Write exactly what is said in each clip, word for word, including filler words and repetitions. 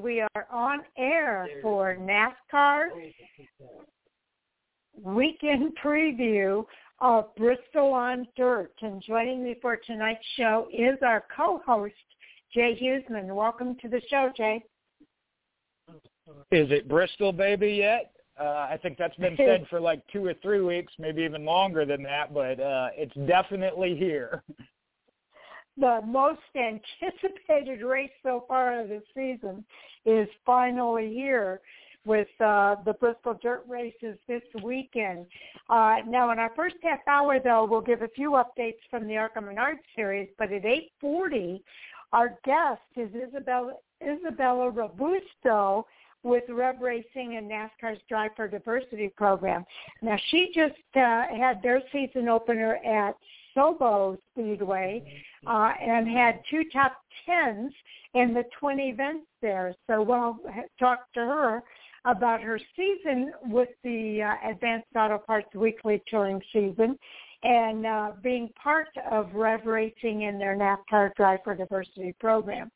we are on air for NASCAR weekend preview of Bristol on Dirt. And joining me for tonight's show is our co-host, Jay Huseman. Welcome to the show, Jay. Is it Bristol, baby, yet? Uh, I think that's been said for like two or three weeks, maybe even longer than that, but uh, it's definitely here. The most anticipated race so far of the season is finally here with uh, the Bristol Dirt races this weekend. Uh, now, in our first half hour, though, we'll give a few updates from the ARCA Menard Series, but at eight forty, our guest is Isabella, Isabella Robusto with Rev Racing and NASCAR's Drive for Diversity program. Now, she just uh, had their season opener at Sobo Speedway uh, and had two top tens in the twenty events there. So we'll talk to her about her season with the uh, Advanced Auto Parts Weekly Touring season and uh, being part of Rev Racing and their NASCAR Drive for Diversity program.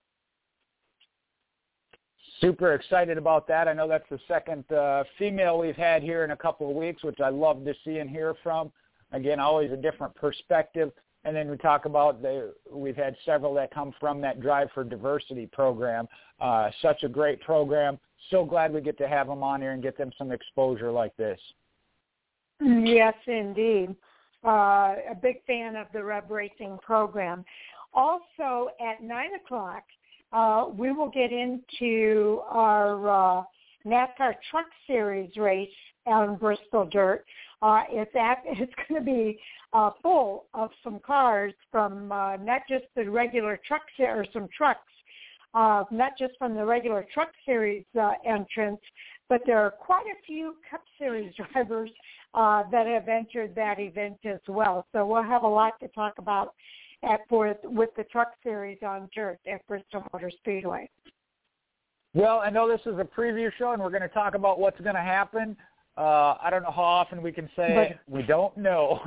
Super excited about that. I know that's the second uh, female we've had here in a couple of weeks, which I love to see and hear from. Again, always a different perspective. And then we talk about the, we've had several that come from that Drive for Diversity program. Uh, such a great program. So glad we get to have them on here and get them some exposure like this. Yes, indeed. Uh, a big fan of the Rev Racing program. Also, at nine o'clock, uh, we will get into our uh, NASCAR Truck Series race on Bristol Dirt. Uh, it's at, it's going to be uh, full of some cars from uh, not just the regular truck or some trucks, uh, not just from the regular Truck Series uh, entrance, but there are quite a few Cup Series drivers uh, that have entered that event as well. So we'll have a lot to talk about at for, with the Truck Series on Dirt at Bristol Motor Speedway. Well, I know this is a preview show, and we're going to talk about what's going to happen. Uh, I don't know how often we can say but, we don't know.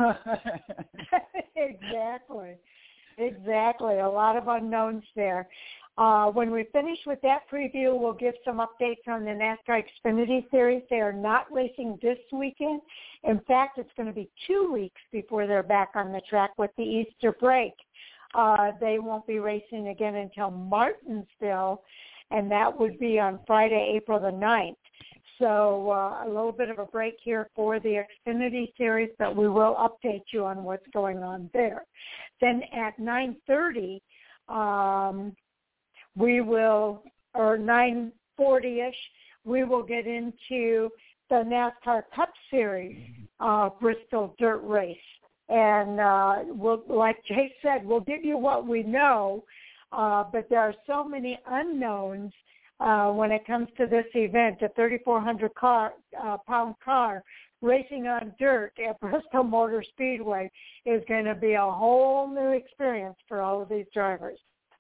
Exactly. Exactly. A lot of unknowns there. Uh, when we finish with that preview, we'll give some updates on the NASCAR Xfinity Series. They are not racing this weekend. In fact, it's going to be two weeks before they're back on the track with the Easter break. Uh, they won't be racing again until Martinsville, and that would be on Friday, April the ninth. So uh, a little bit of a break here for the Xfinity Series, but we will update you on what's going on there. Then at nine thirty, um, we will, or nine forty-ish, we will get into the NASCAR Cup Series uh, Bristol Dirt Race. And uh, we'll, like Jay said, we'll give you what we know, uh, but there are so many unknowns Uh, when it comes to this event. A thirty-four hundred car, uh, pound car racing on dirt at Bristol Motor Speedway is going to be a whole new experience for all of these drivers.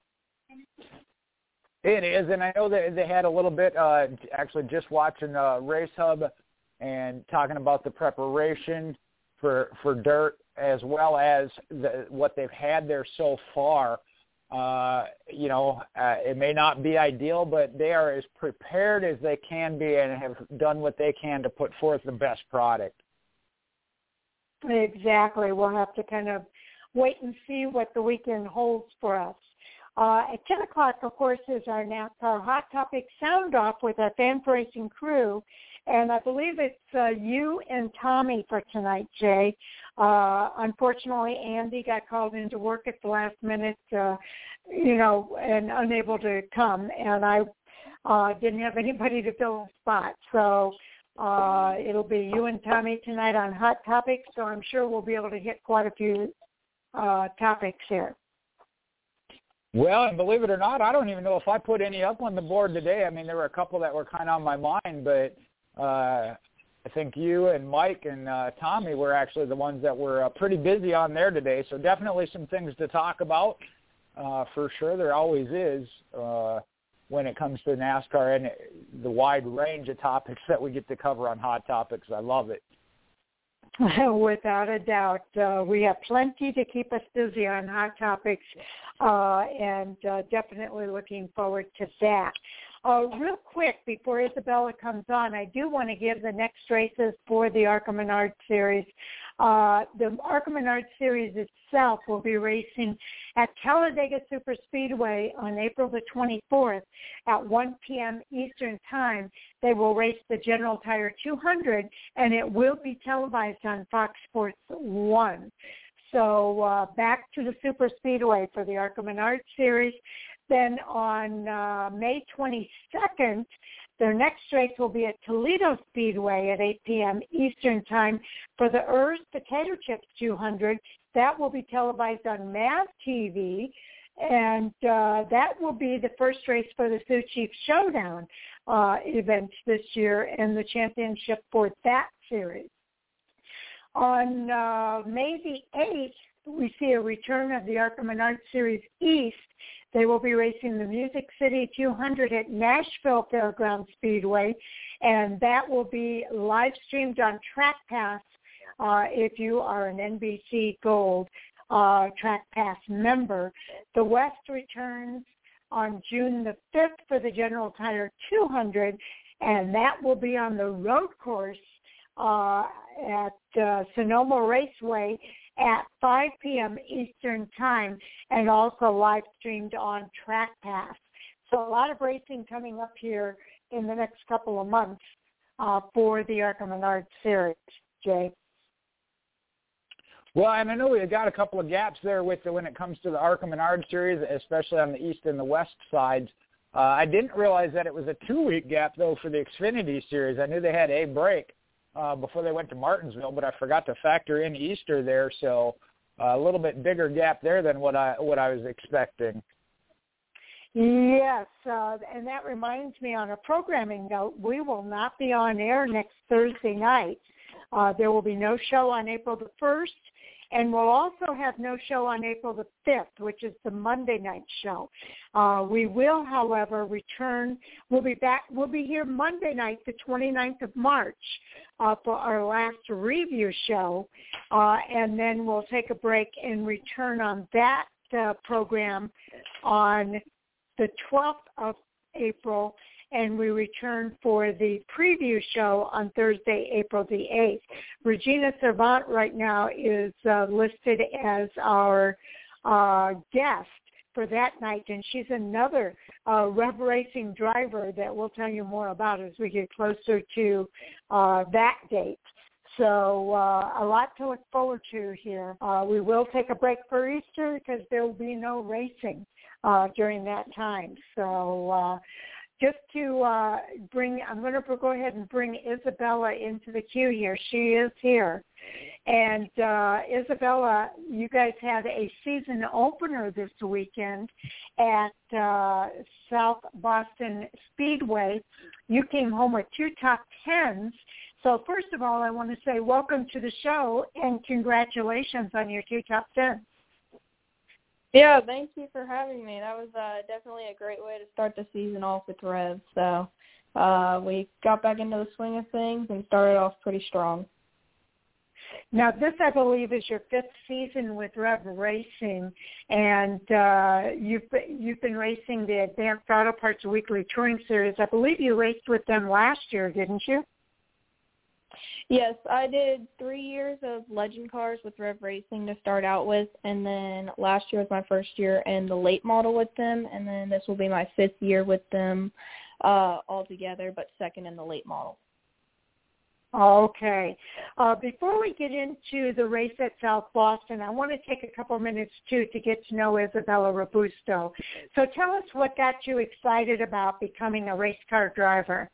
It is, and I know that they had a little bit, uh, actually just watching uh, Race Hub and talking about the preparation for for dirt as well as the, what they've had there so far. Uh, you know, uh, it may not be ideal, but they are as prepared as they can be and have done what they can to put forth the best product. Exactly. We'll have to kind of wait and see what the weekend holds for us. Uh, at ten o'clock, of course, is our NASCAR Hot Topic Sound Off with our fan racing crew. And I believe it's uh, you and Tommy for tonight, Jay. Uh, unfortunately, Andy got called into work at the last minute, uh, you know, and unable to come. And I uh, didn't have anybody to fill the spot. So uh, it'll be you and Tommy tonight on Hot Topics. So I'm sure we'll be able to hit quite a few uh, topics here. Well, and believe it or not, I don't even know if I put any up on the board today. I mean, there were a couple that were kind of on my mind, but uh, I think you and Mike and uh, Tommy were actually the ones that were uh, pretty busy on there today. So definitely some things to talk about uh, for sure. There always is uh, when it comes to NASCAR and the wide range of topics that we get to cover on Hot Topics. I love it. Without a doubt. Uh, we have plenty to keep us busy on Hot Topics, uh, and uh, definitely looking forward to that. Uh, real quick, before Isabella comes on, I do want to give the next races for the ARCA Menard Series. Uh, the ARCA Menard Series itself will be racing at Talladega Superspeedway on April the twenty-fourth at one p.m. Eastern Time. They will race the General Tire two hundred, and it will be televised on Fox Sports one. So uh, back to the Superspeedway for the ARCA Menard Series. Then on uh, May twenty-second, their next race will be at Toledo Speedway at eight p.m. Eastern Time for the U R S Potato Chips two hundred. That will be televised on M A V T V, and uh, that will be the first race for the Sioux Chief Showdown uh, event this year and the championship for that series. On uh, May the eighth, we see a return of the ARCA Menard Series East. They will be racing the Music City two hundred at Nashville Fairgrounds Speedway, and that will be live streamed on Track Pass uh, if you are an N B C Gold uh, Track Pass member. The West returns on June the fifth for the General Tire two hundred, and that will be on the road course uh, at uh, Sonoma Raceway at five p.m. Eastern Time, and also live streamed on Track Pass. So a lot of racing coming up here in the next couple of months uh, for the ARCA Menard Series. Jay? Well, and I know we got a couple of gaps there with the, when it comes to the ARCA Menard Series, especially on the east and the west sides. Uh, I didn't realize that it was a two-week gap, though, for the Xfinity Series. I knew they had a break Uh, before they went to Martinsville, but I forgot to factor in Easter there, so uh, a little bit bigger gap there than what I what I was expecting. Yes, uh, and that reminds me, on a programming note, we will not be on air next Thursday night. Uh, there will be no show on April the first, and we'll also have no show on April the fifth, which is the Monday night show. Uh, we will, however, return. We'll be back. We'll be here Monday night, the twenty-ninth of March, uh, for our last review show, uh, and then we'll take a break and return on that uh, program on the twelfth of April, and we return for the preview show on Thursday, April the eighth. Regina Servant right now is uh, listed as our uh, guest for that night, and she's another uh, Rev Racing driver that we'll tell you more about as we get closer to uh, that date. So uh, a lot to look forward to here. Uh, we will take a break for Easter because there will be no racing uh, during that time. So uh, just to uh, bring, I'm going to go ahead and bring Isabella into the queue here. She is here. And uh, Isabella, you guys had a season opener this weekend at uh, South Boston Speedway. You came home with two top tens. So first of all, I want to say welcome to the show and congratulations on your two top tens. Yeah, thank you for having me. That was uh, definitely a great way to start the season off with Rev. So uh, we got back into the swing of things and started off pretty strong. Now, this, I believe, is your fifth season with Rev Racing, and uh, you've, been, you've been racing the Advanced Auto Parts Weekly Touring Series. I believe you raced with them last year, didn't you? Yes, I did three years of Legend Cars with Rev Racing to start out with, and then last year was my first year in the late model with them, and then this will be my fifth year with them uh, altogether, but second in the late model. Okay. Uh, before we get into the race at South Boston, I want to take a couple minutes, too, to get to know Isabella Robusto. So tell us what got you excited about becoming a race car driver.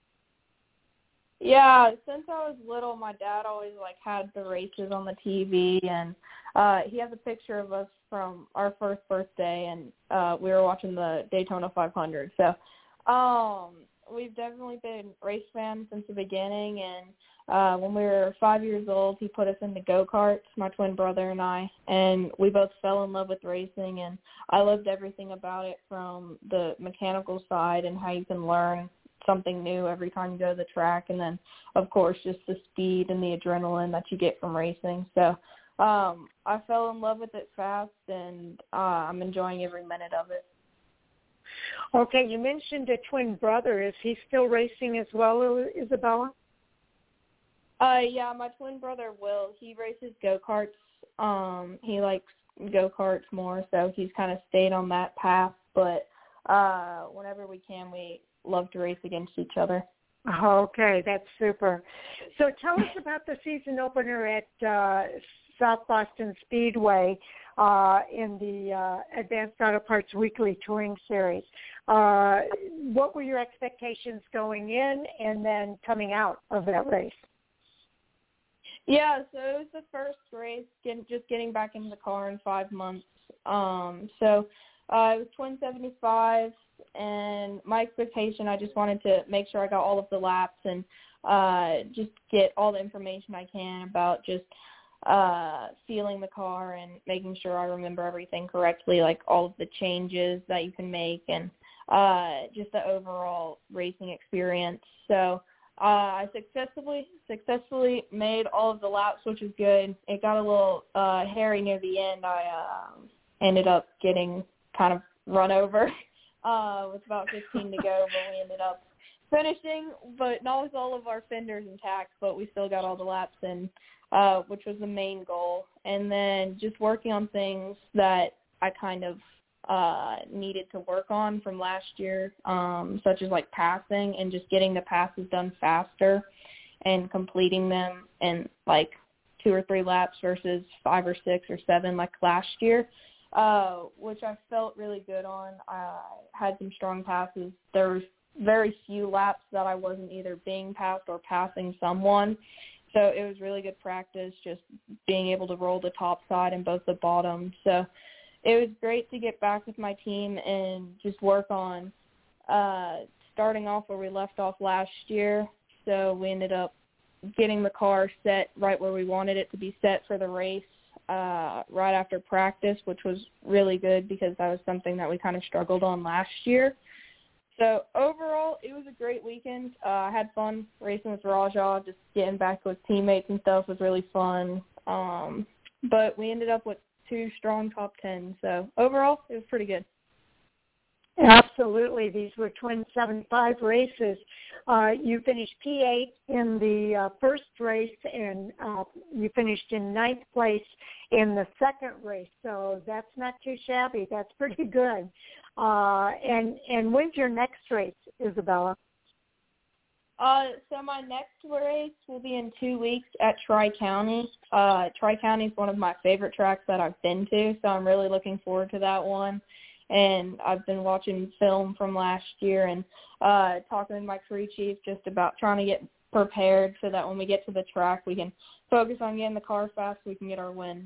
Yeah, since I was little, my dad always, like, had the races on the T V, and uh, he has a picture of us from our first birthday, and uh, we were watching the Daytona five hundred. So um, we've definitely been race fans since the beginning, and uh, when we were five years old, he put us into go-karts, my twin brother and I, and we both fell in love with racing, and I loved everything about it, from the mechanical side and how you can learn something new every time you go to the track, and then, of course, just the speed and the adrenaline that you get from racing. So um, I fell in love with it fast, and uh, I'm enjoying every minute of it. Okay, you mentioned a twin brother. Is he still racing as well, Isabella? Uh, yeah, my twin brother Will. He races go-karts. Um, he likes go-karts more, so he's kind of stayed on that path. But uh, whenever we can, we love to race against each other. Okay, that's super. So tell us about the season opener at uh, South Boston Speedway uh, in the uh, Advanced Auto Parts Weekly Touring Series. Uh, what were your expectations going in and then coming out of that race? Yeah, so it was the first race, getting, just getting back into the car in five months. Um, so uh, it was Twin seventy-five, and my expectation, I just wanted to make sure I got all of the laps and uh, just get all the information I can about just uh, feeling the car and making sure I remember everything correctly, like all of the changes that you can make and uh, just the overall racing experience. So Uh, I successfully successfully made all of the laps, which is good. It got a little uh, hairy near the end. I uh, ended up getting kind of run over uh, with about fifteen to go, but we ended up finishing, but not with all of our fenders intact, but we still got all the laps in, uh, which was the main goal. And then just working on things that I kind of uh, needed to work on from last year, um, such as like passing and just getting the passes done faster and completing them in like two or three laps versus five or six or seven like last year, uh, which I felt really good on. I had some strong passes. There was very few laps that I wasn't either being passed or passing someone. So it was really good practice, just being able to roll the top side and both the bottom. So it was great to get back with my team and just work on uh, starting off where we left off last year. So we ended up getting the car set right where we wanted it to be set for the race uh, right after practice, which was really good because that was something that we kind of struggled on last year. So overall, it was a great weekend. Uh, I had fun racing with Raja, just getting back with teammates and stuff was really fun. Um, but we ended up with two strong top tens. So overall, it was pretty good. Absolutely. These were Twin seventy-five races. Uh, you finished P eight in the uh, first race, and uh, you finished in ninth place in the second race. So that's not too shabby. That's pretty good. Uh, and, and when's your next race, Isabella? Uh, so my next race will be in two weeks at Tri-County. Uh, Tri-County is one of my favorite tracks that I've been to, so I'm really looking forward to that one. And I've been watching film from last year and uh, talking with my crew chief just about trying to get prepared so that when we get to the track, we can focus on getting the car fast so we can get our win.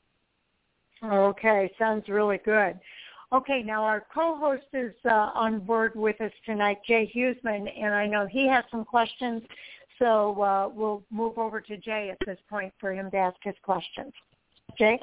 Okay, sounds really good. Okay, now our co-host is uh, on board with us tonight, Jay Huseman, and I know he has some questions, so uh, we'll move over to Jay at this point for him to ask his questions. Jay?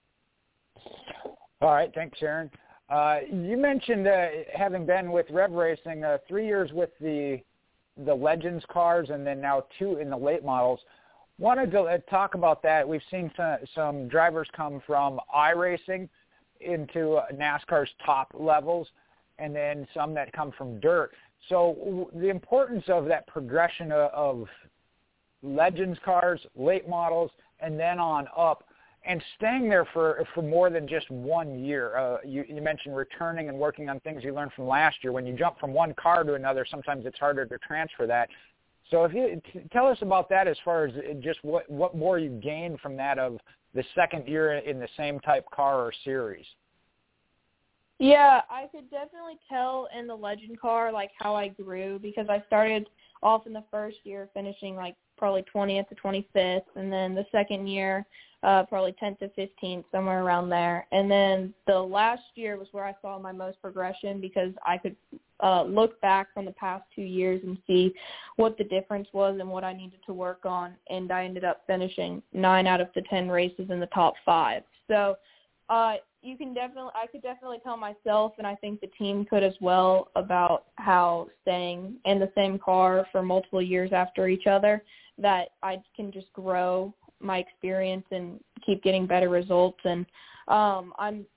All right, thanks, Sharon. Uh, you mentioned uh, having been with Rev Racing uh, three years with the the Legends cars and then now two in the late models. Wanted to uh, talk about that. We've seen some, some drivers come from iRacing into uh, NASCAR's top levels and then some that come from dirt. So w- the importance of that progression of, of Legends cars, late models, and then on up, and staying there for, for more than just one year. Uh, you, you mentioned returning and working on things you learned from last year. When you jump from one car to another, sometimes it's harder to transfer that. So if you t- tell us about that as far as just what, what more you gained from that of the second year in the same type car or series. Yeah, I could definitely tell in the Legend car, like, how I grew because I started off in the first year finishing, like, probably twentieth to twenty-fifth, and then the second year uh, probably tenth to fifteenth, somewhere around there. And then the last year was where I saw my most progression because I could uh, look back from the past two years and see what the difference was and what I needed to work on, and I ended up finishing nine out of the ten races in the top five. So uh, you can definitely, I could definitely tell myself, and I think the team could as well, about how staying in the same car for multiple years after each other, that I can just grow my experience and keep getting better results. And um, I'm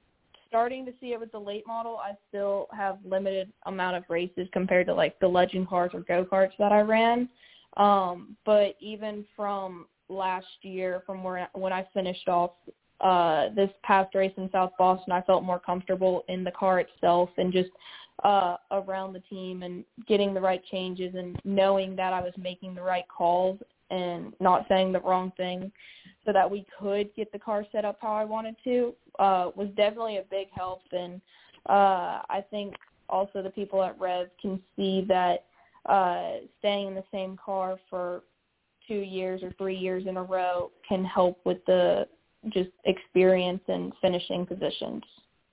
starting to see it with the late model. I still have limited amount of races compared to like the legend cars or go-karts that I ran. Um, but even from last year, from where when I finished off uh, this past race in South Boston, I felt more comfortable in the car itself and just uh, around the team and getting the right changes and knowing that I was making the right calls and not saying the wrong thing so that we could get the car set up how I wanted to uh, was definitely a big help. And uh, I think also the people at Rev can see that uh, staying in the same car for two years or three years in a row can help with the just experience and finishing positions.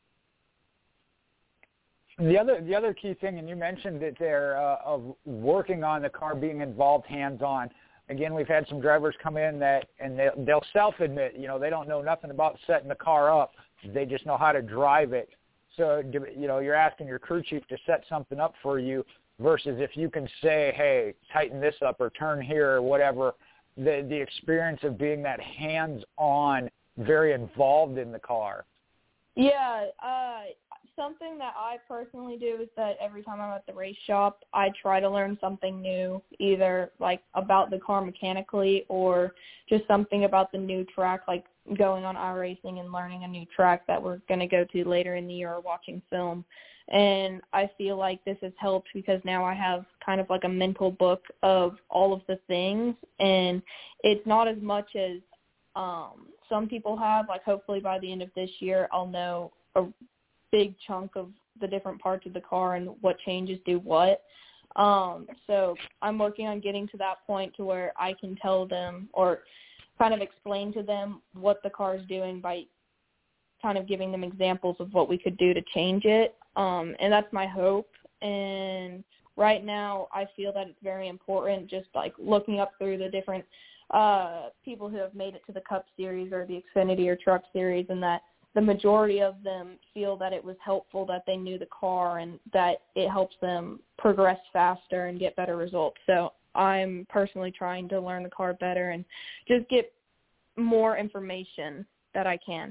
The other the other key thing, and you mentioned it there, uh, of working on the car, being involved hands-on. Again, we've had some drivers come in that, and they, they'll self-admit, you know, they don't know nothing about setting the car up. They just know how to drive it. So, you know, you're asking your crew chief to set something up for you versus if you can say, hey, tighten this up or turn here or whatever, the, the experience of being that hands-on, very involved in the car. Yeah, uh, something that I personally do is that every time I'm at the race shop, I try to learn something new, either like about the car mechanically or just something about the new track, like going on iRacing and learning a new track that we're going to go to later in the year or watching film. And I feel like this has helped because now I have kind of like a mental book of all of the things, and it's not as much as um, some people have. Like hopefully by the end of this year, I'll know a big chunk of the different parts of the car and what changes do what. Um, so I'm working on getting to that point to where I can tell them or kind of explain to them what the car is doing by kind of giving them examples of what we could do to change it. Um, and that's my hope. And right now I feel that it's very important just like looking up through the different uh, people who have made it to the Cup Series or the Xfinity or Truck Series, and that the majority of them feel that it was helpful that they knew the car and that it helps them progress faster and get better results. So I'm personally trying to learn the car better and just get more information that I can.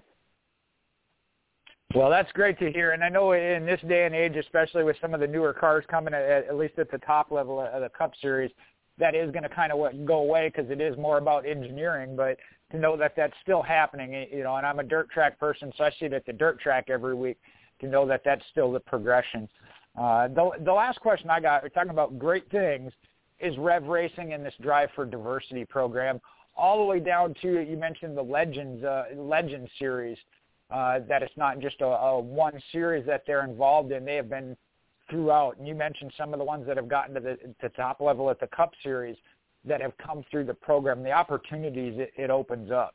Well, that's great to hear. And I know in this day and age, especially with some of the newer cars coming at, at least at the top level of the Cup Series, that is going to kind of go away because it is more about engineering. But to know that that's still happening, you know, and I'm a dirt track person, so I see it at the dirt track every week, to know that that's still the progression. Uh, the, the last question I got, we're talking about great things, is Rev Racing and this Drive for Diversity program, all the way down to, you mentioned the Legends, uh, Legends series, uh, that it's not just a, a one series that they're involved in. They have been throughout. And you mentioned some of the ones that have gotten to the, the top level at the Cup Series that have come through the program, the opportunities it, it opens up.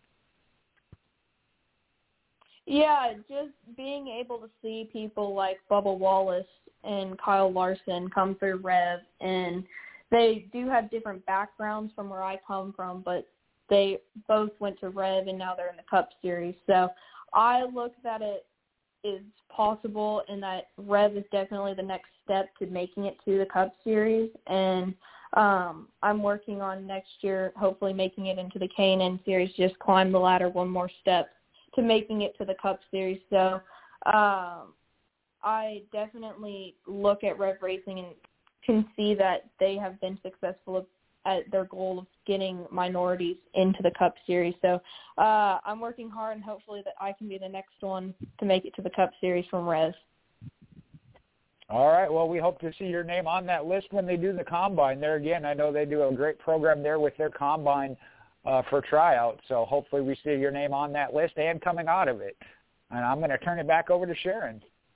Yeah, just being able to see people like Bubba Wallace and Kyle Larson come through Rev, and they do have different backgrounds from where I come from, but they both went to Rev and now they're in the Cup Series. So I look that it is possible and that Rev is definitely the next step to making it to the Cup Series. And um, I'm working on next year hopefully making it into the K and N Series, just climb the ladder one more step to making it to the Cup Series. So um, I definitely look at Rev Racing and can see that they have been successful at their goal of getting minorities into the Cup Series. So uh, I'm working hard, and hopefully that I can be the next one to make it to the Cup Series from Rev. All right. Well, we hope to see your name on that list when they do the Combine. There again, I know they do a great program there with their Combine uh, for tryouts. So hopefully we see your name on that list and coming out of it. And I'm going to turn it back over to Sharon.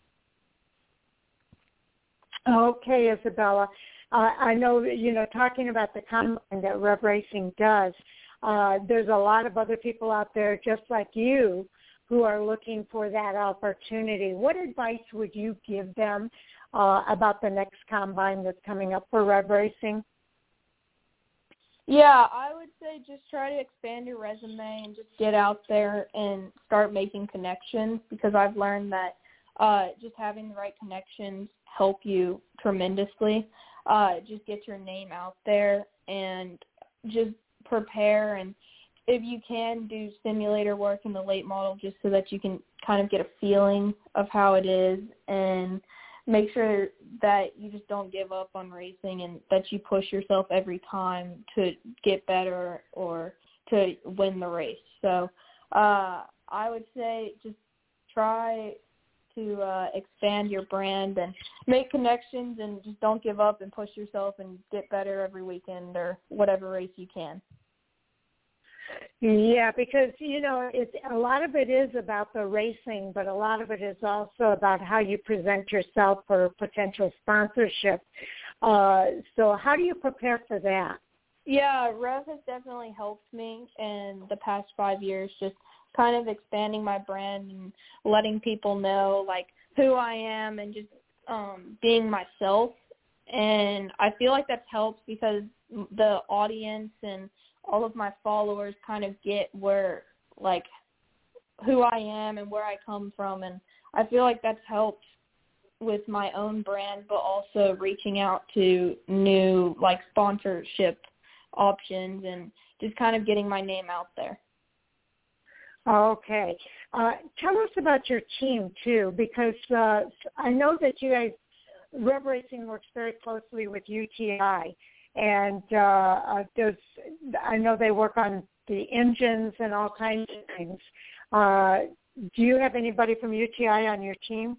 Okay, Isabella. Uh, I know, you know, talking about the Combine that Rev Racing does, uh, there's a lot of other people out there just like you who are looking for that opportunity. What advice would you give them uh, about the next Combine that's coming up for Rev Racing? Yeah, I would say just try to expand your resume and just get out there and start making connections, because I've learned that uh, just having the right connections help you tremendously. Uh, just get your name out there and just prepare and if you can, do simulator work in the late model just so that you can kind of get a feeling of how it is, and make sure that you just don't give up on racing and that you push yourself every time to get better or to win the race. So uh, I would say just try to uh, expand your brand and make connections, and just don't give up and push yourself and get better every weekend or whatever race you can. Yeah, because, you know, it's, a lot of it is about the racing, but a lot of it is also about how you present yourself for potential sponsorship. Uh, so how do you prepare for that? Yeah, Rev has definitely helped me in the past five years, just kind of expanding my brand and letting people know, like, who I am and just um, being myself. And I feel like that's helped because the audience and all of my followers kind of get where, like, who I am and where I come from. And I feel like that's helped with my own brand, but also reaching out to new, like, sponsorship options and just kind of getting my name out there. Okay. Uh, tell us about your team, too, because uh, I know that you guys, Rev Racing works very closely with U T I. And uh, uh, does I know they work on the engines and all kinds of things. Uh, do you have anybody from U T I on your team?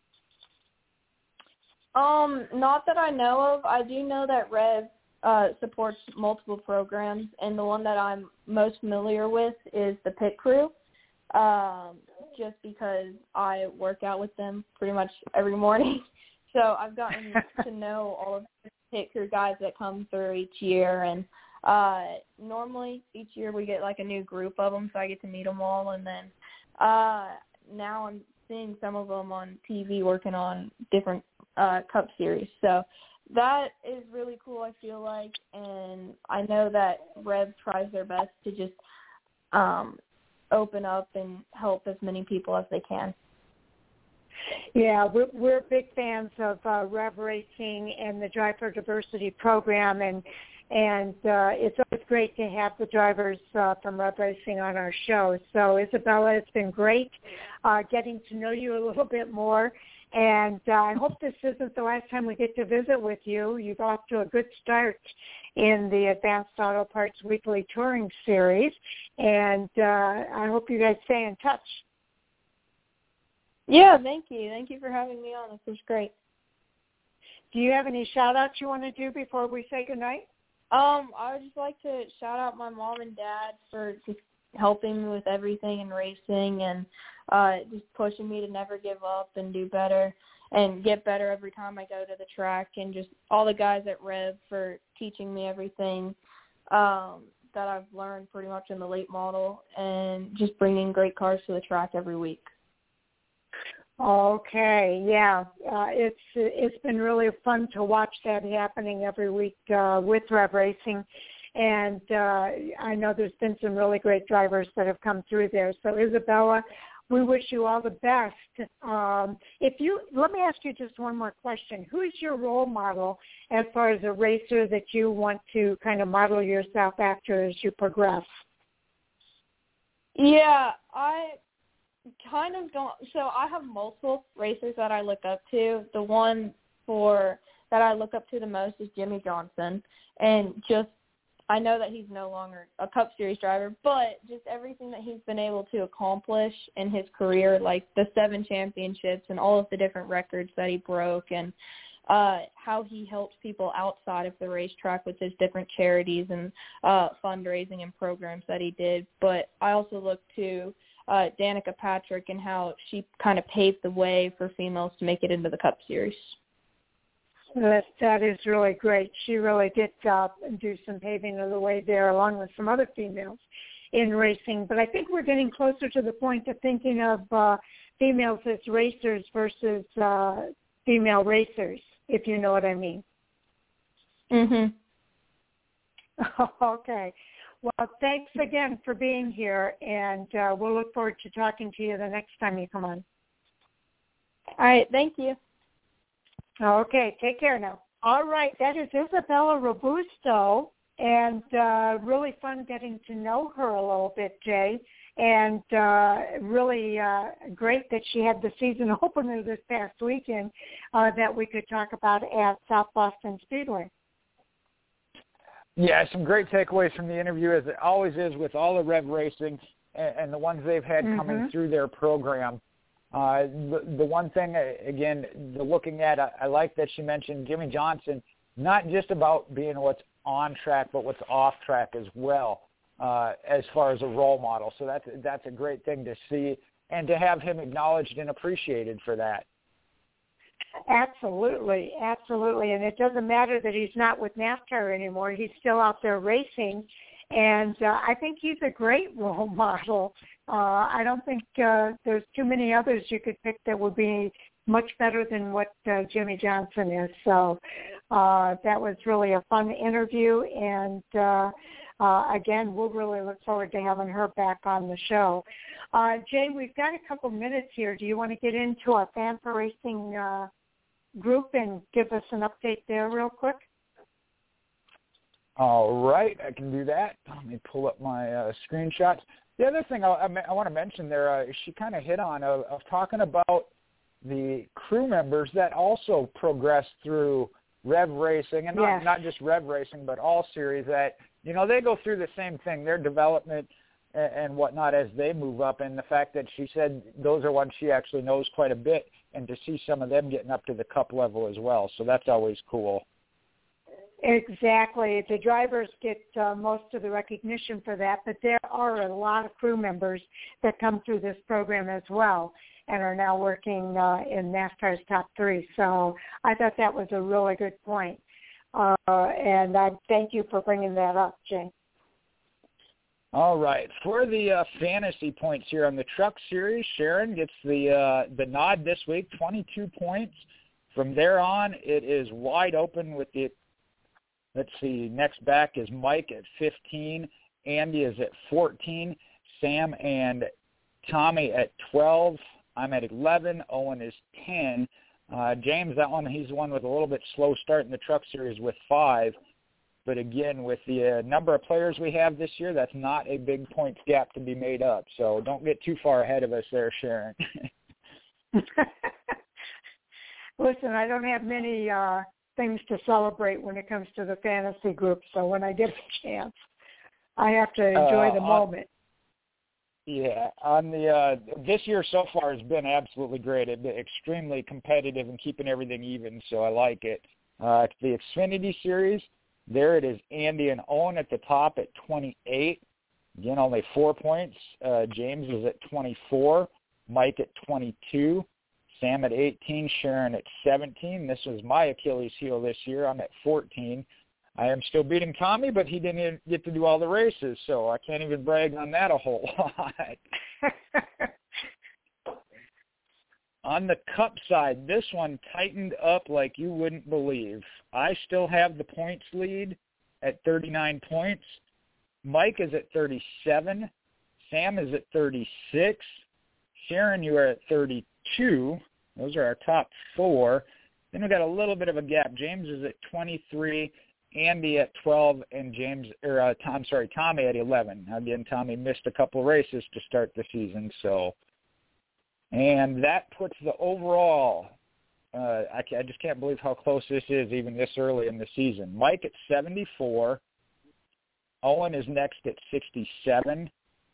Um, not that I know of. I do know that Rev uh, supports multiple programs, and the one that I'm most familiar with is the pit crew, um, just because I work out with them pretty much every morning. So I've gotten to know all of the pit crew guys that come through each year, and uh, normally each year we get like a new group of them, so I get to meet them all, and then uh, now I'm seeing some of them on T V working on different uh, Cup Series. So that is really cool, I feel like, and I know that Rev tries their best to just um, open up and help as many people as they can. Yeah, we're, we're big fans of uh, Rev Racing and the Drive for Diversity program, and and uh, it's always great to have the drivers uh, from Rev Racing on our show. So, Isabella, it's been great uh, getting to know you a little bit more, and uh, I hope this isn't the last time we get to visit with you. You've off to a good start in the Advanced Auto Parts Weekly Touring Series, and uh, I hope you guys stay in touch. Yeah, thank you. Thank you for having me on. This was great. Do you have any shout-outs you want to do before we say goodnight? Um, I would just like to shout out my mom and dad for just helping me with everything in racing and uh, just pushing me to never give up and do better and get better every time I go to the track, and just all the guys at Rev for teaching me everything um, that I've learned pretty much in the late model, and just bringing great cars to the track every week. Okay, yeah, uh, it's it's been really fun to watch that happening every week uh, with Rev Racing, and uh, I know there's been some really great drivers that have come through there. So, Isabella, we wish you all the best. Um, if you let me ask you just one more question: who is your role model as far as a racer that you want to kind of model yourself after as you progress? Yeah, I. Kind of don't. So I have multiple racers that I look up to. The one for that I look up to the most is Jimmie Johnson, and just I know that he's no longer a Cup Series driver, but just everything that he's been able to accomplish in his career, like the seven championships and all of the different records that he broke, and uh, how he helped people outside of the racetrack with his different charities and uh, fundraising and programs that he did. But I also look to Uh, Danica Patrick and how she kind of paved the way for females to make it into the Cup Series. That, that is really great. She really did uh, do some paving of the way there along with some other females in racing. But I think we're getting closer to the point of thinking of uh, females as racers versus uh, female racers, if you know what I mean. Mhm. Okay. Well, thanks again for being here, and uh, we'll look forward to talking to you the next time you come on. All right, thank you. Okay, take care now. All right, that is Isabella Robusto, and uh, really fun getting to know her a little bit, Jay. And uh, really uh, great that she had the season opener this past weekend uh, that we could talk about at South Boston Speedway. Yeah, some great takeaways from the interview, as it always is with all the Rev Racing and, and the ones they've had mm-hmm. coming through their program. Uh, the, the one thing, again, the looking at, I, I like that she mentioned Jimmie Johnson, not just about being what's on track, but what's off track as well. Uh, as far as a role model. So that's, that's a great thing to see and to have him acknowledged and appreciated for that. Absolutely, absolutely. And it doesn't matter that he's not with NASCAR anymore. He's still out there racing. And uh, I think he's a great role model. Uh, I don't think uh, there's too many others you could pick that would be much better than what uh, Jimmie Johnson is. So uh, that was really a fun interview. And uh, Uh, again, we'll really look forward to having her back on the show. Uh, Jay, we've got a couple minutes here. Do you want to get into our Fan for Racing uh, group and give us an update there real quick? All right, I can do that. Let me pull up my uh, screenshots. The other thing I, I, I want to mention there, uh, she kind of hit on of, of talking about the crew members that also progressed through Rev Racing, and not, yes. not just Rev Racing, but all series that, you know, they go through the same thing, their development and, and whatnot as they move up. And the fact that she said those are ones she actually knows quite a bit, and to see some of them getting up to the Cup level as well. So that's always cool. Exactly. The drivers get uh, most of the recognition for that, but there are a lot of crew members that come through this program as well and are now working uh, in NASCAR's top three. So I thought that was a really good point. Uh, and I thank you for bringing that up, Jay. All right. For the uh, fantasy points here on the Truck Series, Sharon gets the uh, the nod this week, twenty-two points. From there on, it is wide open with the, let's see, next back is Mike at fifteen. Andy is at fourteen. Sam and Tommy at twelve. I'm at eleven. Owen is ten. Uh, James, that one, he's the one with a little bit slow start in the Truck Series with five. But again, with the uh, number of players we have this year, that's not a big points gap to be made up. So don't get too far ahead of us there, Sharon. Listen, I don't have many uh, things to celebrate when it comes to the fantasy group. So when I get a chance, I have to enjoy uh, the moment. Yeah, on the uh, this year so far has been absolutely great. It's been extremely competitive and keeping everything even, so I like it. Uh, the Xfinity Series, there it is, Andy and Owen at the top at twenty-eight. Again, only four points. Uh, James is at twenty-four, Mike at twenty-two, Sam at eighteen, Sharon at seventeen. This was my Achilles heel this year. I'm at fourteen. I am still beating Tommy, but he didn't even get to do all the races, so I can't even brag on that a whole lot. On the Cup side, this one tightened up like you wouldn't believe. I still have the points lead at thirty-nine points. Mike is at thirty-seven. Sam is at thirty-six. Sharon, you are at thirty-two. Those are our top four. Then we got a little bit of a gap. James is at twenty-three. Andy at twelve, and James, or uh, I'm sorry, Tommy at eleven. Again, Tommy missed a couple races to start the season, so, and that puts the overall. Uh, I, I just can't believe how close this is, even this early in the season. Mike at seventy-four. Owen is next at sixty-seven.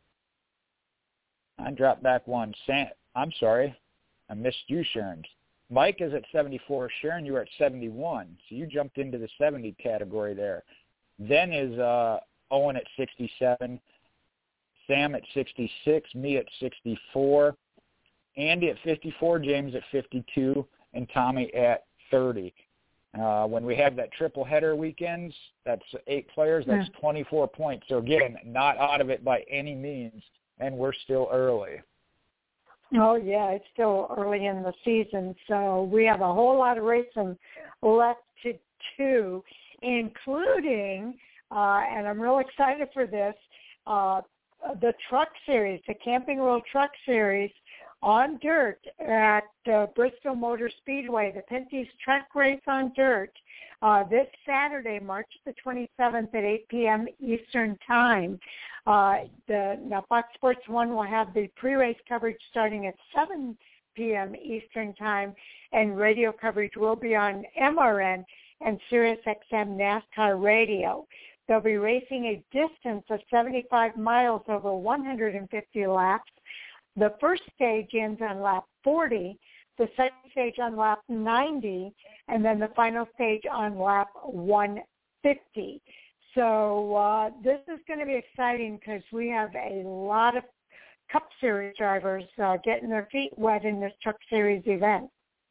I dropped back one. Sam, I'm sorry, I missed you, Sharon. Mike is at seventy-four. Sharon, you are at seventy-one. So you jumped into the seventy category there. Then is uh, Owen at sixty-seven. Sam at sixty-six. Me at sixty-four. Andy at fifty-four. James at fifty-two. And Tommy at thirty. Uh, when we have that triple header weekends, that's eight players. That's yeah. twenty-four points. So, again, not out of it by any means, and we're still early. Oh, yeah, it's still early in the season, so we have a whole lot of racing left to do, including, uh, and I'm real excited for this, uh, the Truck Series, the Camping World Truck Series on dirt at uh, Bristol Motor Speedway, the Pinty's Truck Race on dirt. uh, this Saturday, March the twenty-seventh at eight p.m. Eastern Time. Uh, the now Fox Sports One will have the pre-race coverage starting at seven p.m. Eastern Time, and radio coverage will be on M R N and Sirius X M NASCAR Radio. They'll be racing a distance of seventy-five miles over one hundred fifty laps. The first stage ends on lap forty, the second stage on lap ninety, and then the final stage on lap one fifty. So uh, this is going to be exciting because we have a lot of Cup Series drivers uh, getting their feet wet in this Truck Series event.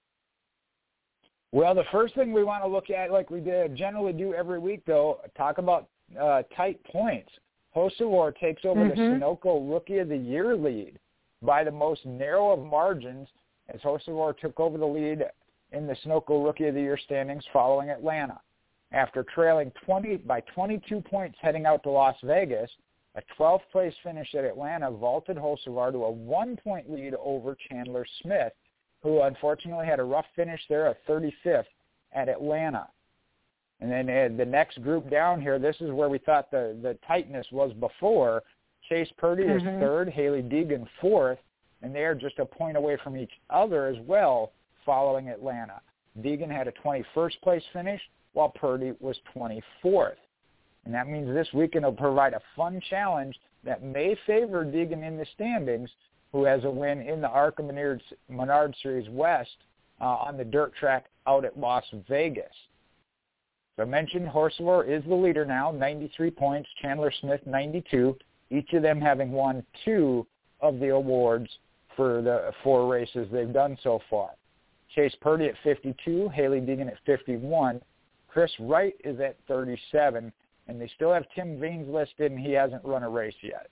Well, the first thing we want to look at, like we did, generally do every week, though, talk about uh, tight points. Hocevar takes over mm-hmm. the Sunoco Rookie of the Year lead by the most narrow of margins, as Hocevar took over the lead in the Sunoco Rookie of the Year standings following Atlanta. After trailing twenty by twenty-two points heading out to Las Vegas, a twelfth place finish at Atlanta vaulted Hocevar to a one-point lead over Chandler Smith, who unfortunately had a rough finish there at thirty-fifth at Atlanta. And then uh, the next group down here, this is where we thought the, the tightness was before. Chase Purdy mm-hmm. is third, Hailie Deegan fourth, and they are just a point away from each other as well following Atlanta. Deegan had a twenty-first place finish, while Purdy was twenty-fourth. And that means this weekend will provide a fun challenge that may favor Deegan in the standings, who has a win in the ARCA Menard, Menard Series West uh, on the dirt track out at Las Vegas. So I mentioned Hocevar is the leader now, ninety-three points, Chandler Smith ninety-two, each of them having won two of the awards for the four races they've done so far. Chase Purdy at fifty-two, Hailie Deegan at fifty-one, Chris Wright is at thirty-seven, and they still have Tim Veens listed, and he hasn't run a race yet.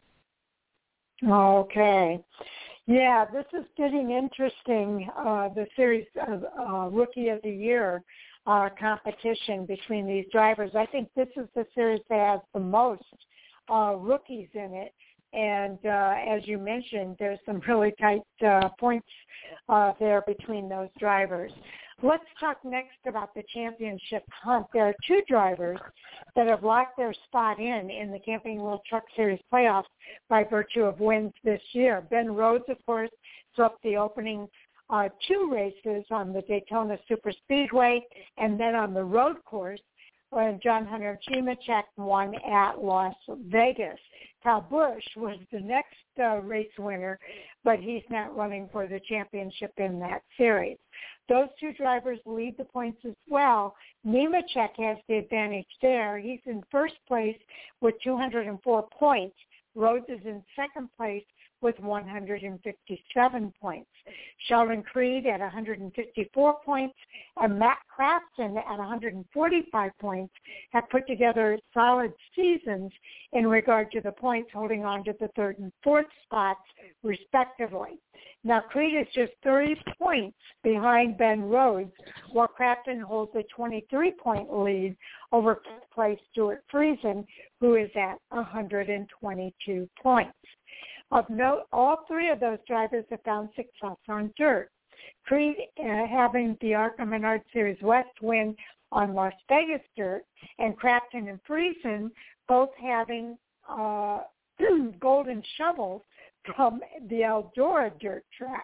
Okay. Yeah, this is getting interesting, uh, the series of uh, Rookie of the Year uh, competition between these drivers. I think this is the series that has the most uh, rookies in it. And uh, as you mentioned, there's some really tight uh, points uh, there between those drivers. Let's talk next about the championship hunt. There are two drivers that have locked their spot in in the Camping World Truck Series playoffs by virtue of wins this year. Ben Rhodes, of course, swept the opening uh, two races on the Daytona Superspeedway and then on the road course when John Hunter Nemechek won at Las Vegas. Kyle Busch was the next uh, race winner, but he's not running for the championship in that series. Those two drivers lead the points as well. Nemechek has the advantage there. He's in first place with two hundred four points. Rhodes is in second place with one hundred fifty-seven points. Sheldon Creed at one hundred fifty-four points and Matt Crafton at one hundred forty-five points have put together solid seasons in regard to the points, holding on to the third and fourth spots respectively. Now Creed is just thirty points behind Ben Rhodes, while Crafton holds a twenty-three point lead over fifth place Stuart Friesen, who is at one hundred twenty-two points. Of note, all three of those drivers have found success on dirt. Creed uh, having the ARCA Menard Series West win on Las Vegas dirt, and Crafton and Friesen both having uh, golden shovels from the Eldora dirt track.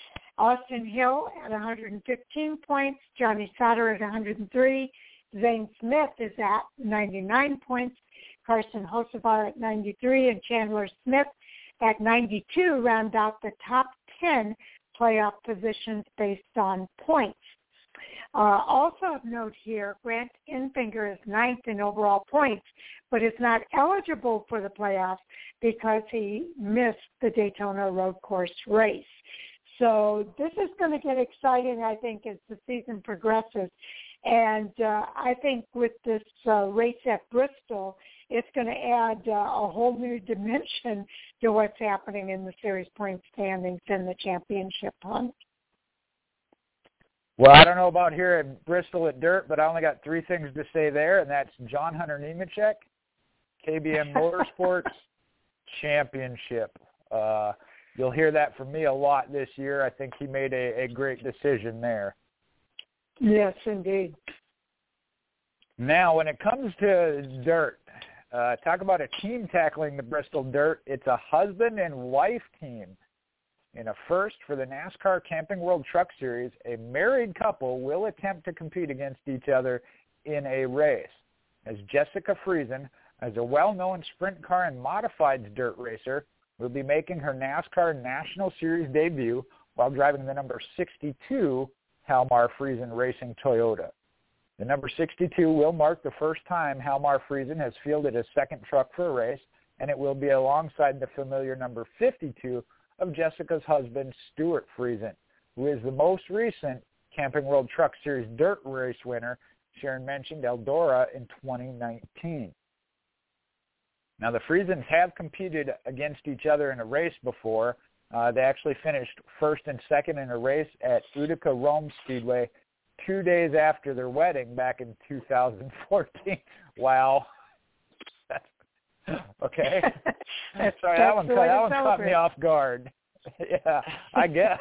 Austin Hill at one hundred fifteen points, Johnny Sauter at one hundred three, Zane Smith is at ninety-nine points, Carson Hocevar at ninety-three, and Chandler Smith at ninety-two round out the top ten playoff positions based on points. Uh, also of note here, Grant Enfinger is ninth in overall points, but is not eligible for the playoffs because he missed the Daytona Road Course race. So this is going to get exciting, I think, as the season progresses. And uh, I think with this uh, race at Bristol, it's going to add uh, a whole new dimension to what's happening in the series point standings and the championship hunt. Well, I don't know about here at Bristol at Dirt, but I only got three things to say there, and that's John Hunter Nemechek, K B M Motorsports, championship. Uh, you'll hear that from me a lot this year. I think he made a, a great decision there. Yes, indeed. Now, when it comes to dirt, uh, talk about a team tackling the Bristol Dirt. It's a husband and wife team. In a first for the NASCAR Camping World Truck Series, a married couple will attempt to compete against each other in a race. As Jessica Friesen, as a well-known sprint car and modifieds dirt racer, will be making her NASCAR National Series debut while driving the number sixty-two Halmar Friesen Racing Toyota. The number sixty-two will mark the first time Halmar Friesen has fielded a second truck for a race, and it will be alongside the familiar number fifty-two of Jessica's husband, Stuart Friesen, who is the most recent Camping World Truck Series dirt race winner. Sharon mentioned Eldora in twenty nineteen. Now, the Friesens have competed against each other in a race before. Uh, they actually finished first and second in a race at Utica Rome Speedway two days after their wedding back in two thousand fourteen. Wow. Okay. That's, Sorry, that's that one, the way that to one caught celebrate. me off guard. Yeah, I guess.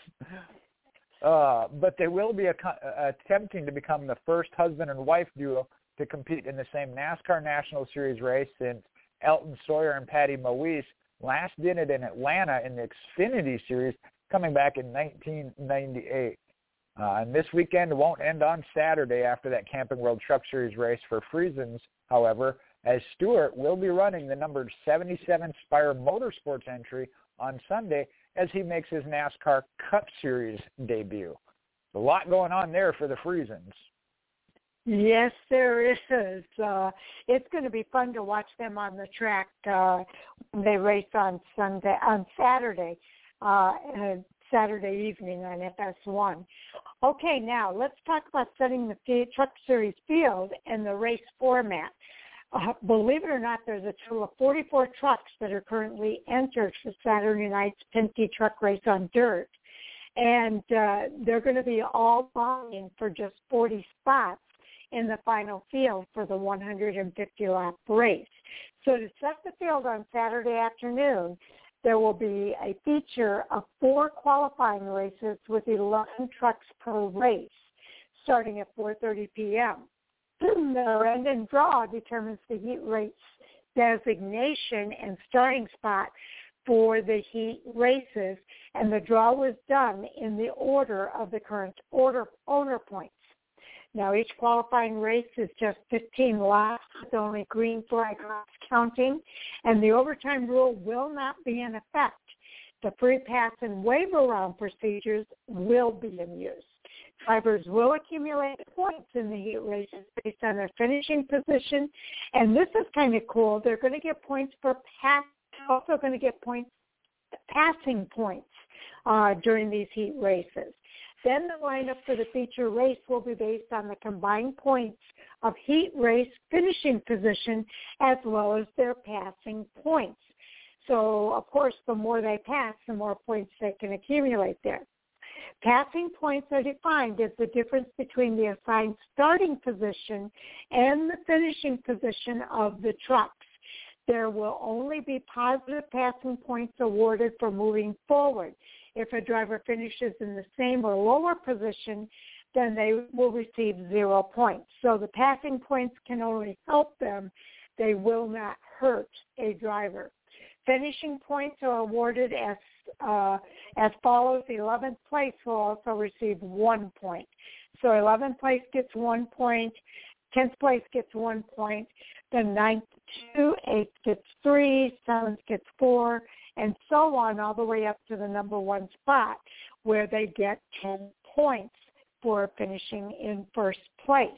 Uh, but they will be a, uh, attempting to become the first husband and wife duo to compete in the same NASCAR National Series race since Elton Sawyer and Patty Moise last did it in Atlanta in the Xfinity Series coming back in nineteen ninety-eight. Uh, and this weekend won't end on Saturday after that Camping World Truck Series race for Friesens, however, as Stewart will be running the number seventy-seven Spire Motorsports entry on Sunday as he makes his NASCAR Cup Series debut. A lot going on there for the Friesens. Yes, there is. Uh, it's going to be fun to watch them on the track uh, when they race on Sunday, on Saturday, uh, and Saturday evening on F S one. Okay, now let's talk about setting the Truck Series field and the race format. Uh, believe it or not, there's a total of forty-four trucks that are currently entered for Saturday night's Penske Truck Race on dirt. And uh, they're going to be all vying for just forty spots in the final field for the one hundred fifty lap race. So to set the field on Saturday afternoon, there will be a feature of four qualifying races with eleven trucks per race, starting at four thirty p.m. The random draw determines the heat race designation and starting spot for the heat races, and the draw was done in the order of the current order owner points. Now, each qualifying race is just fifteen laps with only green flag laps counting, and the overtime rule will not be in effect. The free pass and waiver round procedures will be in use. Drivers will accumulate points in the heat races based on their finishing position, and this is kind of cool. They're going to get points for pass, also going to get points, passing points uh, during these heat races. Then the lineup for the feature race will be based on the combined points of heat race finishing position as well as their passing points. So, of course, the more they pass, the more points they can accumulate there. Passing points are defined as the difference between the assigned starting position and the finishing position of the trucks. There will only be positive passing points awarded for moving forward. If a driver finishes in the same or lower position, then they will receive zero points. So the passing points can only help them. They will not hurt a driver. Finishing points are awarded as uh, as follows. eleventh place will also receive one point. So eleventh place gets one point, tenth place gets one point, then ninth two, eighth gets three, seventh gets four, and so on all the way up to the number one spot where they get ten points for finishing in first place.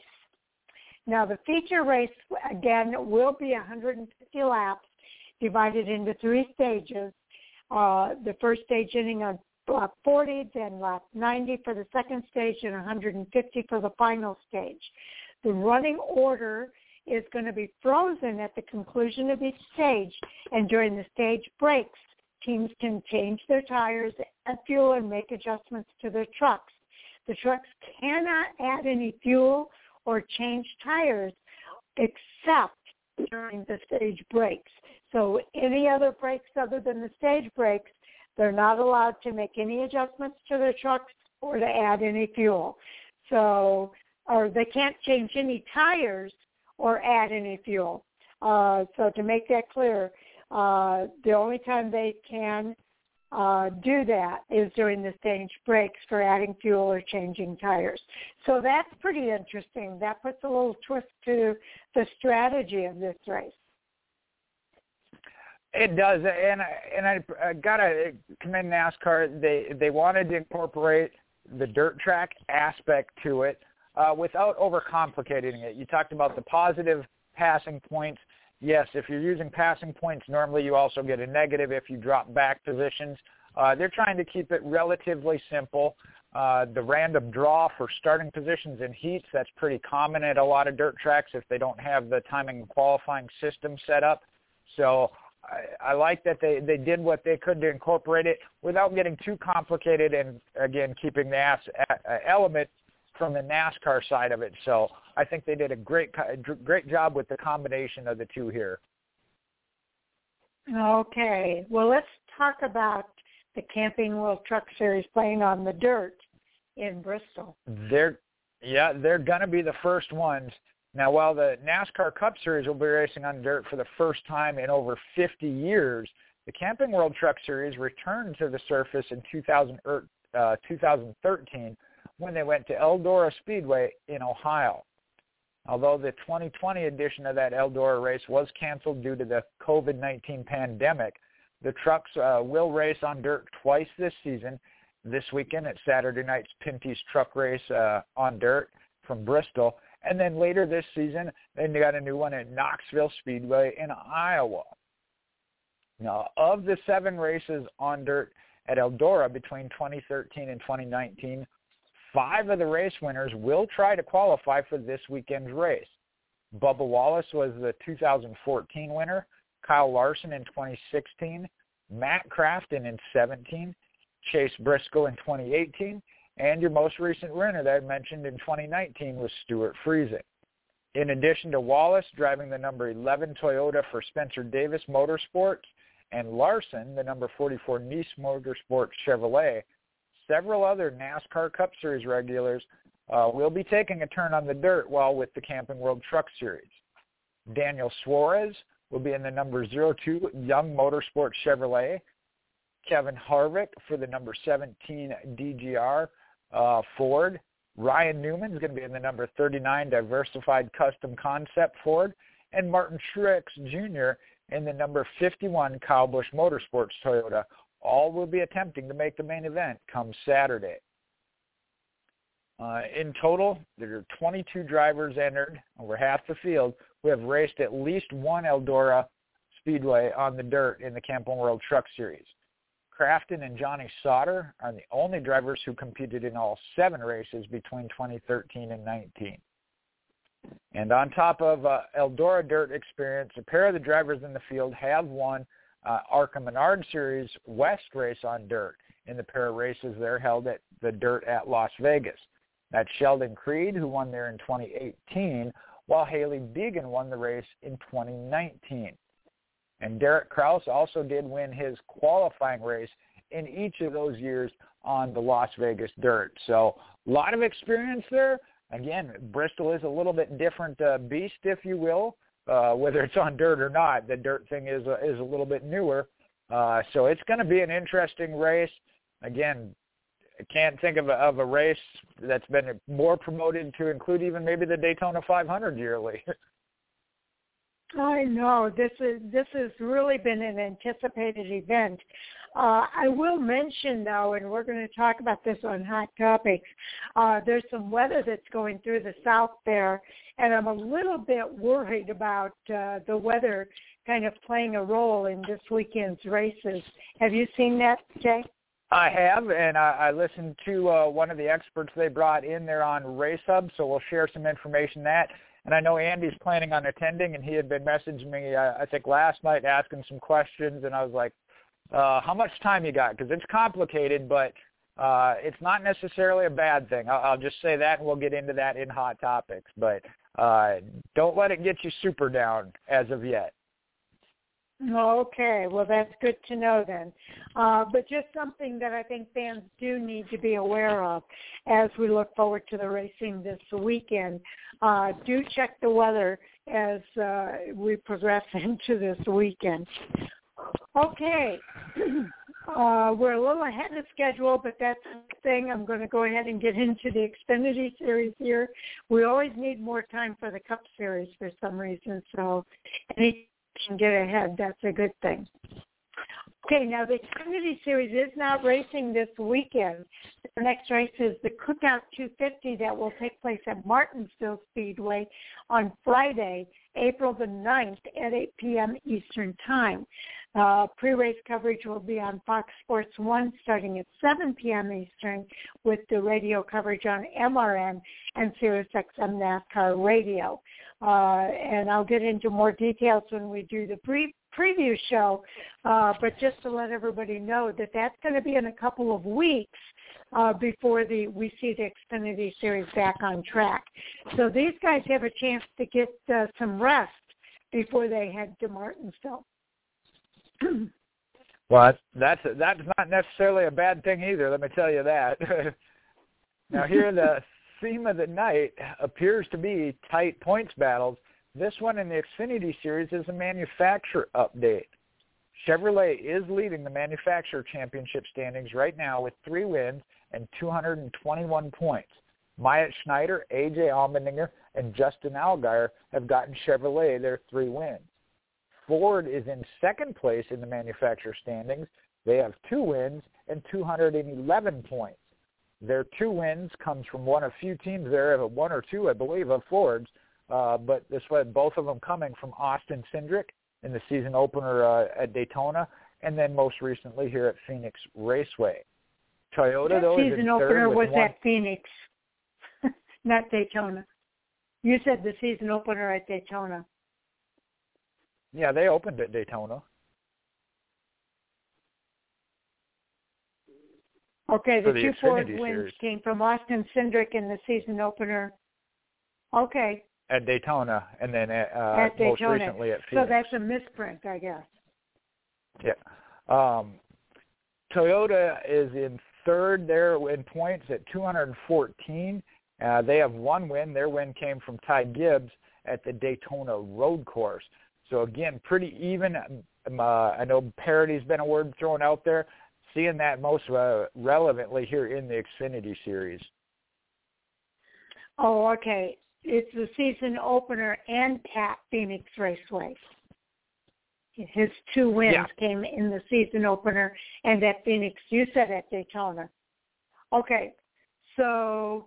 Now the feature race, again, will be one hundred fifty laps divided into three stages. Uh, the first stage ending on lap forty, then lap ninety for the second stage, and one hundred fifty for the final stage. The running order is going to be frozen at the conclusion of each stage, and during the stage breaks, teams can change their tires, add fuel, and make adjustments to their trucks. The trucks cannot add any fuel or change tires except during the stage breaks. So any other breaks other than the stage breaks, they're not allowed to make any adjustments to their trucks or to add any fuel. So or they can't change any tires or add any fuel. Uh, so to make that clear, uh, the only time they can uh, do that is during the stage breaks for adding fuel or changing tires. So that's pretty interesting. That puts a little twist to the strategy of this race. It does, and and I, I gotta commend NASCAR. They they wanted to incorporate the dirt track aspect to it uh, without overcomplicating it. You talked about the positive passing points. Yes, if you're using passing points, normally you also get a negative if you drop back positions. Uh, they're trying to keep it relatively simple. Uh, the random draw for starting positions in heats, that's pretty common at a lot of dirt tracks if they don't have the timing and qualifying system set up. So I, I like that they, they did what they could to incorporate it without getting too complicated and, again, keeping the ass, uh, element from the NASCAR side of it. So I think they did a great great job with the combination of the two here. Okay. Well, let's talk about the Camping World Truck Series playing on the dirt in Bristol. They're, yeah, they're going to be the first ones. Now, while the NASCAR Cup Series will be racing on dirt for the first time in over fifty years, the Camping World Truck Series returned to the surface in two thousand, uh, two thousand thirteen when they went to Eldora Speedway in Ohio. Although the twenty twenty edition of that Eldora race was canceled due to the COVID nineteen pandemic, the trucks uh, will race on dirt twice this season. This weekend at Saturday night's Pinty's Truck Race uh, on dirt from Bristol. And then later this season, they got a new one at Knoxville Speedway in Iowa. Now, of the seven races on dirt at Eldora between twenty thirteen and twenty nineteen, five of the race winners will try to qualify for this weekend's race. Bubba Wallace was the two thousand fourteen winner, Kyle Larson in twenty sixteen, Matt Crafton in seventeen, Chase Briscoe in twenty eighteen, and your most recent winner that I mentioned in twenty nineteen was Stuart Friesen. In addition to Wallace driving the number eleven Toyota for Spencer Davis Motorsports and Larson, the number forty-four Nice Motorsports Chevrolet, several other NASCAR Cup Series regulars uh, will be taking a turn on the dirt while with the Camping World Truck Series. Daniel Suarez will be in the number zero two Young Motorsports Chevrolet. Kevin Harvick for the number seventeen D G R uh, Ford. Ryan Newman is going to be in the number thirty-nine Diversified Custom Concept Ford. And Martin Truex Junior in the number fifty-one Kyle Busch Motorsports Toyota. All will be attempting to make the main event come Saturday. Uh, in total, there are twenty-two drivers entered, over half the field, who have raced at least one Eldora Speedway on the dirt in the Camping World Truck Series. Crafton and Johnny Sauter are the only drivers who competed in all seven races between twenty thirteen and nineteen. And on top of uh, Eldora Dirt experience, a pair of the drivers in the field have won uh, ARCA Menard Series West race on dirt in the pair of races there held at the dirt at Las Vegas. That's Sheldon Creed, who won there in twenty eighteen, while Haley Deegan won the race in twenty nineteen. And Derek Kraus also did win his qualifying race in each of those years on the Las Vegas dirt. So a lot of experience there. Again, Bristol is a little bit different uh, beast, if you will, uh, whether it's on dirt or not. The dirt thing is a, is a little bit newer. Uh, so it's going to be an interesting race. Again, I can't think of a, of a race that's been more promoted to include even maybe the Daytona five hundred yearly. I know this is this has really been an anticipated event. Uh, I will mention though, and we're going to talk about this on Hot Topics. Uh, there's some weather that's going through the south there, and I'm a little bit worried about uh, the weather kind of playing a role in this weekend's races. Have you seen that, Jay? I have, and I, I listened to uh, one of the experts they brought in there on Race Hub, so we'll share some information on that. And I know Andy's planning on attending, and he had been messaging me, uh, I think, last night asking some questions, and I was like, uh, how much time you got? Because it's complicated, but uh, it's not necessarily a bad thing. I'll, I'll just say that, and we'll get into that in Hot Topics. But uh, don't let it get you super down as of yet. Okay, well, that's good to know then. Uh, but just something that I think fans do need to be aware of as we look forward to the racing this weekend. Uh, do check the weather as uh, we progress into this weekend. Okay, uh, we're a little ahead of schedule, but that's the thing. I'm going to go ahead and get into the Xfinity Series here. We always need more time for the Cup Series for some reason, so any can get ahead, that's a good thing. Okay, now the Xfinity Series is not racing this weekend. The next race is the Cookout two fifty that will take place at Martinsville Speedway on Friday, April the ninth at eight p.m. Eastern Time. Uh, pre-race coverage will be on Fox Sports one starting at seven p.m. Eastern with the radio coverage on M R N and SiriusXM NASCAR Radio. Uh, and I'll get into more details when we do the pre- preview show, uh, but just to let everybody know that that's going to be in a couple of weeks uh, before the we see the Xfinity Series back on track. So these guys have a chance to get uh, some rest before they head to Martinsville. Well, that's that's not necessarily a bad thing either. Let me tell you that. Now, here the theme of the night appears to be tight points battles. This one in the Xfinity Series is a manufacturer update. Chevrolet is leading the manufacturer championship standings right now with three wins and two hundred twenty-one points. Myatt Schneider, A J Allmendinger, and Justin Allgaier have gotten Chevrolet their three wins. Ford is in second place in the manufacturer standings. They have two wins and two hundred eleven points. Their two wins comes from one of few teams there, one or two, I believe, of Fords, uh, but this one, both of them coming from Austin Cindric in the season opener uh, at Daytona, and then most recently here at Phoenix Raceway. Toyota, that though, season is in opener third with was one... at Phoenix, not Daytona. You said the season opener at Daytona. Yeah, they opened at Daytona. Okay, the, the two Ford Xfinity wins Series. came from Austin Cindric in the season opener. Okay. At Daytona, and then at, uh, at Daytona. most recently at Phoenix. So that's a misprint, I guess. Yeah. Um, Toyota is in third there in points at two hundred fourteen. Uh, they have one win. Their win came from Ty Gibbs at the Daytona Road Course. So, again, pretty even. Um, uh, I know parity's been a word thrown out there. Seeing that most uh, relevantly here in the Xfinity Series. Oh, okay. It's the season opener and at Phoenix Raceway. His two wins yeah. came in the season opener and at Phoenix. You said at Daytona. Okay. So,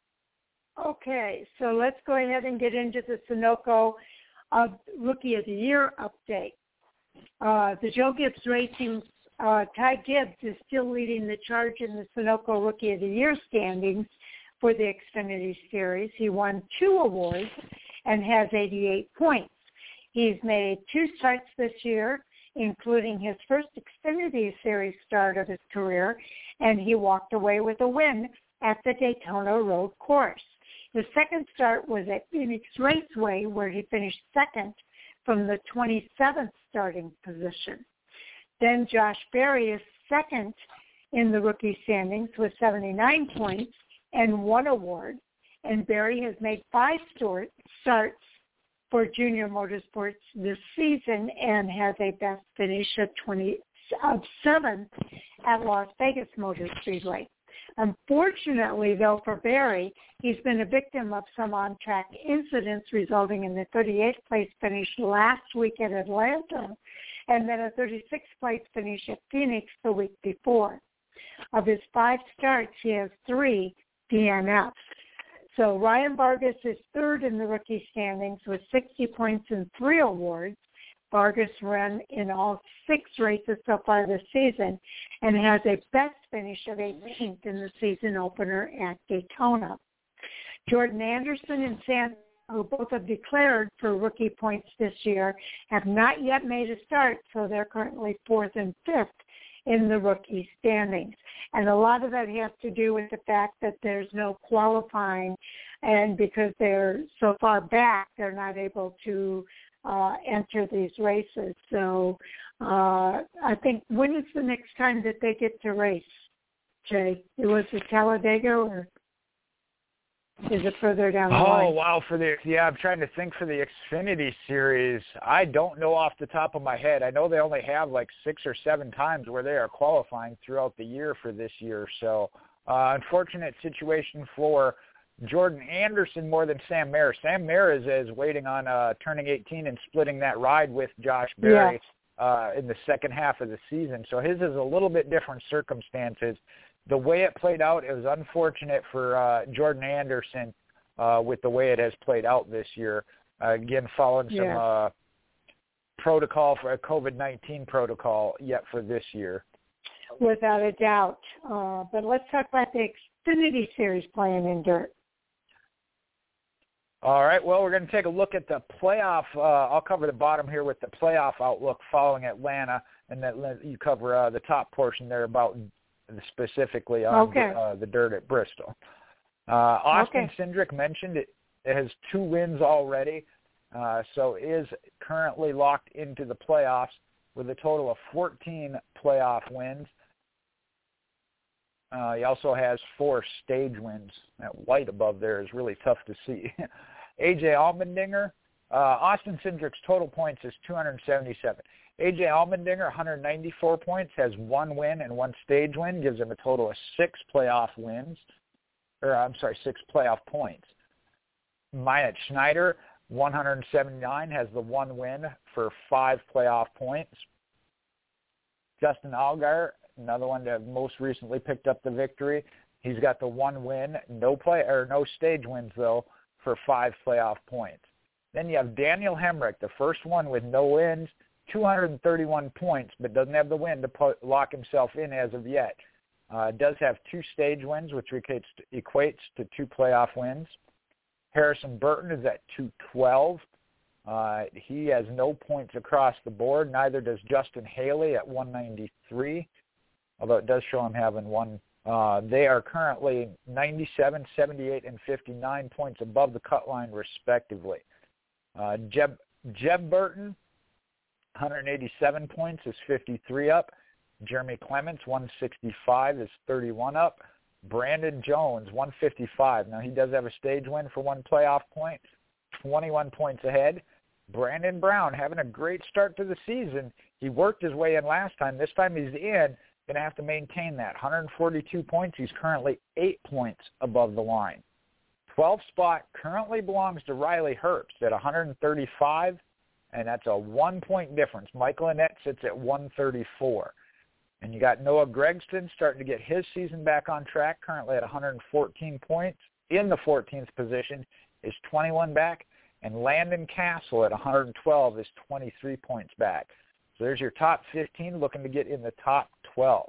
okay. So let's go ahead and get into the Sunoco uh, Rookie of the Year update. Uh, the Joe Gibbs Racing Uh, Ty Gibbs is still leading the charge in the Sunoco Rookie of the Year standings for the Xfinity Series. He won two awards and has eighty-eight points. He's made two starts this year, including his first Xfinity Series start of his career, and he walked away with a win at the Daytona Road Course. His second start was at Phoenix Raceway, where he finished second from the twenty-seventh starting position. Then Josh Berry is second in the rookie standings with seventy-nine points and one award. And Berry has made five start, starts for Junior Motorsports this season and has a best finish of twenty of seven at Las Vegas Motor Speedway. Unfortunately, though, for Berry, he's been a victim of some on-track incidents resulting in the thirty-eighth place finish last week at Atlanta and then a thirty-sixth place finish at Phoenix the week before. Of his five starts, he has three D N Fs. So Ryan Vargas is third in the rookie standings with sixty points and three awards. Vargas ran in all six races so far this season and has a best finish of eighteenth in the season opener at Daytona. Jordan Anderson and Sam, who both have declared for rookie points this year, have not yet made a start, so they're currently fourth and fifth in the rookie standings. And a lot of that has to do with the fact that there's no qualifying, and because they're so far back, they're not able to uh, enter these races. So uh, I think, when is the next time that they get to race, Jay? It was it Talladega, or is it further down the oh, line? Oh, wow. For the Yeah, I'm trying to think for the Xfinity Series. I don't know off the top of my head. I know they only have like six or seven times where they are qualifying throughout the year for this year. So uh, unfortunate situation for Jordan Anderson more than Sam Mayer. Sam Mayer is, is waiting on uh, turning eighteen and splitting that ride with Josh Berry yes. uh, in the second half of the season. So his is a little bit different circumstances. The way it played out, it was unfortunate for uh, Jordan Anderson uh, with the way it has played out this year. Uh, again, following some yes. uh, protocol for a COVID nineteen protocol yet for this year. Without a doubt. Uh, but let's talk about the Xfinity Series playing in dirt. All right, well, we're going to take a look at the playoff. Uh, I'll cover the bottom here with the playoff outlook following Atlanta, and then you cover uh, the top portion there about specifically on okay. the, uh, the dirt at Bristol. Uh, Austin okay. Cindric mentioned it, it has two wins already, uh, so is currently locked into the playoffs with a total of fourteen playoff wins. Uh, he also has four stage wins. That white above there is really tough to see. A J Allmendinger, uh, Austin Cindric's total points is two hundred seventy-seven. A J Allmendinger, one hundred ninety-four points, has one win and one stage win, gives him a total of six playoff wins, or I'm sorry, six playoff points. Myatt Schneider, one hundred seventy-nine, has the one win for five playoff points. Justin Allgaier, another one that most recently picked up the victory. He's got the one win, no play or no stage wins though, for five playoff points. Then you have Daniel Hemrick, the first one with no wins, two hundred thirty-one points, but doesn't have the win to put, lock himself in as of yet. Uh, does have two stage wins, which equates to, equates to two playoff wins. Harrison Burton is at two twelve. Uh, he has no points across the board. Neither does Justin Haley at one ninety-three, although it does show him having one. Uh, they are currently ninety-seven, seventy-eight, and fifty-nine points above the cut line, respectively. Uh, Jeb, Jeb Burton, one hundred eighty-seven points, is fifty-three up. Jeremy Clements, one sixty-five, is thirty-one up. Brandon Jones, one fifty-five. Now, he does have a stage win for one playoff point, twenty-one points ahead. Brandon Brown having a great start to the season. He worked his way in last time. This time he's in. Going to have to maintain that. one hundred forty-two points. He's currently eight points above the line. twelfth spot currently belongs to Riley Herbst at one hundred thirty-five, and that's a one-point difference. Michael Annett sits at one thirty-four. And you got Noah Gragson starting to get his season back on track, currently at one hundred fourteen points. In the fourteenth position is twenty-one back, and Landon Castle at one hundred twelve is twenty-three points back. So there's your top fifteen looking to get in the top twelve.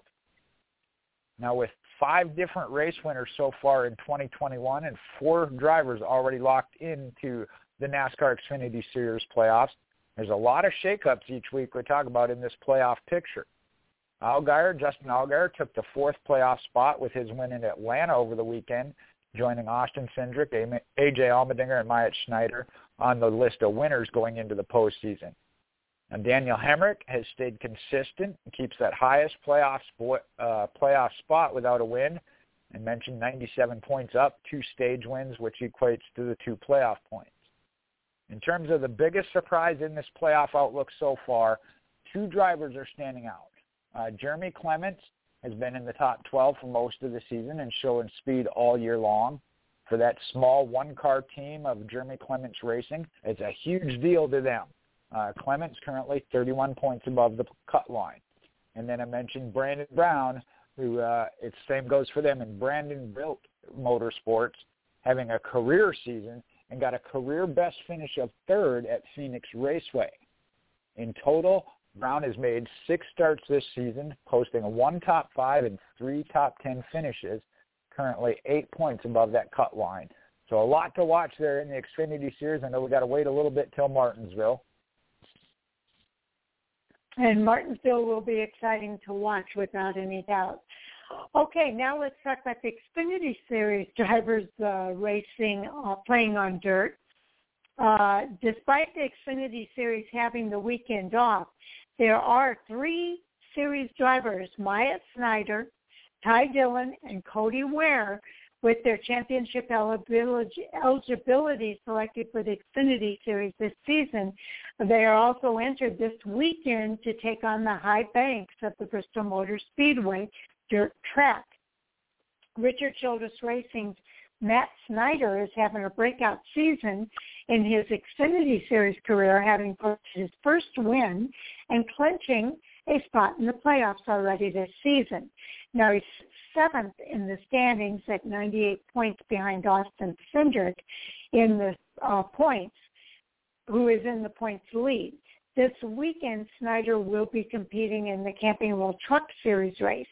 Now with five different race winners so far in twenty twenty-one and four drivers already locked into the NASCAR Xfinity Series playoffs, there's a lot of shakeups each week we talk about in this playoff picture. Allgaier, Justin Allgaier, took the fourth playoff spot with his win in Atlanta over the weekend, joining Austin Cindric, A J Allmendinger, and Myatt Schneider on the list of winners going into the postseason. And Daniel Hemrick has stayed consistent and keeps that highest playoff, spo- uh, playoff spot without a win, and mentioned ninety-seven points up, two stage wins, which equates to the two playoff points. In terms of the biggest surprise in this playoff outlook so far, two drivers are standing out. Uh, Jeremy Clements has been in the top twelve for most of the season and showing speed all year long. For that small one-car team of Jeremy Clements Racing, it's a huge deal to them. Uh, Clements currently thirty-one points above the cut line. And then I mentioned Brandon Brown, who uh, it's same goes for them. And Brandon built Motorsports, having a career season and got a career best finish of third at Phoenix Raceway. In total, Brown has made six starts this season, posting a one top five and three top ten finishes, currently eight points above that cut line. So a lot to watch there in the Xfinity Series. I know we got to wait a little bit till Martinsville. And Martinsville will be exciting to watch without any doubt. Okay, now let's talk about the Xfinity Series drivers uh, racing, uh, playing on dirt. uh, despite the Xfinity Series having the weekend off, there are three series drivers, Myatt Snider, Ty Dillon, and Cody Ware, with their championship eligibility, eligibility selected for the Xfinity Series this season. They are also entered this weekend to take on the high banks of the Bristol Motor Speedway dirt track. Richard Childress Racing's Matt Snider is having a breakout season in his Xfinity Series career, having posted his first win and clinching a spot in the playoffs already this season. Now he's seventh in the standings at ninety-eight points behind Austin Cindric in the uh, points, who is in the points lead. This weekend, Snider will be competing in the Camping World Truck Series race.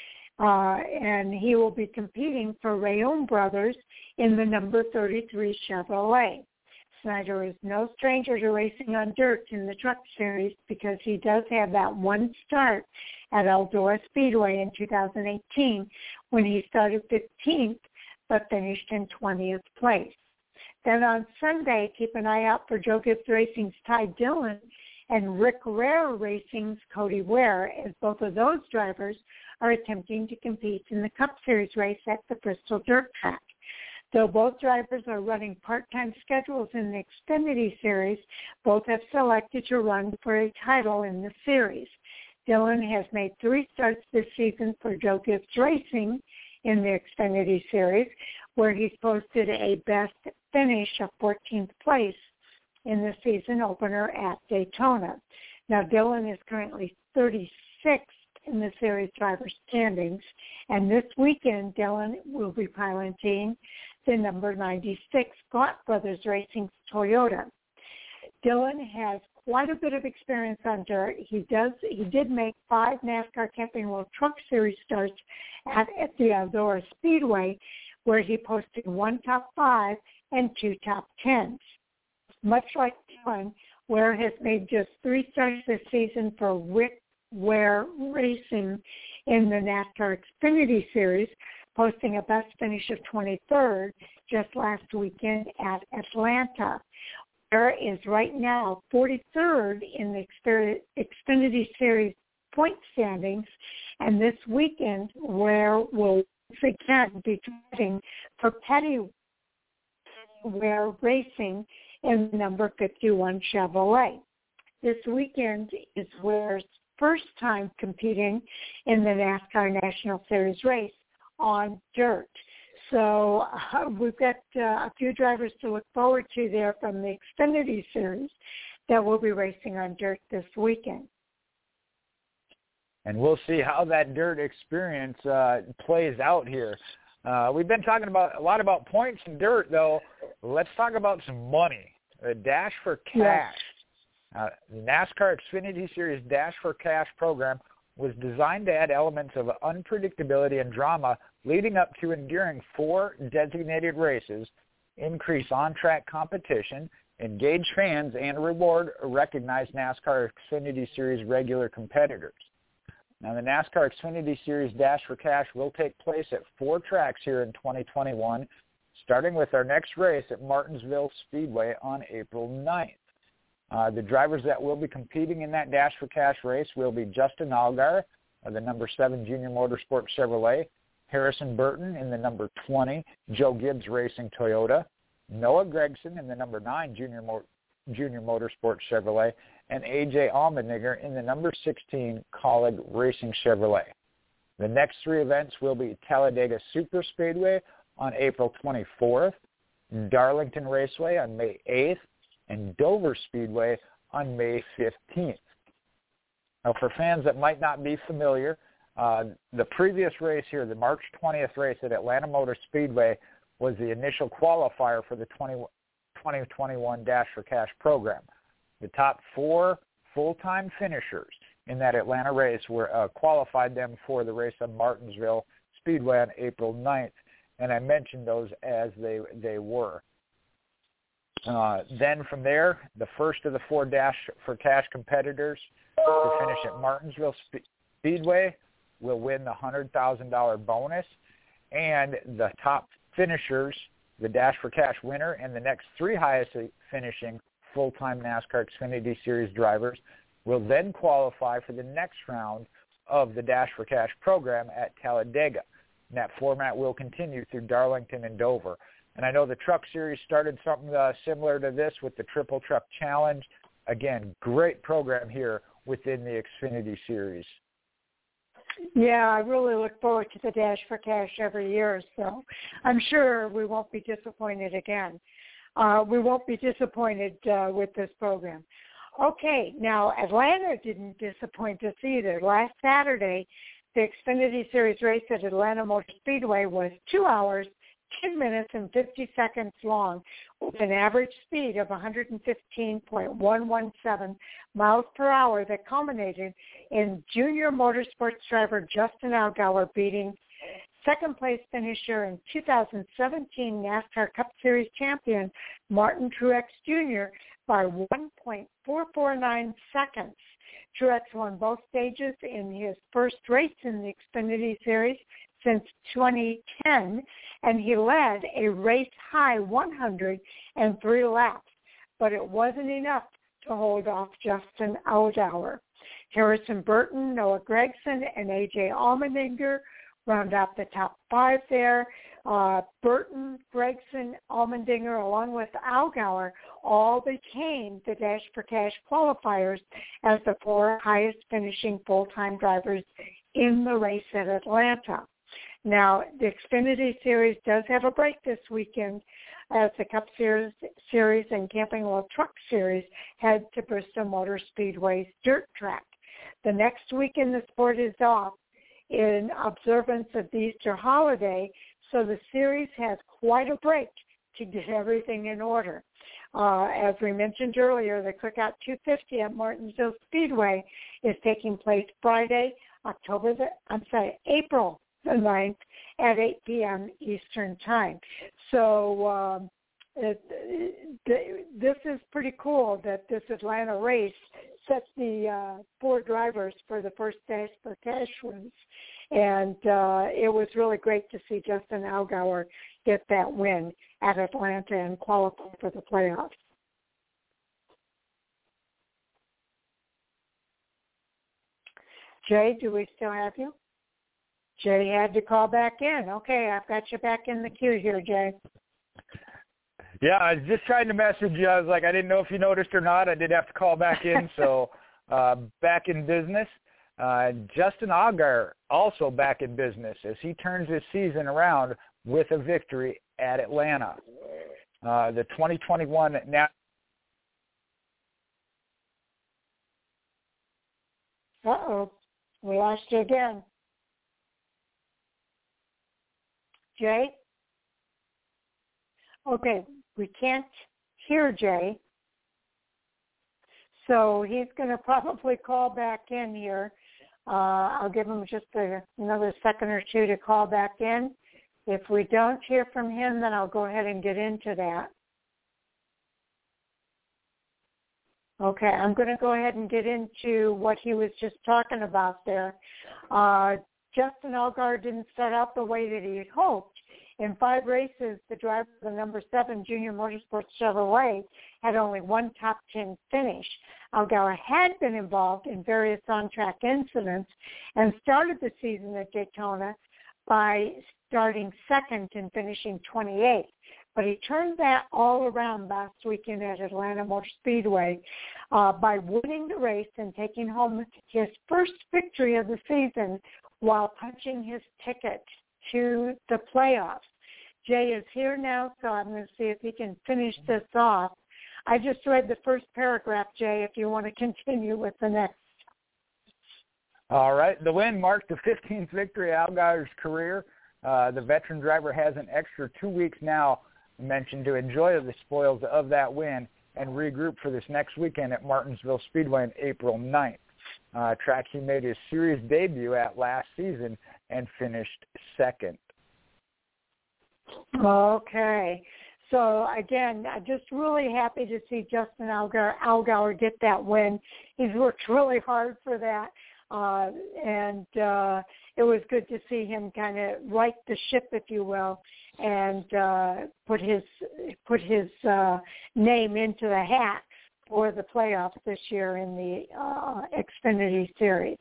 Uh, and he will be competing for Rayone Brothers in the number thirty-three Chevrolet. Snider is no stranger to racing on dirt in the Truck Series because he does have that one start at Eldora Speedway in two thousand eighteen when he started fifteenth but finished in twentieth place. Then on Sunday, keep an eye out for Joe Gibbs Racing's Ty Dillon and Rick Rare Racing's Cody Ware, as both of those drivers are attempting to compete in the Cup Series race at the Bristol Dirt Track. Though both drivers are running part-time schedules in the Xfinity Series, both have selected to run for a title in the series. Dillon has made three starts this season for Joe Gibbs Racing in the Xfinity Series, where he's posted a best finish of fourteenth place in the season opener at Daytona. Now, Dillon is currently thirty-sixth in the series driver standings, and this weekend Dillon will be piloting the number ninety-six Gaunt Brothers Racing Toyota. Dillon has quite a bit of experience on dirt. He does. He did make five NASCAR Camping World Truck Series starts at, at the Eldora Speedway, where he posted one top five and two top tens. Much like Dillon, Ware has made just three starts this season for Rick Ware Racing in the NASCAR Xfinity Series, posting a best finish of twenty-third just last weekend at Atlanta. Ware is right now forty-third in the Xfinity Series point standings, and this weekend Ware will once again be driving for Petty Ware Racing in the number fifty-one Chevrolet. This weekend is Ware's first time competing in the NASCAR National Series race on dirt. So uh, we've got uh, a few drivers to look forward to there from the Xfinity Series that will be racing on dirt this weekend. And we'll see how that dirt experience uh, plays out here. Uh, we've been talking about a lot about points and dirt, though. Let's talk about some money. A Dash for Cash. Yes. Uh, the NASCAR Xfinity Series Dash for Cash program was designed to add elements of unpredictability and drama leading up to enduring four designated races, increase on-track competition, engage fans, and reward recognized NASCAR Xfinity Series regular competitors. Now, the NASCAR Xfinity Series Dash for Cash will take place at four tracks here in twenty twenty-one, starting with our next race at Martinsville Speedway on April ninth. Uh, the drivers that will be competing in that Dash for Cash race will be Justin Allgaier of the number seven Junior Motorsport Chevrolet, Harrison Burton in the number twenty Joe Gibbs Racing Toyota, Noah Gragson in the number nine Junior, Mo- Junior Motorsport Chevrolet, and A J Allmendinger in the number sixteen Colleague Racing Chevrolet. The next three events will be Talladega Super Speedway on April twenty-fourth, Darlington Raceway on May eighth, and Dover Speedway on May fifteenth. Now, for fans that might not be familiar, uh, the previous race here, the March twentieth race at Atlanta Motor Speedway, was the initial qualifier for the twenty twenty-one Dash for Cash program. The top four full-time finishers in that Atlanta race were uh, qualified them for the race on Martinsville Speedway on April ninth, and I mentioned those as they they were. Uh, then from there, the first of the four Dash for Cash competitors to finish at Martinsville Spe- Speedway will win the one hundred thousand dollars bonus, and the top finishers The Dash for Cash winner and the next three highest finishing full-time NASCAR Xfinity Series drivers will then qualify for the next round of the Dash for Cash program at Talladega. And that format will continue through Darlington and Dover. And I know the Truck Series started something uh, similar to this with the Triple Truck Challenge. Again, great program here within the Xfinity Series. Yeah, I really look forward to the Dash for Cash every year, so I'm sure we won't be disappointed again. Uh, we won't be disappointed uh, with this program. Okay, now Atlanta didn't disappoint us either. Last Saturday, the Xfinity Series race at Atlanta Motor Speedway was two hours, ten minutes, and fifty seconds long with an average speed of one fifteen point one one seven miles per hour that culminated in junior motorsports driver Justin Allgaier beating second-place finisher and two thousand seventeen NASCAR Cup Series champion Martin Truex Junior by one point four four nine seconds. Truex won both stages in his first race in the Xfinity Series since twenty ten, and he led a race-high one hundred three laps, but it wasn't enough to hold off Justin Allgaier. Harrison Burton, Noah Gragson, and A J Allmendinger round out the top five there. Uh, Burton, Gragson, Allmendinger, along with Allgaier, all became the Dash for Cash qualifiers as the four highest finishing full-time drivers in the race at Atlanta. Now, the Xfinity Series does have a break this weekend as the Cup Series, series and Camping World Truck Series head to Bristol Motor Speedway's dirt track. The next weekend the sport is off in observance of the Easter holiday, so the series has quite a break to get everything in order. Uh, as we mentioned earlier, the Cookout two fifty at Martinsville Speedway is taking place Friday, October the, I'm sorry, April the ninth at eight p.m. Eastern Time. So um, it, it, this is pretty cool that this Atlanta race sets the uh, four drivers for the first Dash for Cash wins. And uh, it was really great to see Justin Allgaier get that win at Atlanta and qualify for the playoffs. Jay, do we still have you? Jay had to call back in. Okay, I've got you back in the queue here, Jay. Yeah, I was just trying to message you. I was like, I didn't know if you noticed or not. I did have to call back in, so uh, back in business. Uh, Justin Allgaier also back in business as he turns his season around with a victory at Atlanta. Uh, the twenty twenty-one now. Uh-oh, we lost you again. Jay? Okay, we can't hear Jay. So he's going to probably call back in here. Uh, I'll give him just a, another second or two to call back in. If we don't hear from him, then I'll go ahead and get into that. Okay, I'm going to go ahead and get into what he was just talking about there. Uh, Justin Allgaier didn't start out the way that he had hoped. In five races, the driver of the number seven Junior Motorsports Chevrolet had only one top ten finish. Allgaier had been involved in various on-track incidents and started the season at Daytona by starting second and finishing twenty-eighth. But he turned that all around last weekend at Atlanta Motor Speedway uh, by winning the race and taking home his first victory of the season while punching his ticket to the playoffs. Jay is here now, so I'm going to see if he can finish this off. I just read the first paragraph, Jay, if you want to continue with the next. All right. The win marked the fifteenth victory of Allgaier's career. Uh, the veteran driver has an extra two weeks now, mentioned, to enjoy the spoils of that win and regroup for this next weekend at Martinsville Speedway on April ninth. Uh, track he made his series debut at last season and finished second. Okay. So, again, I'm just really happy to see Justin Allgaier, Allgaier get that win. He's worked really hard for that, uh, and uh, it was good to see him kind of right the ship, if you will, and uh, put his put his uh, name into the hat for the playoffs this year in the uh, Xfinity Series.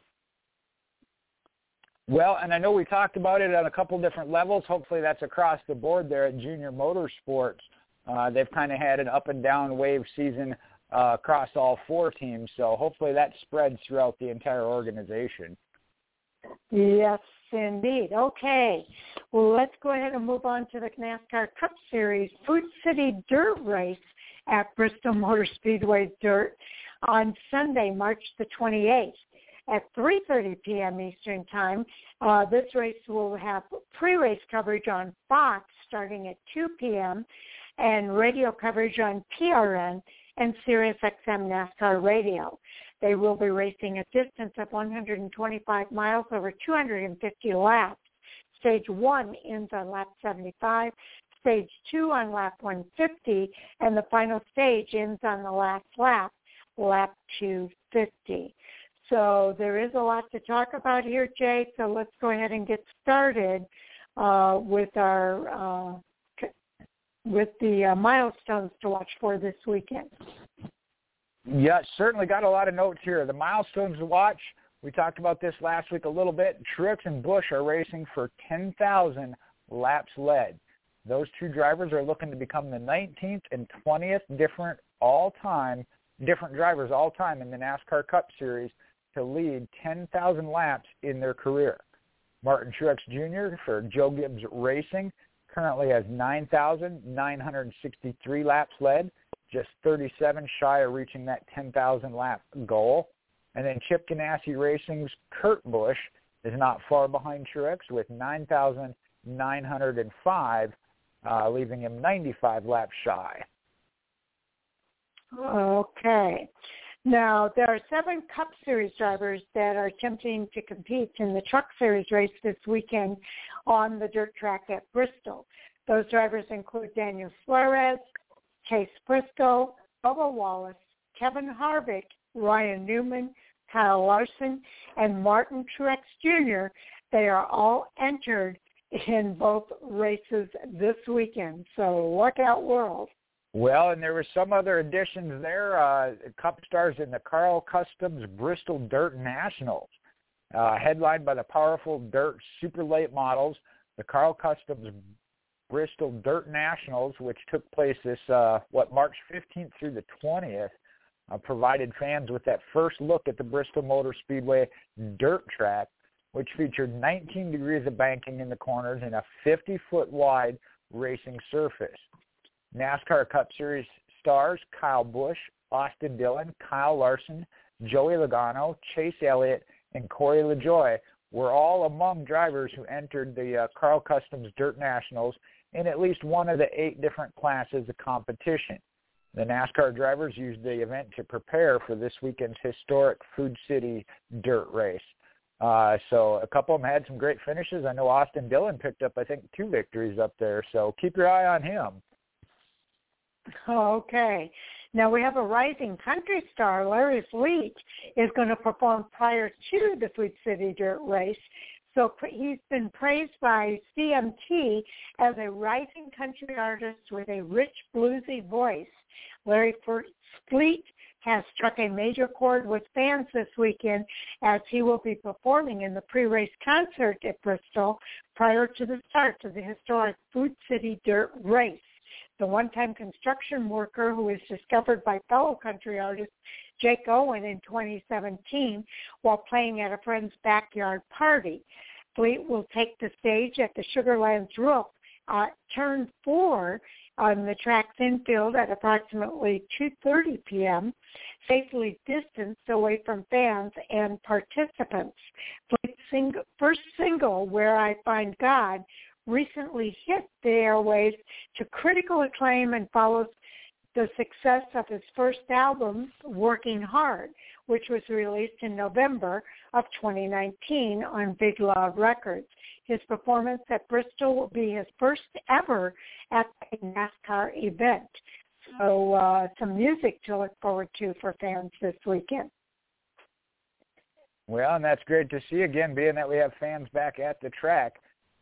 Well, and I know we talked about it on a couple different levels. Hopefully that's across the board there at Junior Motorsports. Uh, they've kind of had an up and down wave season uh, across all four teams, so hopefully that spreads throughout the entire organization. Yes, indeed. Okay. Well, let's go ahead and move on to the NASCAR Cup Series Food City Dirt Race at Bristol Motor Speedway Dirt on Sunday, March the twenty-eighth. At three thirty p.m. Eastern Time. Uh, this race will have pre-race coverage on Fox starting at two p.m. and radio coverage on P R N and Sirius X M NASCAR Radio. They will be racing a distance of one hundred twenty-five miles over two hundred fifty laps. Stage one ends on lap seventy-five, stage two on lap one fifty, and the final stage ends on the last lap, lap two fifty. So there is a lot to talk about here, Jay, so let's go ahead and get started uh, with our uh, with the uh, milestones to watch for this weekend. Yeah, certainly got a lot of notes here. The milestones to watch, we talked about this last week a little bit. Truex and Busch are racing for ten thousand laps led. Those two drivers are looking to become the nineteenth and twentieth different all-time, different drivers all-time in the NASCAR Cup Series to lead ten thousand laps in their career. Martin Truex Junior for Joe Gibbs Racing currently has nine thousand nine hundred sixty-three laps led, just thirty-seven shy of reaching that ten thousand lap goal. And then Chip Ganassi Racing's Kurt Busch is not far behind Truex with nine thousand nine hundred five, uh, leaving him ninety-five laps shy. Okay. Now, there are seven Cup Series drivers that are attempting to compete in the Truck Series race this weekend on the dirt track at Bristol. Those drivers include Daniel Suarez, Chase Briscoe, Bubba Wallace, Kevin Harvick, Ryan Newman, Kyle Larson, and Martin Truex Junior They are all entered in both races this weekend. So look out, world. Well, and there were some other additions there. Uh, Cup stars in the Carl Customs Bristol Dirt Nationals, uh, headlined by the powerful dirt super late models. The Carl Customs Bristol Dirt Nationals, which took place this, uh, what, March fifteenth through the twentieth, uh, provided fans with that first look at the Bristol Motor Speedway dirt track, which featured nineteen degrees of banking in the corners and a fifty-foot wide racing surface. NASCAR Cup Series stars Kyle Busch, Austin Dillon, Kyle Larson, Joey Logano, Chase Elliott, and Corey LaJoie were all among drivers who entered the uh, Carl Customs Dirt Nationals in at least one of the eight different classes of competition. The NASCAR drivers used the event to prepare for this weekend's historic Food City Dirt Race. Uh, so a couple of them had some great finishes. I know Austin Dillon picked up, I think, two victories up there, so keep your eye on him. Okay. Now we have a rising country star, Larry Fleet, is going to perform prior to the Food City Dirt Race. So he's been praised by C M T as a rising country artist with a rich bluesy voice. Larry Fleet has struck a major chord with fans this weekend as he will be performing in the pre-race concert at Bristol prior to the start of the historic Food City Dirt Race. The one-time construction worker who was discovered by fellow country artist Jake Owen in twenty seventeen while playing at a friend's backyard party. Fleet will take the stage at the Sugarlands roof, uh, turn four on the track's infield at approximately two thirty p.m., safely distanced away from fans and participants. Fleet's sing- first single, Where I Find God, recently hit the airwaves to critical acclaim and follows the success of his first album, Working Hard, which was released in November of twenty nineteen on Big Loud Records. His performance at Bristol will be his first ever at a NASCAR event. So uh, some music to look forward to for fans this weekend. Well, and that's great to see, again, being that we have fans back at the track.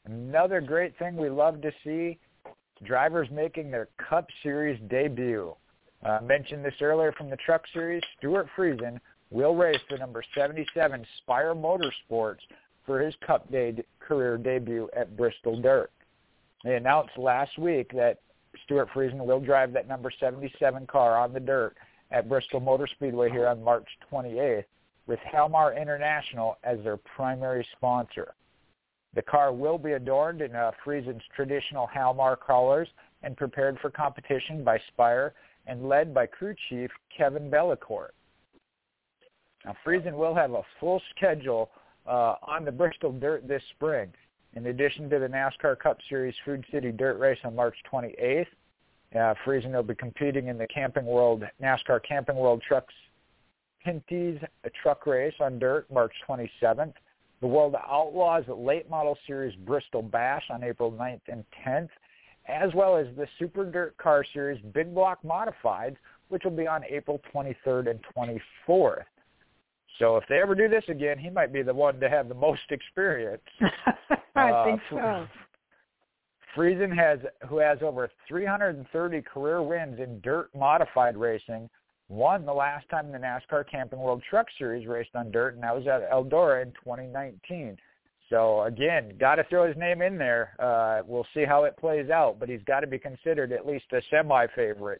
Another great thing we love to see, drivers making their Cup Series debut. I uh, mentioned this earlier from the Truck Series. Stuart Friesen will race the number seventy-seven Spire Motorsports for his Cup Day career debut at Bristol Dirt. They announced last week that Stuart Friesen will drive that number seventy-seven car on the dirt at Bristol Motor Speedway here on March twenty-eighth with Halmar International as their primary sponsor. The car will be adorned in uh, Friesen's traditional Halmar colors and prepared for competition by Spire and led by crew chief Kevin Bellicourt. Now, Friesen will have a full schedule uh, on the Bristol Dirt this spring. In addition to the NASCAR Cup Series Food City Dirt Race on March twenty-eighth, uh, Friesen will be competing in the Camping World NASCAR Camping World Trucks Pinty's Truck Race on dirt March twenty-seventh, the World Outlaws Late Model Series Bristol Bash on April ninth and tenth, as well as the Super Dirt Car Series Big Block Modifieds, which will be on April twenty-third and twenty-fourth. So if they ever do this again, he might be the one to have the most experience. I uh, think so. Friesen has, who has over three hundred thirty career wins in dirt modified racing, won the last time the NASCAR Camping World Truck Series raced on dirt, and that was at Eldora in twenty nineteen. So, again, got to throw his name in there. Uh, we'll see how it plays out, but he's got to be considered at least a semi-favorite.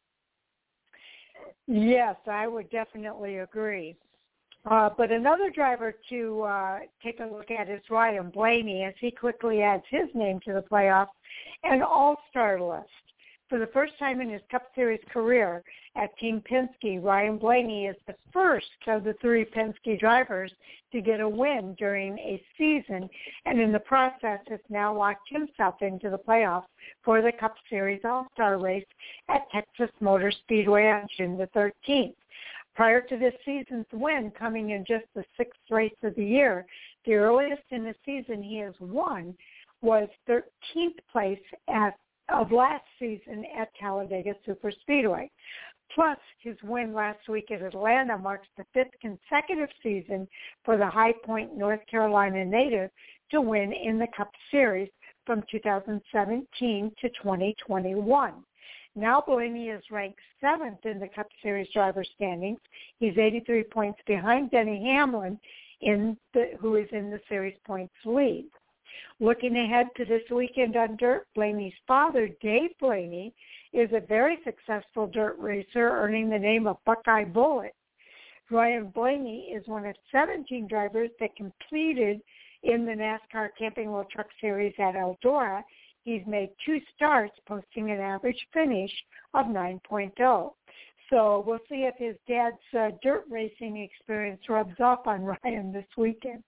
Yes, I would definitely agree. Uh, but another driver to uh, take a look at is Ryan Blaney as he quickly adds his name to the playoffs and all-star list. For the first time in his Cup Series career at Team Penske, Ryan Blaney is the first of the three Penske drivers to get a win during a season, and in the process has now locked himself into the playoffs for the Cup Series All-Star race at Texas Motor Speedway on June the thirteenth. Prior to this season's win, coming in just the sixth race of the year, the earliest in the season he has won was thirteenth place at of last season at Talladega Superspeedway. Plus, his win last week at Atlanta marks the fifth consecutive season for the High Point, North Carolina native to win in the Cup Series from two thousand seventeen to twenty twenty-one. Now Blaney is ranked seventh in the Cup Series driver standings. He's eighty-three points behind Denny Hamlin, in the, who is in the series points lead. Looking ahead to this weekend on dirt, Blaney's father, Dave Blaney, is a very successful dirt racer, earning the name of Buckeye Bullet. Ryan Blaney is one of seventeen drivers that competed in the NASCAR Camping World Truck Series at Eldora. He's made two starts, posting an average finish of nine point oh. So we'll see if his dad's uh, dirt racing experience rubs off on Ryan this weekend.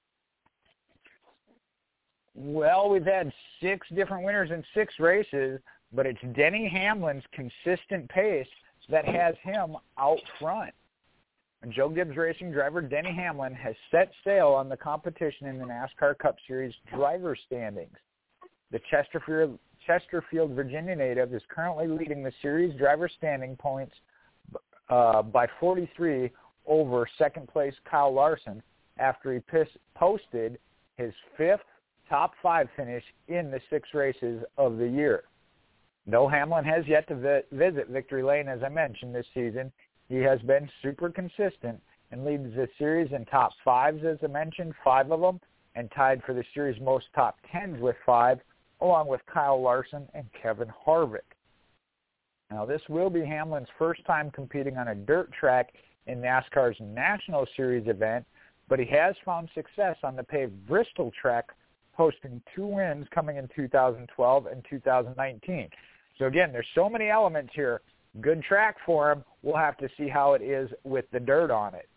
Well, we've had six different winners in six races, but it's Denny Hamlin's consistent pace that has him out front. And Joe Gibbs Racing driver Denny Hamlin has set sail on the competition in the NASCAR Cup Series driver standings. The Chesterfield, Chesterfield, Virginia native is currently leading the series driver standing points uh, by forty-three over second-place Kyle Larson after he pis- posted his fifth top five finish in the six races of the year. Though Hamlin has yet to vi- visit Victory Lane, as I mentioned, this season, he has been super consistent and leads the series in top fives, as I mentioned, five of them, and tied for the series most top tens with five, along with Kyle Larson and Kevin Harvick. Now, this will be Hamlin's first time competing on a dirt track in NASCAR's National Series event, but he has found success on the paved Bristol track, posting two wins coming in two thousand twelve and two thousand nineteen. So, again, there's so many elements here. Good track for him. We'll have to see how it is with the dirt on it.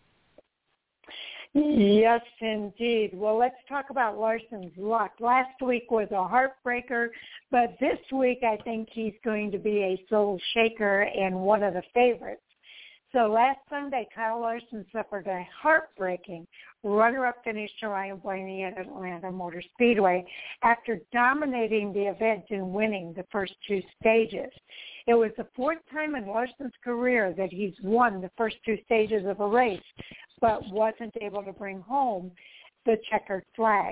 Yes, indeed. Well, let's talk about Larson's luck. Last week was a heartbreaker, but this week I think he's going to be a soul shaker and one of the favorites. So last Sunday, Kyle Larson suffered a heartbreaking runner-up finish to Ryan Blaney at Atlanta Motor Speedway after dominating the event and winning the first two stages. It was the fourth time in Larson's career that he's won the first two stages of a race, but wasn't able to bring home the checkered flag.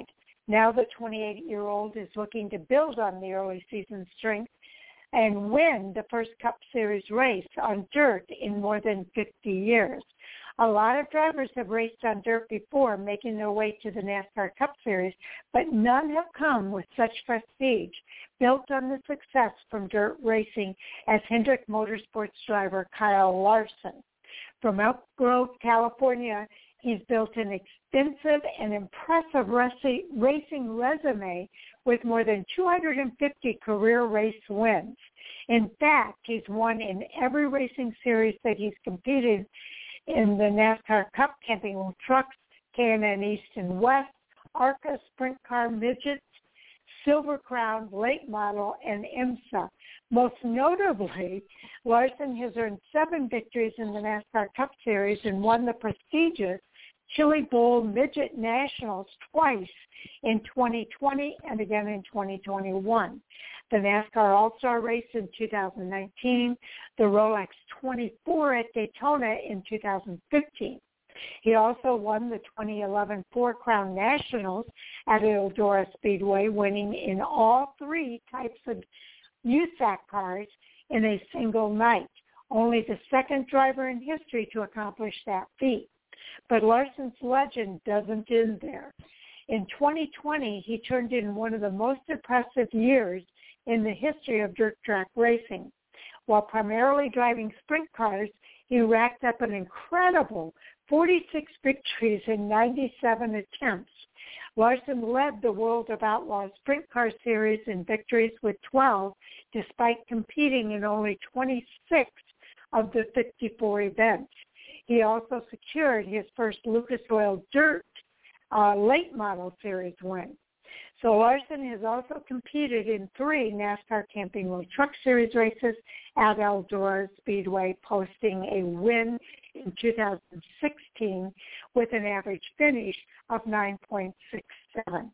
Now the twenty-eight-year-old is looking to build on the early season strength and win the first Cup Series race on dirt in more than fifty years. A lot of drivers have raced on dirt before, making their way to the NASCAR Cup Series, but none have come with such prestige, built on the success from dirt racing as Hendrick Motorsports driver Kyle Larson. From Elk Grove, California, he's built an extensive and impressive racing resume with more than two hundred fifty career race wins. In fact, he's won in every racing series that he's competed in the NASCAR Cup, Camping World Trucks, K and N East and West, ARCA, Sprint Car Midgets, Silver Crown, Late Model, and IMSA. Most notably, Larson has earned seven victories in the NASCAR Cup Series and won the prestigious Chili Bowl Midget Nationals twice in twenty twenty and again in twenty twenty-one. The NASCAR All-Star Race in two thousand nineteen, the Rolex twenty-four at Daytona in two thousand fifteen. He also won the twenty eleven Four Crown Nationals at Eldora Speedway, winning in all three types of U S A C cars in a single night. Only the second driver in history to accomplish that feat. But Larson's legend doesn't end there. In twenty twenty, he turned in one of the most impressive years in the history of dirt track racing. While primarily driving sprint cars, he racked up an incredible forty-six victories in ninety-seven attempts. Larson led the World of Outlaws Sprint Car Series in victories with twelve, despite competing in only twenty-six of the fifty-four events. He also secured his first Lucas Oil Dirt uh, Late Model Series win. So Larson has also competed in three NASCAR Camping World Truck Series races at Eldora Speedway, posting a win in two thousand sixteen with an average finish of nine point six seven.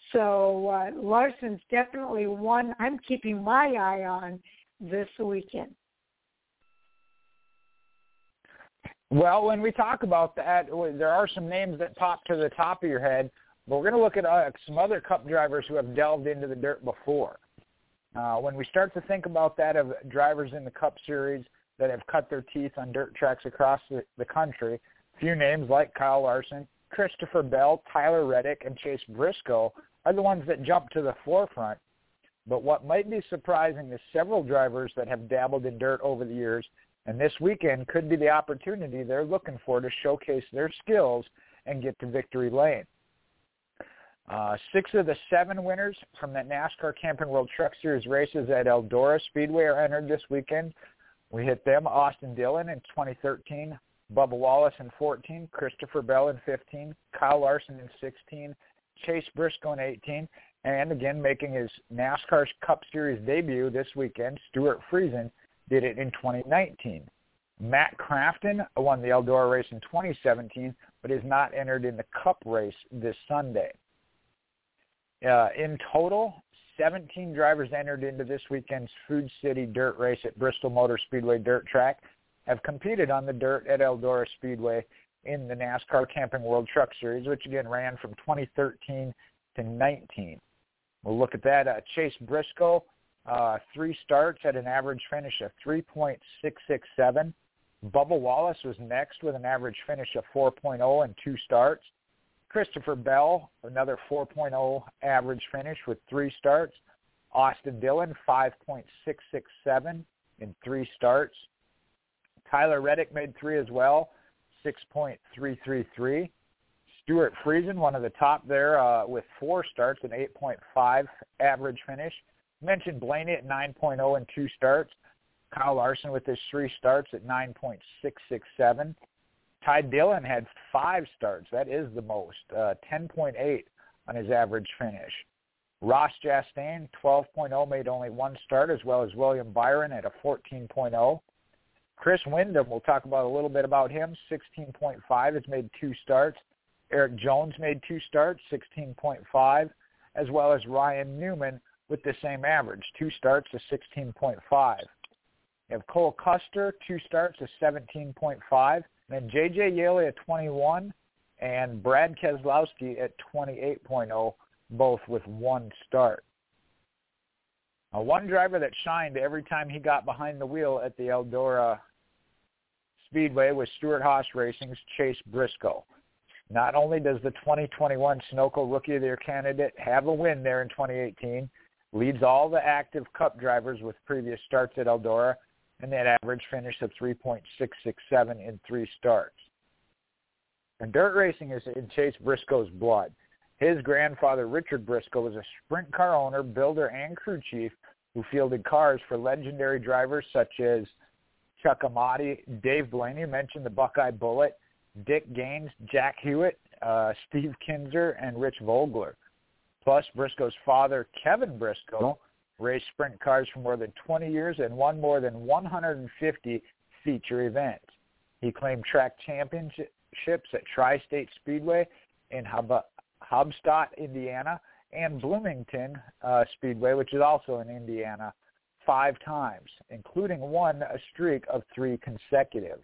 So uh, Larson's definitely one I'm keeping my eye on this weekend. Well, when we talk about that, there are some names that pop to the top of your head, but we're going to look at uh, some other Cup drivers who have delved into the dirt before. Uh, when we start to think about that of drivers in the Cup Series that have cut their teeth on dirt tracks across the, the country, a few names like Kyle Larson, Christopher Bell, Tyler Reddick, and Chase Briscoe are the ones that jump to the forefront. But what might be surprising is several drivers that have dabbled in dirt over the years, and this weekend could be the opportunity they're looking for to showcase their skills and get to victory lane. Uh, six of the seven winners from the NASCAR Camping World Truck Series races at Eldora Speedway are entered this weekend. We hit them: Austin Dillon in twenty thirteen, Bubba Wallace in fourteen, Christopher Bell in fifteen, Kyle Larson in sixteen, Chase Briscoe in eighteen, and again making his NASCAR Cup Series debut this weekend, Stuart Friesen did it in twenty nineteen. Matt Crafton won the Eldora race in twenty seventeen, but is not entered in the Cup race this Sunday. Uh, in total, seventeen drivers entered into this weekend's Food City Dirt Race at Bristol Motor Speedway Dirt Track have competed on the dirt at Eldora Speedway in the NASCAR Camping World Truck Series, which again ran from twenty thirteen to nineteen. We'll look at that. Uh, Chase Briscoe, uh, three starts at an average finish of three point six six seven. Bubba Wallace was next with an average finish of four point oh and two starts. Christopher Bell, another four point oh average finish with three starts. Austin Dillon, five point six six seven in three starts. Tyler Reddick made three as well, six point three three three. Stuart Friesen, one of the top there uh, with four starts, an eight point five average finish. Mentioned Blaney at nine point oh and two starts. Kyle Larson with his three starts at nine point six six seven. Ty Dillon had five starts. That is the most, uh, ten point eight on his average finish. Ross Chastain, twelve point oh, made only one start, as well as William Byron at a fourteen point oh. Chris Windom, we'll talk about a little bit about him, sixteen point five, has made two starts. Eric Jones made two starts, sixteen point five, as well as Ryan Newman with the same average, two starts to sixteen point five. You have Cole Custer, two starts to seventeen point five. Then J J Yeley at twenty-one and Brad Keselowski at twenty-eight point oh both with one start. Uh, one driver that shined every time he got behind the wheel at the Eldora Speedway was Stewart-Haas Racing's Chase Briscoe. Not only does the twenty twenty-one Sunoco Rookie of the Year candidate have a win there in twenty eighteen, leads all the active Cup drivers with previous starts at Eldora, and that average finish of three point six six seven in three starts. And dirt racing is in Chase Briscoe's blood. His grandfather, Richard Briscoe, was a sprint car owner, builder, and crew chief who fielded cars for legendary drivers such as Chuck Amati, Dave Blaney, mentioned the Buckeye Bullet, Dick Gaines, Jack Hewitt, uh, Steve Kinzer, and Rich Vogler. Plus, Briscoe's father, Kevin Briscoe, raced sprint cars for more than twenty years and won more than one hundred fifty feature events. He claimed track championships at Tri-State Speedway in Hub- Hubstadt, Indiana, and Bloomington uh, Speedway, which is also in Indiana, five times, including one a streak of three consecutive.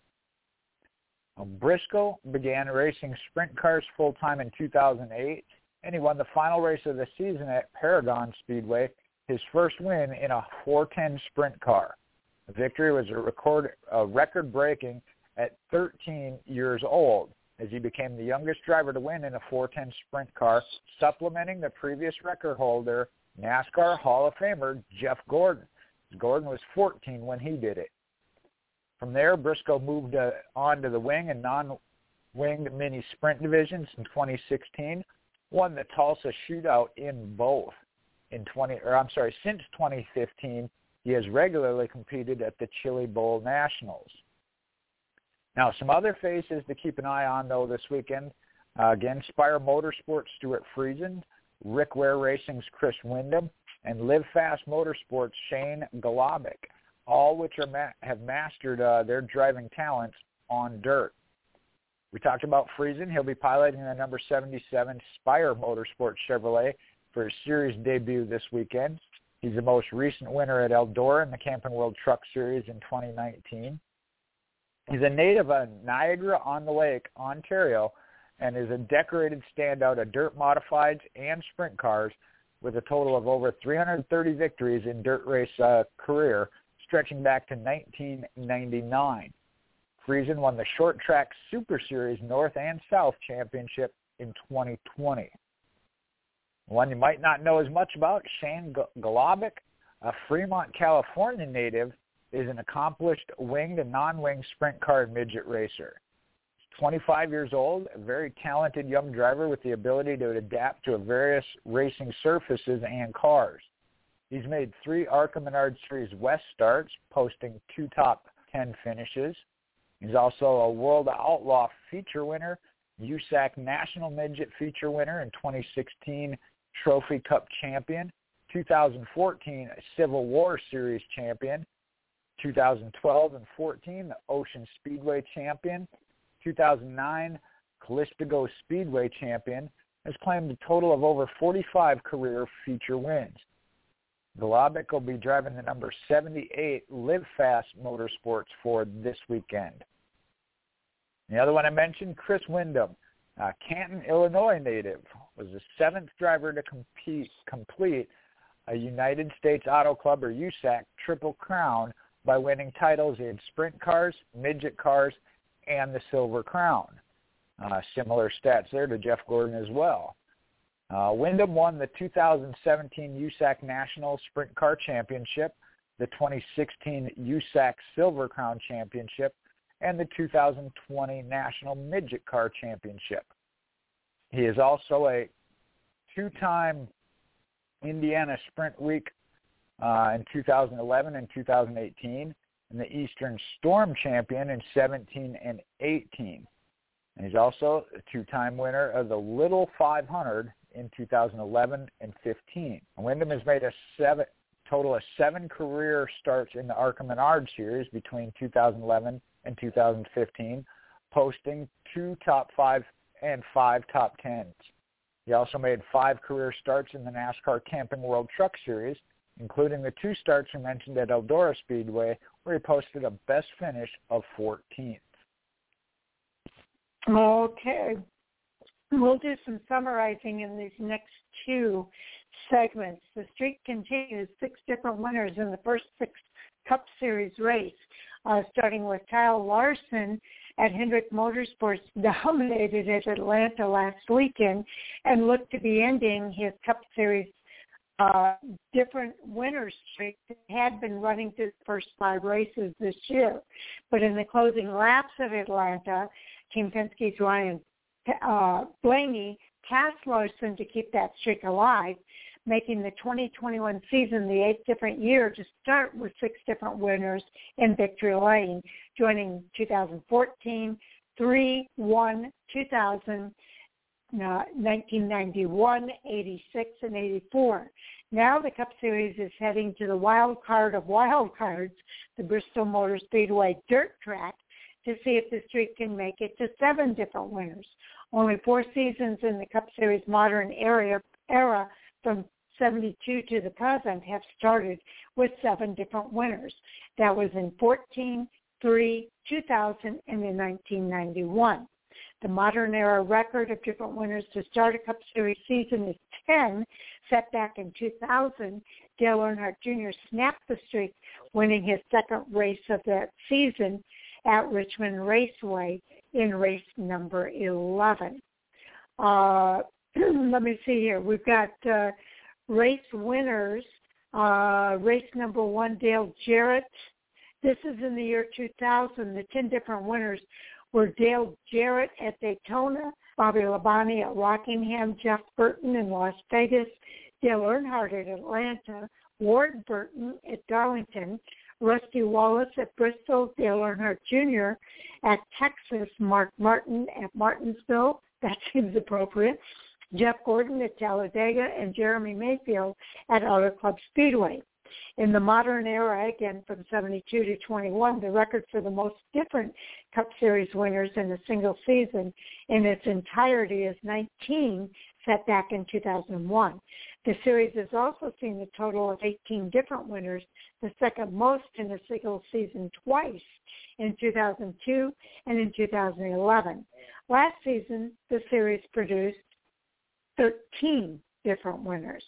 Briscoe began racing sprint cars full-time in two thousand eight, and he won the final race of the season at Paragon Speedway, his first win in a four ten sprint car. The victory was a, record, a record-breaking at thirteen years old, as he became the youngest driver to win in a four ten sprint car, supplementing the previous record holder, NASCAR Hall of Famer Jeff Gordon. Gordon was fourteen when he did it. From there, Briscoe moved uh, on to the wing and non-winged mini sprint divisions in twenty sixteen, won the Tulsa Shootout in both. In twenty, or I'm sorry, since twenty fifteen, he has regularly competed at the Chili Bowl Nationals. Now, some other faces to keep an eye on, though, this weekend. Uh, again, Spire Motorsports' Stuart Friesen, Rick Ware Racing's Chris Windham, and Live Fast Motorsports' Shane Golobic, all which are ma- have mastered uh, their driving talents on dirt. We talked about Friesen. He'll be piloting the number seventy-seven Spire Motorsports Chevrolet for his series debut this weekend. He's the most recent winner at Eldora in the Camping World Truck Series in twenty nineteen. He's a native of Niagara-on-the-Lake, Ontario, and is a decorated standout of dirt modifieds and sprint cars with a total of over three hundred thirty victories in dirt race uh, career, stretching back to nineteen ninety-nine. Friesen won the Short Track Super Series North and South Championship in twenty twenty. One you might not know as much about, Shane Golobic, a Fremont, California native, is an accomplished winged and non-winged sprint car and midget racer. He's twenty-five years old, a very talented young driver with the ability to adapt to various racing surfaces and cars. He's made three ARCA Menard Series West starts, posting two top ten finishes. He's also a World Outlaw feature winner, U S A C National Midget feature winner in twenty sixteen, Trophy Cup champion, two thousand fourteen Civil War Series champion, two thousand twelve and fourteen the Ocean Speedway champion, two thousand nine Callistago Speedway champion, has claimed a total of over forty-five career feature wins. Golobic will be driving the number seventy-eight Live Fast Motorsports Ford this weekend. The other one I mentioned, Chris Windham, a Canton, Illinois native, was the seventh driver to compete, complete a United States Auto Club, or U S A C, Triple Crown by winning titles in sprint cars, midget cars, and the Silver Crown. Uh, similar stats there to Jeff Gordon as well. Uh, Windham won the two thousand seventeen U S A C National Sprint Car Championship, the twenty sixteen U S A C Silver Crown Championship, and the two thousand twenty National Midget Car Championship. He is also a two-time Indiana Sprint Week uh, in two thousand eleven and two thousand eighteen, and the Eastern Storm Champion in seventeen and eighteen. And he's also a two-time winner of the Little five hundred in two thousand eleven and fifteen. Windham has made a seven, total of seven career starts in the ARCA Menard Series between two thousand eleven and two thousand fifteen, posting two top five and five top tens. He also made five career starts in the NASCAR Camping World Truck Series, including the two starts we mentioned at Eldora Speedway, where he posted a best finish of fourteenth. Okay. We'll do some summarizing in these next two segments. The streak continues, six different winners in the first six Cup Series race, uh, starting with Kyle Larson at Hendrick Motorsports, dominated at Atlanta last weekend and looked to be ending his Cup Series uh, different winner streak that had been running through the first five races this year. But in the closing laps at Atlanta, Team Penske's Ryan uh, Blaney passed Larson to keep that streak alive, making the twenty twenty-one season the eighth different year to start with six different winners in victory lane, joining two thousand fourteen, three, one, two thousand, uh, nineteen ninety-one, eighty-six, and eighty-four. Now the Cup Series is heading to the wild card of wild cards, the Bristol Motor Speedway dirt track, to see if the streak can make it to seven different winners. Only four seasons in the Cup Series modern era, era from seventy-two to the present have started with seven different winners. That was in fourteen, three, two thousand, and in nineteen ninety-one. The modern era record of different winners to start a Cup Series season is ten, set back in two thousand. Dale Earnhardt Junior snapped the streak, winning his second race of that season at Richmond Raceway in race number eleven. Uh, let me see here. We've got uh, race winners. Uh, race number one, Dale Jarrett. This is in the year two thousand. The ten different winners were Dale Jarrett at Daytona, Bobby Labonte at Rockingham, Jeff Burton in Las Vegas, Dale Earnhardt at Atlanta, Ward Burton at Darlington, Rusty Wallace at Bristol, Dale Earnhardt Junior at Texas, Mark Martin at Martinsville, that seems appropriate, Jeff Gordon at Talladega, and Jeremy Mayfield at Auto Club Speedway. In the modern era, again from seventy-two to twenty-one, the record for the most different Cup Series winners in a single season in its entirety is nineteen, set back in two thousand one. The series has also seen a total of eighteen different winners, the second most in a single season twice, in two thousand two and in two thousand eleven. Last season, the series produced thirteen different winners.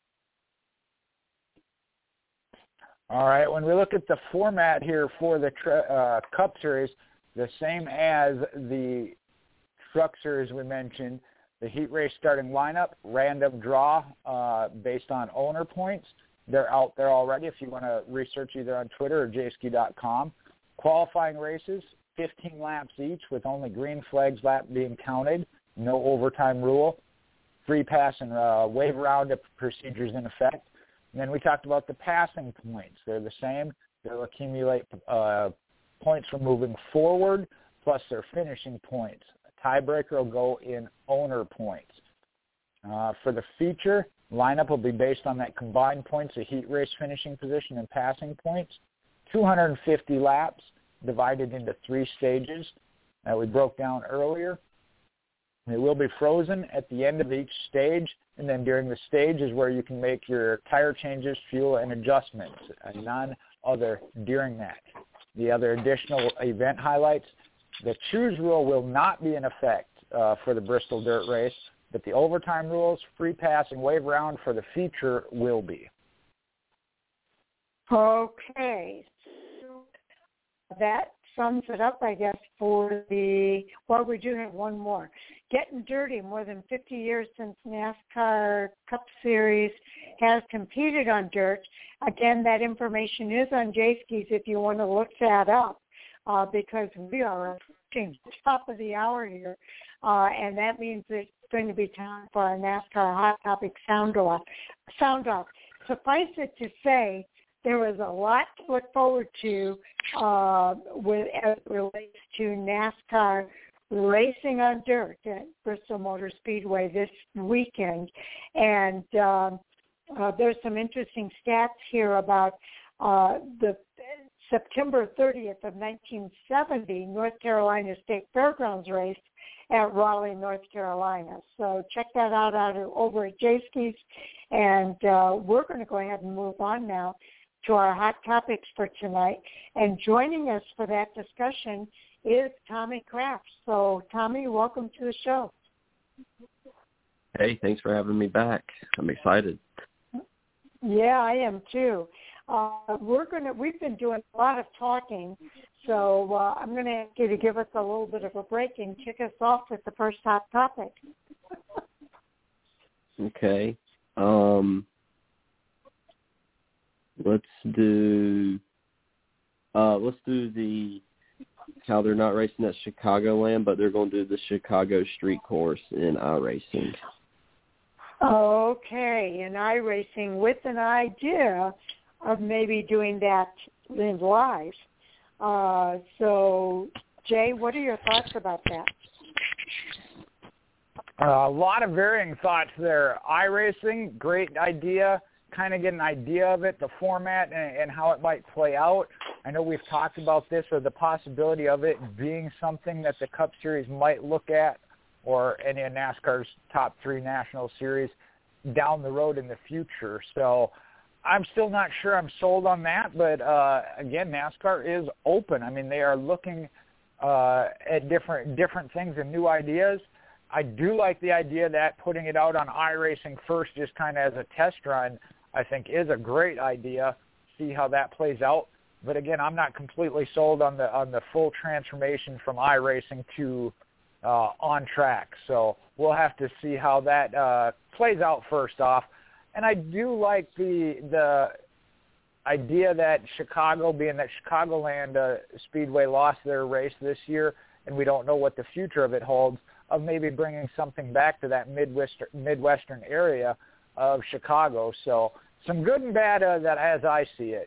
All right, when we look at the format here for the uh, Cup Series, the same as the Truck Series we mentioned, the heat race starting lineup, random draw uh, based on owner points. They're out there already if you want to research either on Twitter or J S Q dot com. Qualifying races, fifteen laps each with only green flags lap being counted, no overtime rule, free pass and uh, wave round procedures in effect. And then we talked about the passing points. They're the same. They'll accumulate uh, points from moving forward plus their finishing points. A tiebreaker will go in owner points. Uh, for the feature, lineup will be based on that combined points of heat race finishing position and passing points. two hundred fifty laps divided into three stages that we broke down earlier. It will be frozen at the end of each stage, and then during the stage is where you can make your tire changes, fuel, and adjustments, and none other during that. The other additional event highlights, the choose rule will not be in effect uh, for the Bristol Dirt Race, but the overtime rules, free pass, and wave round for the feature will be. Okay. So that sums it up, I guess, for the, well, we do have one more. Getting Dirty, more than fifty years since NASCAR Cup Series has competed on dirt. Again, that information is on J-Skis if you want to look that up, uh, because we are approaching the top of the hour here, uh, and that means it's going to be time for our NASCAR Hot Topic sound off. Sound off. Suffice it to say, there was a lot to look forward to uh, with, as it relates to NASCAR racing on dirt at Bristol Motor Speedway this weekend. And um, uh, there's some interesting stats here about uh, the September thirtieth of nineteen seventy North Carolina State Fairgrounds race at Raleigh, North Carolina. So check that out, out over at J-Skis. And uh, we're going to go ahead and move on now to our hot topics for tonight. And joining us for that discussion is Tommy Kraft. So, Tommy, welcome to the show. Hey, thanks for having me back. I'm excited. Yeah, I am too. Uh, we're gonna. We've been doing a lot of talking, so uh, I'm going to ask you to give us a little bit of a break and kick us off with the first hot topic. Okay. Um, let's do. Uh, let's do the how they're not racing at Chicagoland, but they're going to do the Chicago Street Course in iRacing. Okay, in iRacing with an idea of maybe doing that in live. Uh, so, Jay, what are your thoughts about that? Uh, a lot of varying thoughts there. iRacing, great idea. Kind of get an idea of it, the format, and, and how it might play out. I know we've talked about this, or the possibility of it being something that the Cup Series might look at, or any of NASCAR's top three national series down the road in the future. So I'm still not sure I'm sold on that, but uh, again, NASCAR is open. I mean, they are looking uh, at different different things and new ideas. I do like the idea that putting it out on iRacing first, just kind of as a test run, I think is a great idea. See how that plays out. But again, I'm not completely sold on the on the full transformation from iRacing to uh, on track. So we'll have to see how that uh, plays out first off. And I do like the the idea that Chicago, being that Chicagoland uh, Speedway lost their race this year, and we don't know what the future of it holds, of maybe bringing something back to that Midwestern, Midwestern area of Chicago. So some good and bad uh, that as I see it.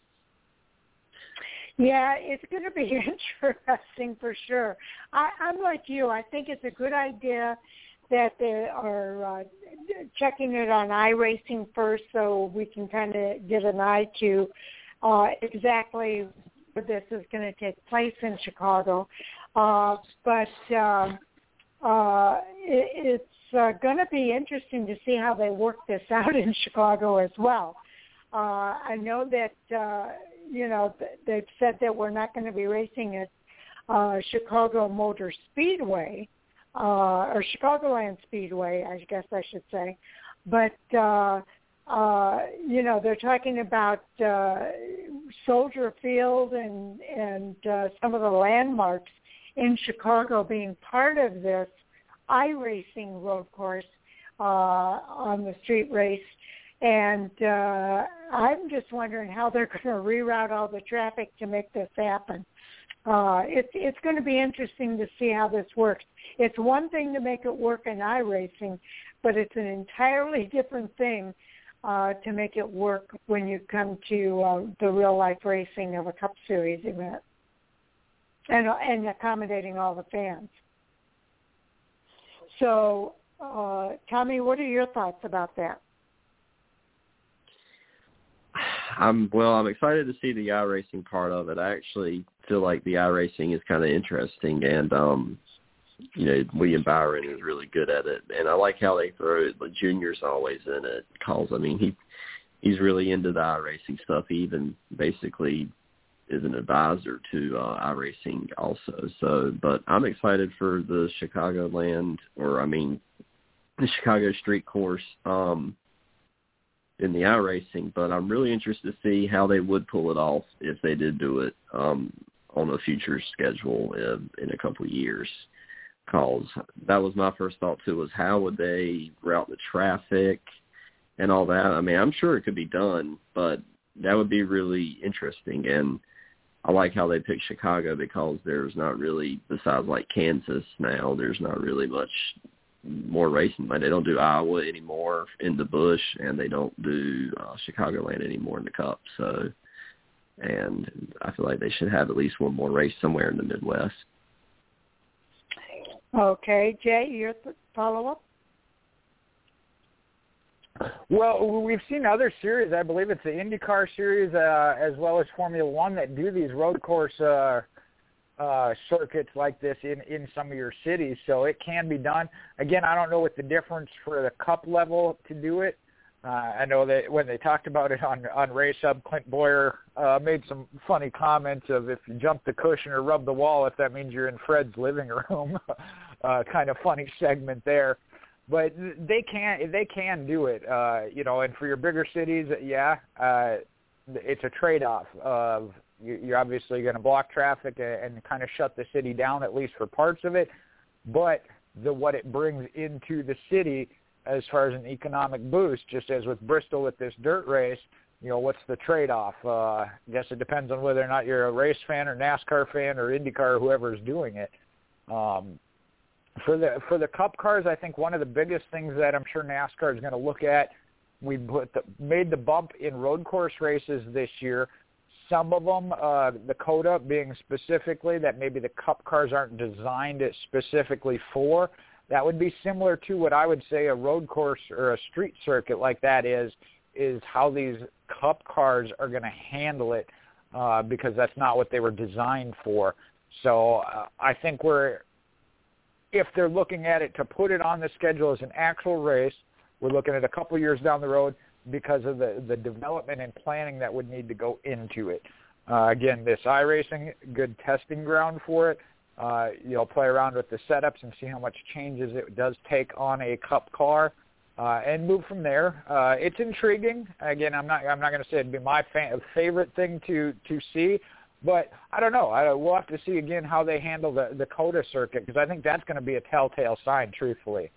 Yeah, it's going to be interesting for sure. I, I'm like you. I think it's a good idea that they are uh, checking it on iRacing first, so we can kind of get an eye to uh, exactly where this is going to take place in Chicago. Uh, but uh, uh, it, it's uh, going to be interesting to see how they work this out in Chicago as well. Uh, I know that, uh, you know, they've said that we're not going to be racing at uh, Chicago Motor Speedway, uh, or Chicagoland Speedway, I guess I should say. But, uh, uh, you know, they're talking about uh, Soldier Field and, and uh, some of the landmarks in Chicago being part of this iRacing road course uh, on the street race. And uh, I'm just wondering how they're going to reroute all the traffic to make this happen. Uh, it's it's going to be interesting to see how this works. It's one thing to make it work in iRacing, but it's an entirely different thing uh, to make it work when you come to uh, the real-life racing of a Cup Series event and, and accommodating all the fans. So, uh, Tommy, what are your thoughts about that? I'm well. I'm excited to see the iRacing part of it. I actually feel like the iRacing is kind of interesting, and um, you know, William Byron is really good at it, and I like how they throw it. But Junior's always in it. Cause I mean, he he's really into the iRacing stuff. He even basically is an advisor to uh, iRacing also. So, but I'm excited for the Chicagoland, or I mean, the Chicago Street Course. Um, in the iRacing, but I'm really interested to see how they would pull it off if they did do it um, on a future schedule in, in a couple of years. Because that was my first thought, too, was how would they route the traffic and all that. I mean, I'm sure it could be done, but that would be really interesting. And I like how they picked Chicago because there's not really, besides like Kansas now, there's not really much more racing. But they don't do Iowa anymore in the Busch, and they don't do uh, Chicagoland anymore in the Cup. So, and I feel like they should have at least one more race somewhere in the Midwest. Okay, Jay, your th- follow-up? Well, we've seen other series. I believe it's the IndyCar series uh, as well as Formula One that do these road course uh Uh, circuits like this in, in some of your cities, so it can be done. Again, I don't know what the difference for the Cup level to do it. Uh, I know that when they talked about it on, on Race Hub, Clint Boyer uh, made some funny comments of if you jump the cushion or rub the wall, if that means you're in Fred's living room. uh, kind of funny segment there. But they can they can do it, uh, you know. And for your bigger cities, yeah, uh, it's a trade-off of you're obviously going to block traffic and, and kind of shut the city down, at least for parts of it. But the what it brings into the city as far as an economic boost, just as with Bristol with this dirt race, you know, what's the trade-off? Uh, I guess it depends on whether or not you're a race fan or NASCAR fan or IndyCar or whoever's doing it. Um, For the for the Cup cars, I think one of the biggest things that I'm sure NASCAR is going to look at, we put the, made the bump in road course races this year. Some of them, uh, the COTA being specifically that maybe the Cup cars aren't designed specifically for. That would be similar to what I would say a road course or a street circuit like that is, is how these Cup cars are going to handle it uh, because that's not what they were designed for. So uh, I think we're, if they're looking at it to put it on the schedule as an actual race, we're looking at a couple of years down the road because of the, the development and planning that would need to go into it. Uh, again, this iRacing, good testing ground for it. Uh, you'll play around with the setups and see how much changes it does take on a Cup car uh, and move from there. Uh, it's intriguing. Again, I'm not I'm not going to say it'd be my fa- favorite thing to, to see, but I don't know. I, we'll have to see, again, how they handle the, the COTA circuit because I think that's going to be a telltale sign, truthfully.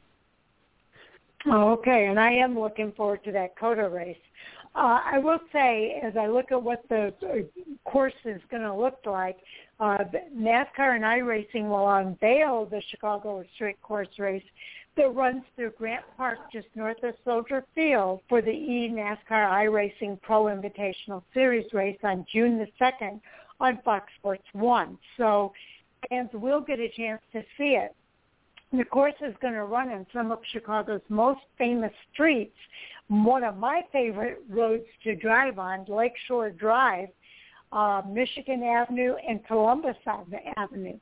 Oh, okay, and I am looking forward to that COTA race. Uh, I will say, as I look at what the course is going to look like, uh, NASCAR and iRacing will unveil the Chicago Street Course race that runs through Grant Park just north of Soldier Field for the e-NASCAR iRacing Pro Invitational Series race on June the second on Fox Sports one. So fans will get a chance to see it. The course is going to run in some of Chicago's most famous streets. One of my favorite roads to drive on, Lakeshore Drive, uh, Michigan Avenue, and Columbus Avenue.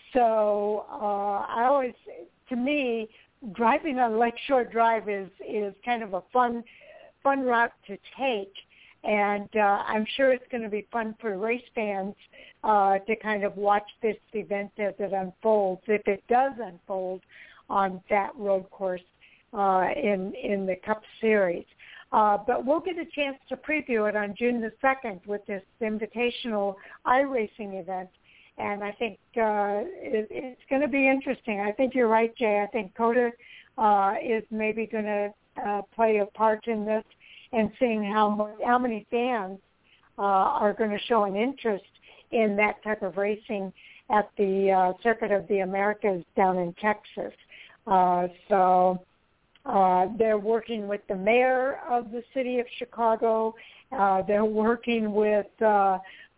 So uh, I always, to me, driving on Lakeshore Drive is, is kind of a fun, fun route to take. And uh, I'm sure it's going to be fun for race fans uh, to kind of watch this event as it unfolds, if it does unfold on that road course uh, in in the Cup Series. Uh, but we'll get a chance to preview it on June the second with this invitational iRacing event. And I think uh, it, it's going to be interesting. I think you're right, Jay. I think COTA uh, is maybe going to uh, play a part in this, and seeing how how many fans uh, are going to show an interest in that type of racing at the uh, Circuit of the Americas down in Texas. Uh, so uh, they're working with the mayor of the city of Chicago. Uh, they're working with, uh,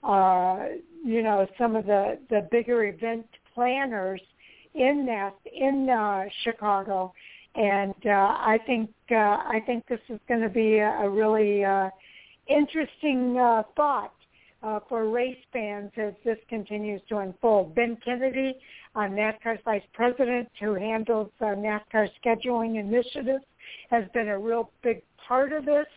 uh, you know, some of the, the bigger event planners in that in uh, Chicago. And uh, I think uh, I think this is going to be a, a really uh, interesting uh, thought uh, for race fans as this continues to unfold. Ben Kennedy, uh, NASCAR's vice president, who handles uh, NASCAR scheduling initiatives, has been a real big part of this.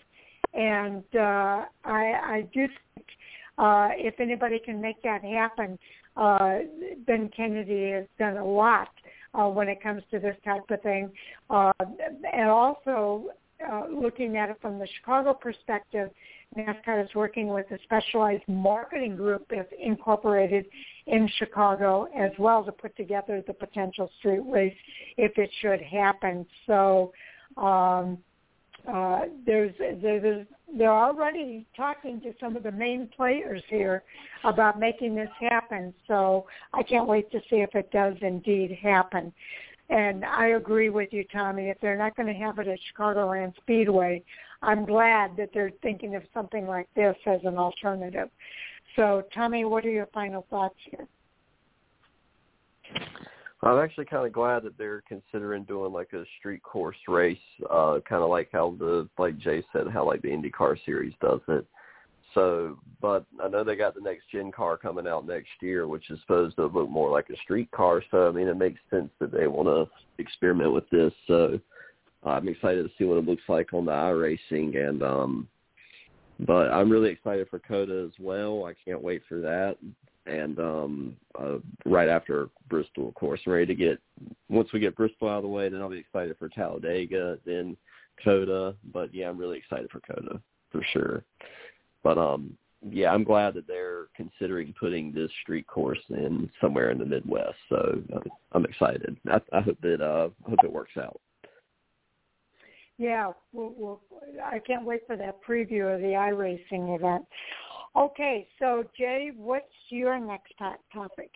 And uh, I, I do think uh, if anybody can make that happen, uh, Ben Kennedy has done a lot Uh, when it comes to this type of thing. Uh, and also uh, looking at it from the Chicago perspective, NASCAR is working with a specialized marketing group that's incorporated in Chicago as well to put together the potential street race if it should happen. So um, uh, there's, there's they're already talking to some of the main players here about making this happen. So I can't wait to see if it does indeed happen. And I agree with you, Tommy. If they're not going to have it at Chicagoland Speedway, I'm glad that they're thinking of something like this as an alternative. So, Tommy, what are your final thoughts here? I'm actually kind of glad that they're considering doing like a street course race, uh, kind of like how the, like Jay said, how like the IndyCar series does it. So, but I know they got the next gen car coming out next year, which is supposed to look more like a street car. So, I mean, it makes sense that they want to experiment with this. So uh, I'm excited to see what it looks like on the iRacing. And, um, but I'm really excited for COTA as well. I can't wait for that. and um, uh, right after Bristol, of course. I'm ready to get – once we get Bristol out of the way, then I'll be excited for Talladega, then COTA. But, yeah, I'm really excited for COTA for sure. But, um, yeah, I'm glad that they're considering putting this street course in somewhere in the Midwest. So uh, I'm excited. I, I hope that uh, I hope it works out. Yeah, we'll, we'll, I can't wait for that preview of the iRacing event. Okay, so Jay, what's your next topic?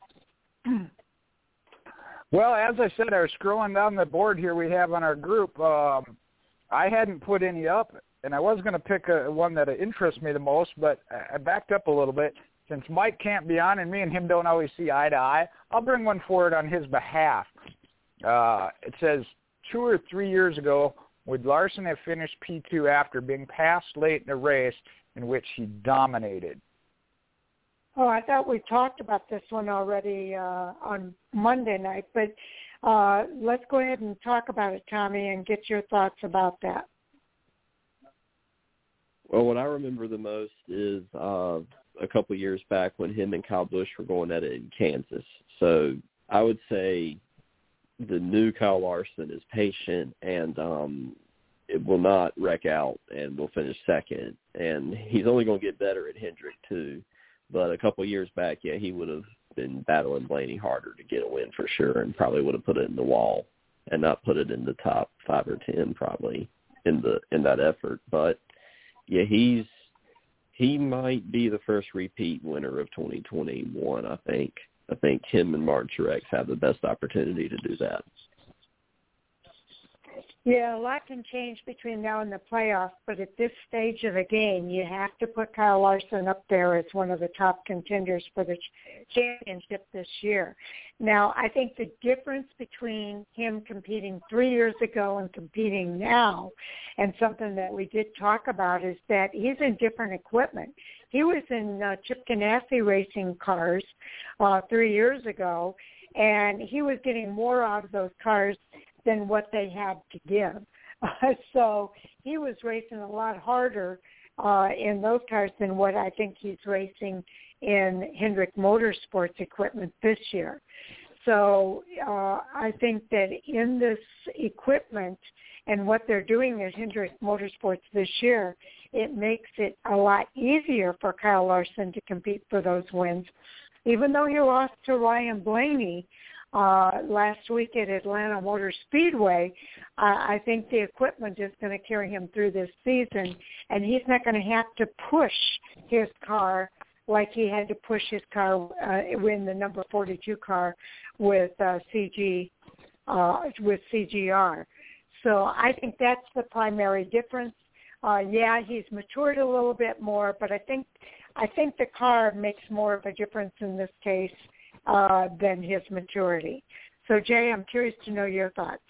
Well, as I said, I was scrolling down the board here we have on our group. Um, I hadn't put any up, and I was going to pick a, one that interests me the most, but I backed up a little bit. Since Mike can't be on and me and him don't always see eye to eye, I'll bring one forward on his behalf. Uh, it says, two or three years ago, would Larson have finished P two after being passed late in a race in which he dominated? Oh, I thought we talked about this one already uh, on Monday night, but uh, let's go ahead and talk about it, Tommy, and get your thoughts about that. Well, what I remember the most is uh, a couple years back when him and Kyle Busch were going at it in Kansas. So I would say the new Kyle Larson is patient and um, it will not wreck out and will finish second. And he's only going to get better at Hendrick too. But a couple of years back, yeah, he would have been battling Blaney harder to get a win for sure and probably would have put it in the wall and not put it in the top five or ten probably in the in that effort. But, yeah, he's he might be the first repeat winner of twenty twenty-one, I think. I think him and Martin Truex have the best opportunity to do that. Yeah, a lot can change between now and the playoffs, but at this stage of the game, you have to put Kyle Larson up there as one of the top contenders for the championship this year. Now, I think the difference between him competing three years ago and competing now, and something that we did talk about, is that he's in different equipment. He was in uh, Chip Ganassi racing cars uh, three years ago, and he was getting more out of those cars than what they had to give. Uh, so he was racing a lot harder uh, in those cars than what I think he's racing in Hendrick Motorsports equipment this year. So uh, I think that in this equipment and what they're doing at Hendrick Motorsports this year, it makes it a lot easier for Kyle Larson to compete for those wins. Even though he lost to Ryan Blaney Uh, last week at Atlanta Motor Speedway, uh, I think the equipment is going to carry him through this season, and he's not going to have to push his car like he had to push his car uh, in the number forty-two car with uh, C G uh, with C G R. So I think that's the primary difference. Uh, yeah, he's matured a little bit more, but I think I think the car makes more of a difference in this case Uh, than his maturity. So, Jay, I'm curious to know your thoughts.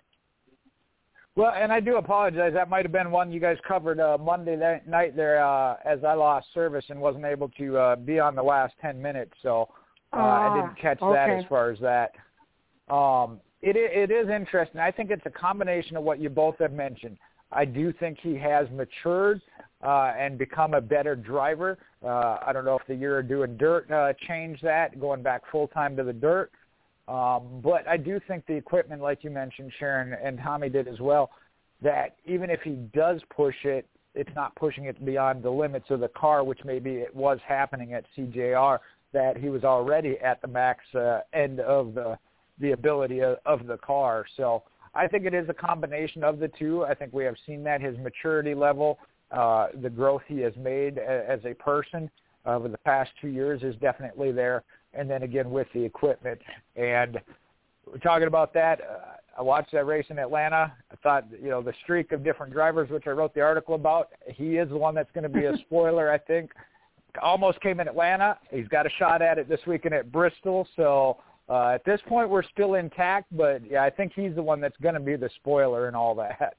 Well, and I do apologize. That might have been one you guys covered uh, Monday night there uh, as I lost service and wasn't able to uh, be on the last ten minutes. So uh, uh, I didn't catch okay. that as far as that. Um, it, it is interesting. I think it's a combination of what you both have mentioned. I do think he has matured uh, and become a better driver. Uh, I don't know if the year of doing dirt uh, changed that, going back full-time to the dirt. Um, but I do think the equipment, like you mentioned, Sharon, and Tommy did as well, that even if he does push it, it's not pushing it beyond the limits of the car, which maybe it was happening at C J R, that he was already at the max uh, end of the, the ability of, of the car. So I think it is a combination of the two. I think we have seen that his maturity level, uh, the growth he has made a, as a person uh, over the past two years is definitely there. And then again with the equipment. And we're talking about that. Uh, I watched that race in Atlanta. I thought, you know, the streak of different drivers, which I wrote the article about, he is the one that's going to be a spoiler, I think. Almost came in Atlanta. He's got a shot at it this weekend at Bristol. So uh, at this point, we're still intact. But, yeah, I think he's the one that's going to be the spoiler and all that.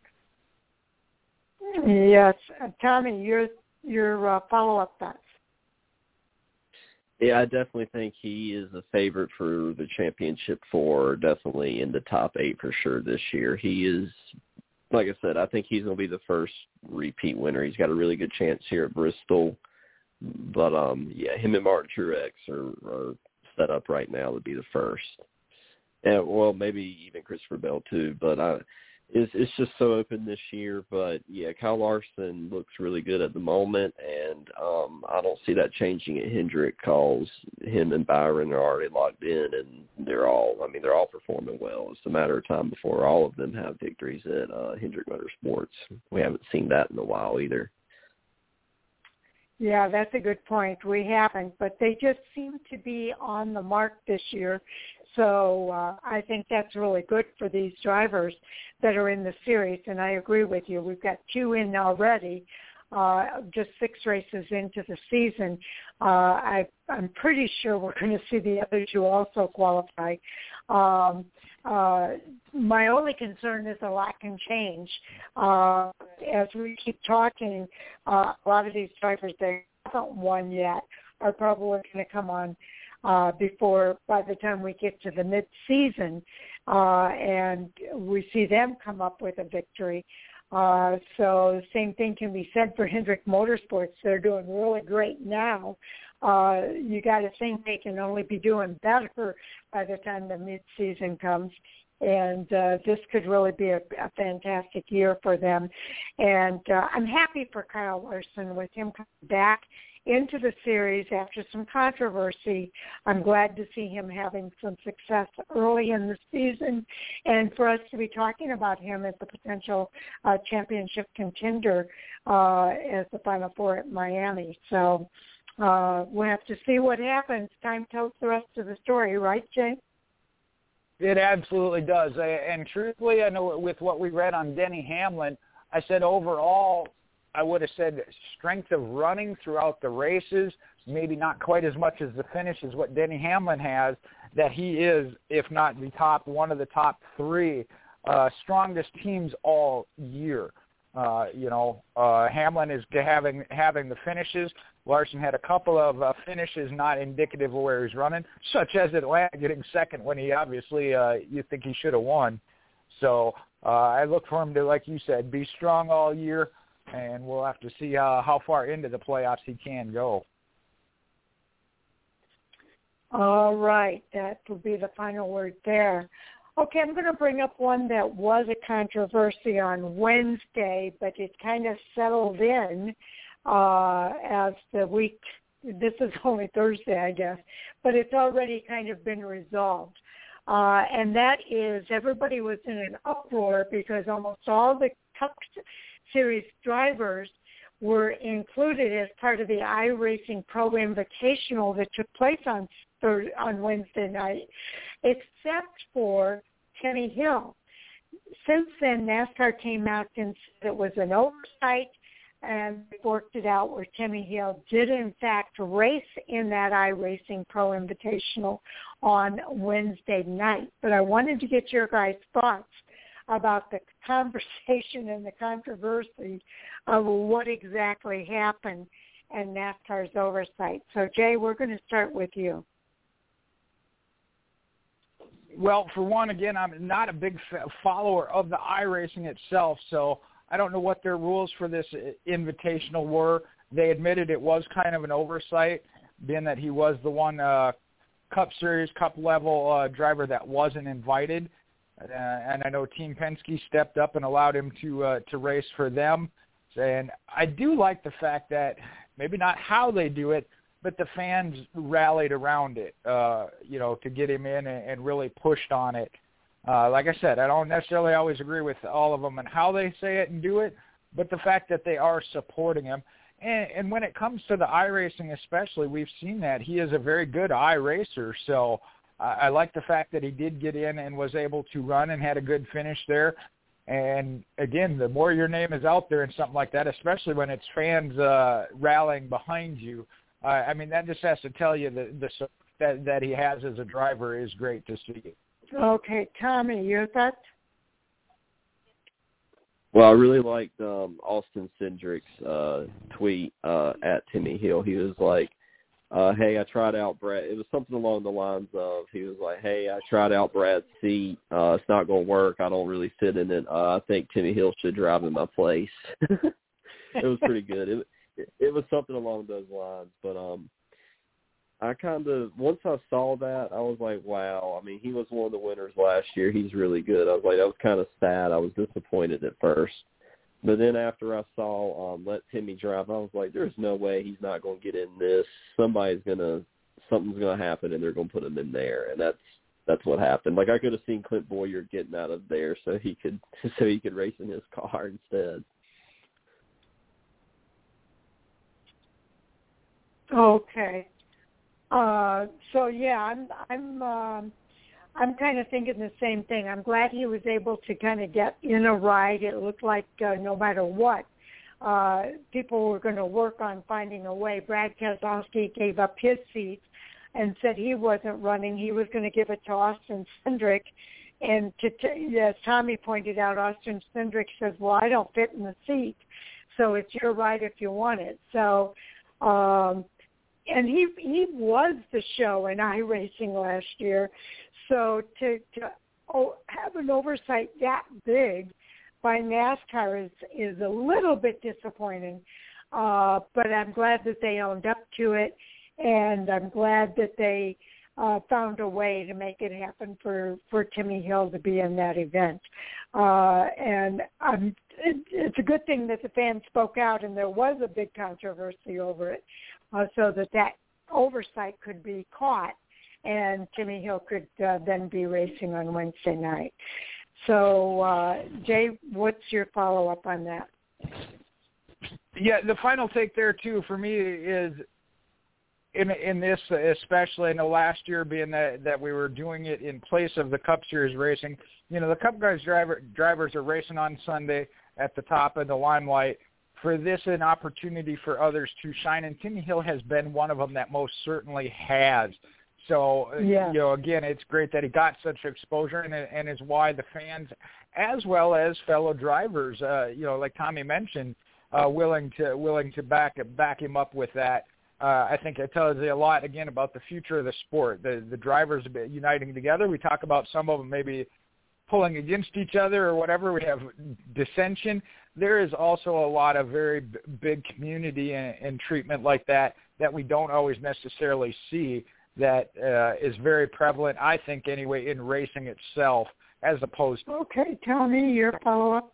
Yes. Uh, Tommy, your, your uh, follow-up thoughts. Yeah, I definitely think he is a favorite for the championship four, definitely in the top eight for sure this year. He is, like I said, I think he's going to be the first repeat winner. He's got a really good chance here at Bristol. but um, yeah, him and Martin Truex are, are set up right now to be the first. And, well, maybe even Christopher Bell too, but I, it's, it's just so open this year. But, yeah, Kyle Larson looks really good at the moment, and um, I don't see that changing at Hendrick because him and Byron are already locked in, and they're all, I mean, they're all performing well. It's a matter of time before all of them have victories at uh, Hendrick Motorsports. We haven't seen that in a while either. Yeah, that's a good point. We haven't, but they just seem to be on the mark this year. So uh, I think that's really good for these drivers that are in the series, and I agree with you. We've got two in already, uh, just six races into the season. Uh, I, I'm pretty sure we're going to see the other two also qualify. Um, uh, my only concern is a lot can change. Uh, as we keep talking, uh, a lot of these drivers that haven't won yet are probably going to come on uh, before, by the time we get to the mid-season, uh, and we see them come up with a victory. Uh, so the same thing can be said for Hendrick Motorsports. They're doing really great now. Uh, you got to think they can only be doing better by the time the mid-season comes. And uh, this could really be a, a fantastic year for them. And uh, I'm happy for Kyle Larson with him coming back into the series after some controversy. I'm glad to see him having some success early in the season and for us to be talking about him as a potential uh, championship contender uh, as the Final Four at Miami. So uh, we'll have to see what happens. Time tells the rest of the story, right, Jay? It absolutely does. And truthfully, I know with what we read on Denny Hamlin, I said overall, I would have said strength of running throughout the races, maybe not quite as much as the finish as what Denny Hamlin has, that he is, if not the top, one of the top three uh, strongest teams all year. Uh, you know, uh, Hamlin is having having the finishes. Larson had a couple of uh, finishes not indicative of where he's running, such as Atlanta getting second when he obviously uh, you think he should have won. So uh, I look for him to, like you said, be strong all year, and we'll have to see uh, how far into the playoffs he can go. All right, that will be the final word there. Okay, I'm going to bring up one that was a controversy on Wednesday, but it kind of settled in uh, as the week. This is only Thursday, I guess, but it's already kind of been resolved. Uh, and that is everybody was in an uproar because almost all the Cup Series drivers were included as part of the iRacing Pro Invitational that took place on Thursday, on Wednesday night, except for Timmy Hill. Since then, NASCAR came out and said it was an oversight and worked it out where Timmy Hill did, in fact, race in that iRacing Pro Invitational on Wednesday night. But I wanted to get your guys' thoughts about the conversation and the controversy of what exactly happened and NASCAR's oversight. So, Jay, we're going to start with you. Well, for one, again, I'm not a big follower of the iRacing itself, so I don't know what their rules for this invitational were. They admitted it was kind of an oversight, being that he was the one uh, Cup Series, Cup level uh, driver that wasn't invited. Uh, and I know Team Penske stepped up and allowed him to uh, to race for them. And I do like the fact that maybe not how they do it, but the fans rallied around it, uh, you know, to get him in and, and really pushed on it. Uh, like I said, I don't necessarily always agree with all of them and how they say it and do it, but the fact that they are supporting him. And, and when it comes to the iRacing especially, we've seen that. He is a very good iRacer, so I, I like the fact that he did get in and was able to run and had a good finish there. And, again, the more your name is out there in something like that, especially when it's fans uh, rallying behind you, uh, I mean, that just has to tell you the, the support that, that he has as a driver is great to see. Okay, Tommy, your thoughts? Well, I really liked um, Austin Cindric's uh, tweet uh, at Timmy Hill. He was like, uh, hey, I tried out Brad. It was something along the lines of, he was like, hey, I tried out Brad's seat. Uh, it's not going to work. I don't really fit in it. Uh, I think Timmy Hill should drive in my place. It was pretty good. It, it, it was something along those lines. But um, I kind of once I saw that, I was like, wow. I mean, he was one of the winners last year. He's really good. I was like, that was kind of sad. I was disappointed at first. But then after I saw um, Let Timmy Drive, I was like, there's no way he's not going to get in this. Somebody's going to, something's going to happen, and they're going to put him in there. And that's that's what happened. Like, I could have seen Clint Boyer getting out of there so he could so he could race in his car instead. Okay. Uh, so, yeah, I'm I'm um, I'm kind of thinking the same thing. I'm glad he was able to kind of get in a ride. It looked like uh, no matter what, uh, people were going to work on finding a way. Brad Keselowski gave up his seat and said he wasn't running. He was going to give it to Austin Cindric. And to t- as Tommy pointed out, Austin Cindric says, well, I don't fit in the seat, so it's your ride if you want it. So, um, and he he was the show in iRacing last year. So to, to oh, have an oversight that big by NASCAR is, is a little bit disappointing, uh, but I'm glad that they owned up to it, and I'm glad that they uh, found a way to make it happen for, for Timmy Hill to be in that event. Uh, and um, it, it's a good thing that the fans spoke out, and there was a big controversy over it, uh, so that that oversight could be caught, and Timmy Hill could uh, then be racing on Wednesday night. So, uh, Jay, what's your follow-up on that? Yeah, the final take there, too, for me is in in this especially, in the last year being that, that we were doing it in place of the Cup Series racing. You know, the Cup Guys driver, drivers are racing on Sunday at the top of the limelight. For this, an opportunity for others to shine, and Timmy Hill has been one of them that most certainly has. So, yeah. you know, again, it's great that he got such exposure, and, and is why the fans, as well as fellow drivers, uh, you know, like Tommy mentioned, uh, willing to willing to back back him up with that. Uh, I think it tells you a lot, again, about the future of the sport. The the drivers uniting together. We talk about some of them maybe pulling against each other or whatever. We have dissension. There is also a lot of very b- big community and, and treatment like that that we don't always necessarily see. That uh, is very prevalent, I think, anyway, in racing itself, as opposed to... Okay, Tommy, your follow-up.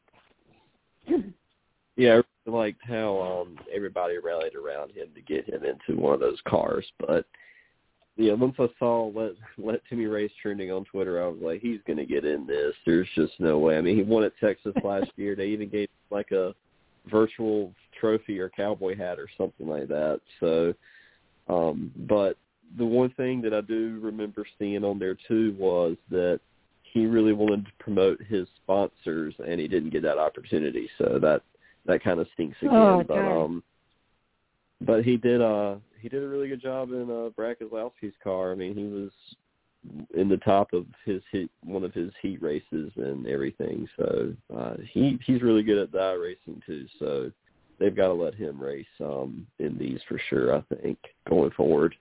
Yeah, I really liked how um, everybody rallied around him to get him into one of those cars. But, yeah, once I saw Let, Let Timmy Race trending on Twitter, I was like, he's going to get in this. There's just no way. I mean, he won at Texas last year. They even gave him, like, a virtual trophy or cowboy hat or something like that. So, um, but... the one thing that I do remember seeing on there, too, was that he really wanted to promote his sponsors, and he didn't get that opportunity. So that that kind of stinks again. Oh, but um, but he did uh he did a really good job in uh, Brad Keselowski's car. I mean, he was in the top of his heat, one of his heat races and everything. So uh, he he's really good at the iRacing too. So they've got to let him race um, in these for sure, I think, going forward.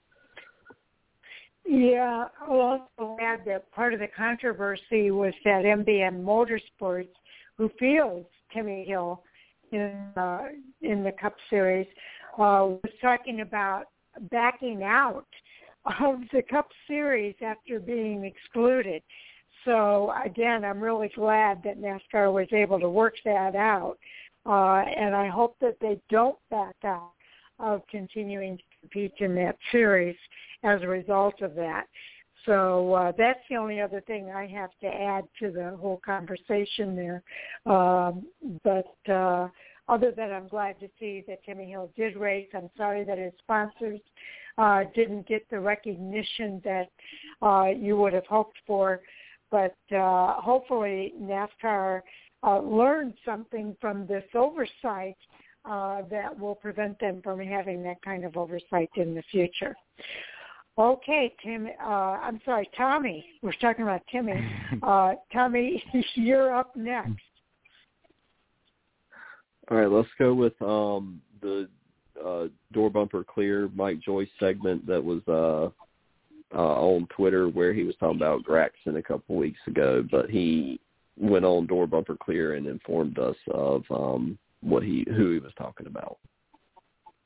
Yeah, I'll also add that part of the controversy was that M B M Motorsports, who fields Timmy Hill in uh, in the Cup Series, uh, was talking about backing out of the Cup Series after being excluded. So, again, I'm really glad that NASCAR was able to work that out, uh, and I hope that they don't back out of continuing to compete in that series as a result of that. So uh, that's the only other thing I have to add to the whole conversation there. Um, but uh, other than I'm glad to see that Timmy Hill did race, I'm sorry that his sponsors uh, didn't get the recognition that uh, you would have hoped for. But uh, hopefully NASCAR uh, learned something from this oversight uh, that will prevent them from having that kind of oversight in the future. Okay, Tim. Uh, I'm sorry, Tommy. We're talking about Timmy. Uh, Tommy, you're up next. All right, let's go with um, the uh, door bumper clear Mike Joyce segment that was uh, uh, on Twitter, where he was talking about Gragson a couple weeks ago, but he went on door bumper clear and informed us of um, what he who he was talking about.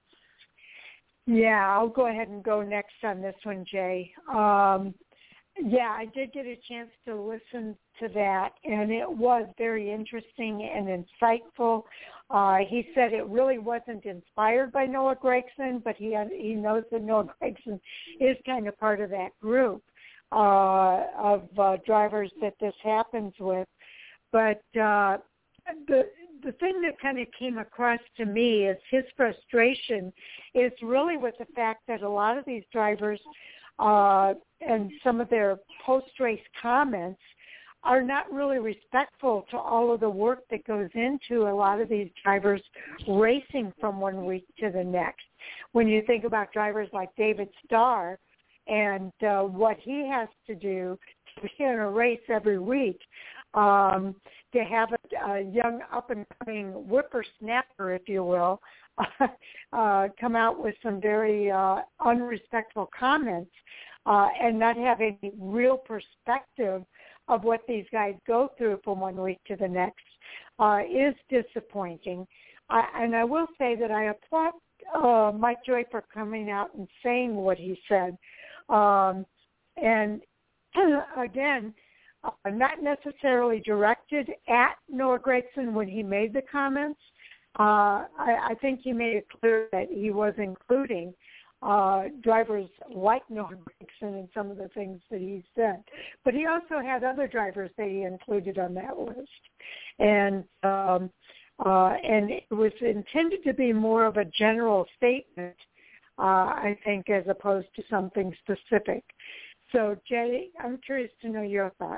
Yeah, I'll go ahead and go next on this one, Jay. Um, yeah, I did get a chance to listen to that, and it was very interesting and insightful. Uh, he said it really wasn't inspired by Noah Gragson, but he he knows that Noah Gragson is kind of part of that group uh, of uh, drivers that this happens with. But uh, the the thing that kind of came across to me is his frustration is really with the fact that a lot of these drivers uh, and some of their post-race comments are not really respectful to all of the work that goes into a lot of these drivers racing from one week to the next. When you think about drivers like David Starr and uh, what he has to do to be in a race every week, um, to have a, a young up-and-coming whippersnapper, if you will, uh, come out with some very uh, unrespectful comments uh, and not have any real perspective of what these guys go through from one week to the next uh, is disappointing. I, and I will say that I applaud uh, Mike Joy for coming out and saying what he said. Um, and again, uh, not necessarily directed at Noah Gragson when he made the comments. Uh, I, I think he made it clear that he was including uh, drivers like Noah Gragson in some of the things that he said. But he also had other drivers that he included on that list. And um, uh, and it was intended to be more of a general statement, uh, I think, as opposed to something specific. So, Jay, I'm curious to know your thoughts.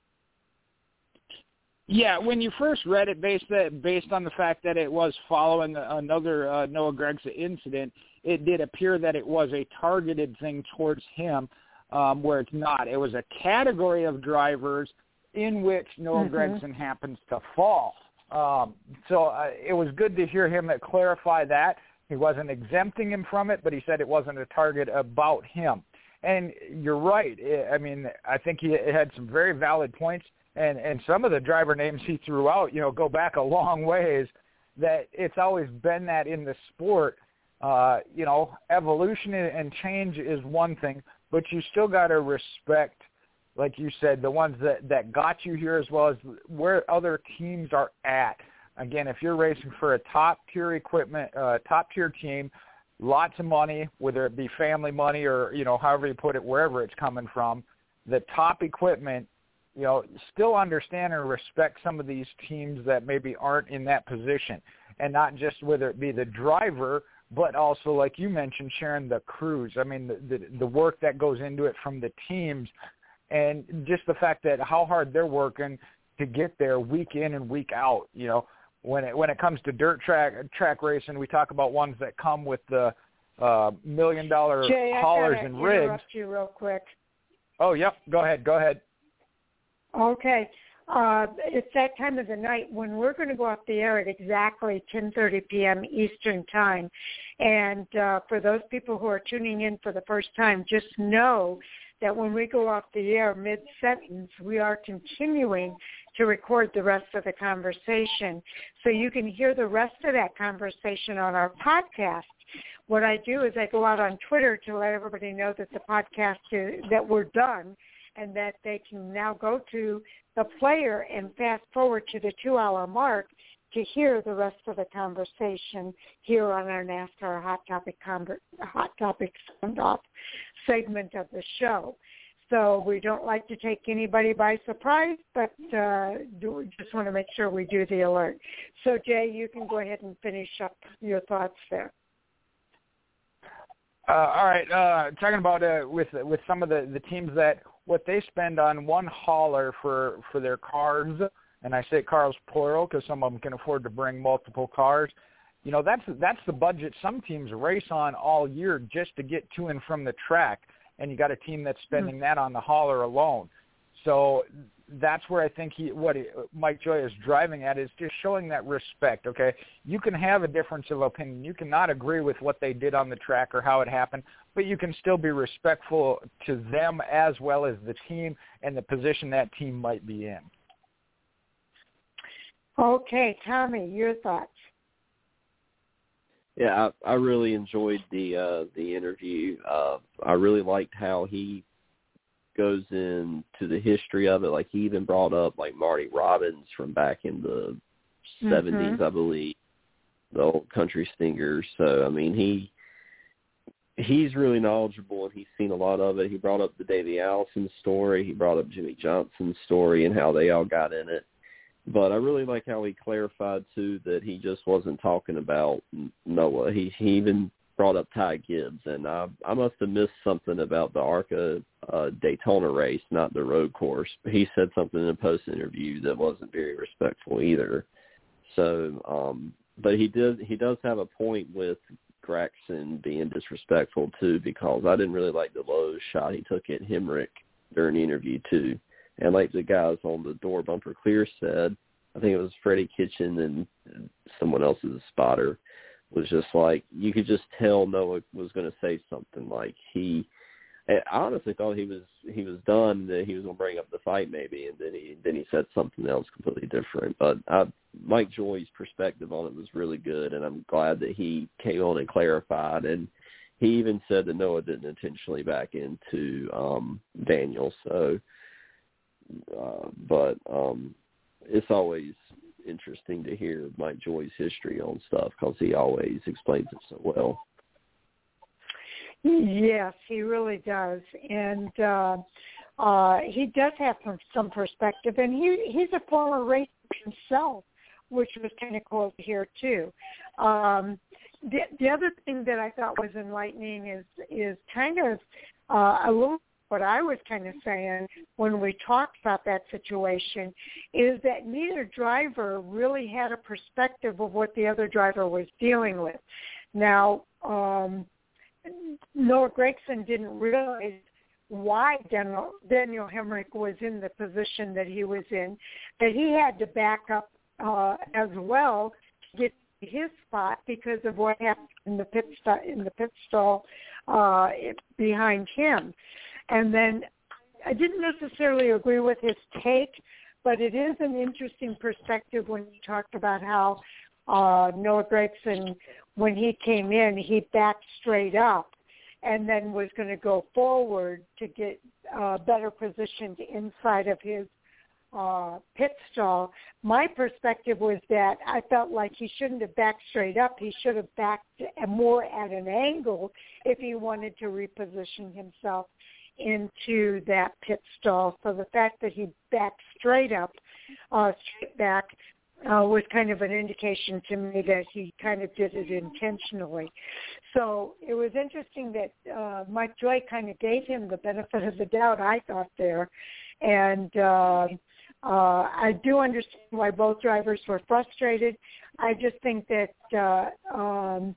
Yeah, when you first read it, based that, based on the fact that it was following another uh, Noah Gragson incident, it did appear that it was a targeted thing towards him, um, where it's not. It was a category of drivers in which Noah mm-hmm. Gragson happens to fall. Um, so uh, it was good to hear him clarify that. He wasn't exempting him from it, but he said it wasn't a target about him. And you're right. I mean, I think he had some very valid points. And, and some of the driver names he threw out, you know, go back a long ways, that it's always been that in the sport. Uh, you know, evolution and change is one thing, but you still got to respect, like you said, the ones that, that got you here as well as where other teams are at. Again, if you're racing for a top-tier equipment, uh, top-tier team, lots of money, whether it be family money or, you know, however you put it, wherever it's coming from, the top equipment, you know, still understand and respect some of these teams that maybe aren't in that position, and not just whether it be the driver, but also, like you mentioned, Sharon, the crews. I mean, the, the, the work that goes into it from the teams, and just the fact that how hard they're working to get there week in and week out. You know, when it when it comes to dirt track track racing, we talk about ones that come with the uh, million dollar Jay, haulers I and gotta rigs. Interrupt you real quick. Oh, yep. Go ahead. Go ahead. Okay. Uh, it's that time of the night when we're going to go off the air at exactly ten thirty p.m. Eastern Time. And uh, for those people who are tuning in for the first time, just know that when we go off the air mid-sentence, we are continuing to record the rest of the conversation. So you can hear the rest of that conversation on our podcast. What I do is I go out on Twitter to let everybody know that the podcast is, that we're done, and that they can now go to the player and fast forward to the two-hour mark to hear the rest of the conversation here on our NASCAR Hot Topic Conver- Hot Topic Sound-Off segment of the show. So we don't like to take anybody by surprise, but uh, do, we just want to make sure we do the alert. So, Jay, you can go ahead and finish up your thoughts there. Uh, all right. Uh, talking about uh, with with some of the, the teams that what they spend on one hauler for, for their cars, and I say cars plural because some of them can afford to bring multiple cars. You know, that's that's the budget some teams race on all year just to get to and from the track, and you got a team that's spending mm-hmm. that on the hauler alone. So that's where I think he, what he, Mike Joy is driving at is just showing that respect, okay? You can have a difference of opinion. You cannot agree with what they did on the track or how it happened, but you can still be respectful to them as well as the team and the position that team might be in. Okay, Tommy, your thoughts? Yeah, I, I really enjoyed the uh, the interview. Uh, I really liked how he goes into the history of it. Like, he even brought up, like, Marty Robbins from back in the mm-hmm. seventies, I believe, the old country singers. So, I mean, he he's really knowledgeable, and he's seen a lot of it. He brought up the Davey Allison story. He brought up Jimmy Johnson's story and how they all got in it. But I really like how he clarified, too, that he just wasn't talking about Noah. He, he even brought up Ty Gibbs, and I, I must have missed something about the ARCA uh, Daytona race, not the road course. But he said something in a post-interview that wasn't very respectful either. So, um, but he did. He does have a point with Gragson being disrespectful, too, because I didn't really like the low shot he took at Hemrick during the interview, too. And like the guys on the Door Bumper Clear said, I think it was Freddie Kitchen and someone else's spotter, was just like, you could just tell Noah was going to say something. Like, he, I honestly thought he was he was done, that he was going to bring up the fight maybe, and then he then he said something else completely different. But I, Mike Joy's perspective on it was really good, and I'm glad that he came on and clarified. And he even said that Noah didn't intentionally back into um, Daniel. So, uh, but um, it's always interesting to hear Mike Joy's history on stuff, because he always explains it so well. Yes, he really does, and uh, uh, he does have some, some perspective, and he he's a former racer himself, which was kind of cool to hear too. Um, the, the other thing that I thought was enlightening is is kind of uh, a little. What I was kind of saying when we talked about that situation is that neither driver really had a perspective of what the other driver was dealing with. Now, um, Noah Gragson didn't realize why Daniel, Daniel Hemrick was in the position that he was in, that he had to back up uh, as well to get his spot because of what happened in the pit st- in the pit stall uh, behind him. And then I didn't necessarily agree with his take, but it is an interesting perspective when you talked about how uh, Noah Gragson, when he came in, he backed straight up and then was going to go forward to get uh, better positioned inside of his uh, pit stall. My perspective was that I felt like he shouldn't have backed straight up. He should have backed more at an angle if he wanted to reposition himself into that pit stall. So the fact that he backed straight up, uh, straight back, uh, was kind of an indication to me that he kind of did it intentionally. So it was interesting that uh, Mike Joy kind of gave him the benefit of the doubt, I thought, there. And uh, uh, I do understand why both drivers were frustrated. I just think that uh, um,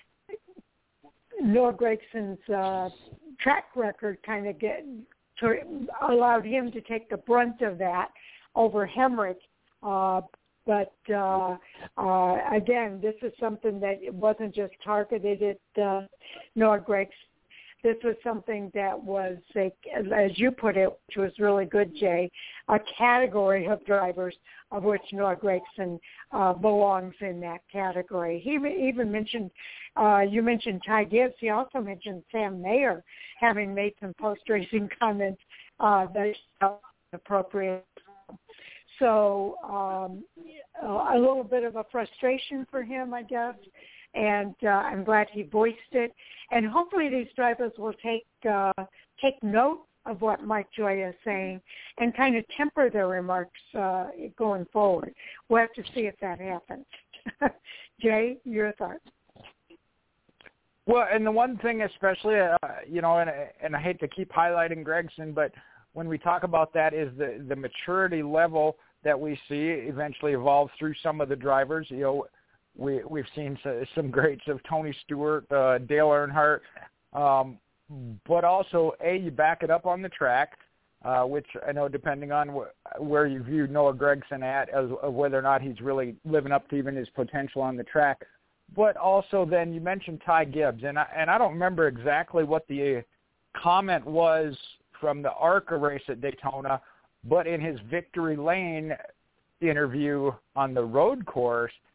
Noah Gragson's uh, track record kind of get to, allowed him to take the brunt of that over Hemrick. Uh, but uh, uh, again, this is something that it wasn't just targeted at uh, Noah Gragson. This was something that was, a, as you put it, which was really good, Jay, a category of drivers of which Noah Gragson uh, belongs in that category. He even mentioned, uh, you mentioned Ty Gibbs. He also mentioned Sam Mayer having made some post-racing comments uh, that are appropriate. So um, a little bit of a frustration for him, I guess. And uh, I'm glad he voiced it. And hopefully these drivers will take uh, take note of what Mike Joy is saying and kind of temper their remarks uh, going forward. We'll have to see if that happens. Jay, your thoughts? Well, and the one thing especially, uh, you know, and, and I hate to keep highlighting Gragson, but when we talk about that is the, the maturity level that we see eventually evolve through some of the drivers. You know, We, we've seen some greats of Tony Stewart, uh, Dale Earnhardt, um, but also, A, you back it up on the track, uh, which I know depending on wh- where you view Noah Gragson at, as of whether or not he's really living up to even his potential on the track. But also then you mentioned Ty Gibbs, and I, and I don't remember exactly what the comment was from the ARCA race at Daytona, but in his victory lane interview on the road course,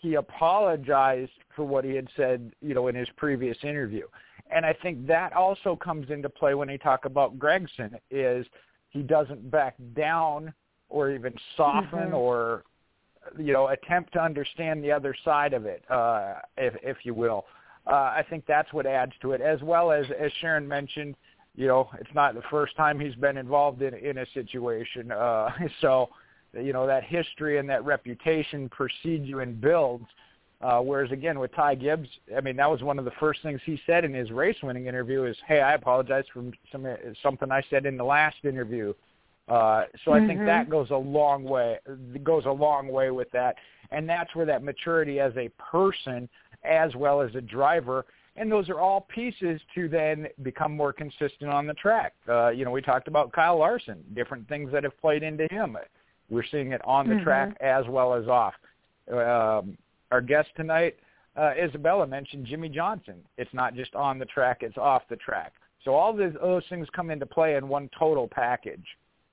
he apologized for what he had said, you know, in his previous interview. And I think that also comes into play when he talk about Gragson, is he doesn't back down or even soften mm-hmm. or, you know, attempt to understand the other side of it, uh, if, if you will. Uh, I think that's what adds to it, as well as, as Sharon mentioned, you know, it's not the first time he's been involved in, in a situation. Uh, so, you know, that history and that reputation precedes you and builds. Uh, whereas, again, with Ty Gibbs, I mean, that was one of the first things he said in his race-winning interview is, hey, I apologize for some something I said in the last interview. Uh, so mm-hmm. I think that goes a long way, goes a long way with that. And that's where that maturity as a person as well as a driver, and those are all pieces to then become more consistent on the track. Uh, you know, we talked about Kyle Larson, different things that have played into him. We're seeing it on the mm-hmm. track as well as off. Um, our guest tonight, uh, Isabella, mentioned Jimmy Johnson. It's not just on the track, it's off the track. So all those, those things come into play in one total package.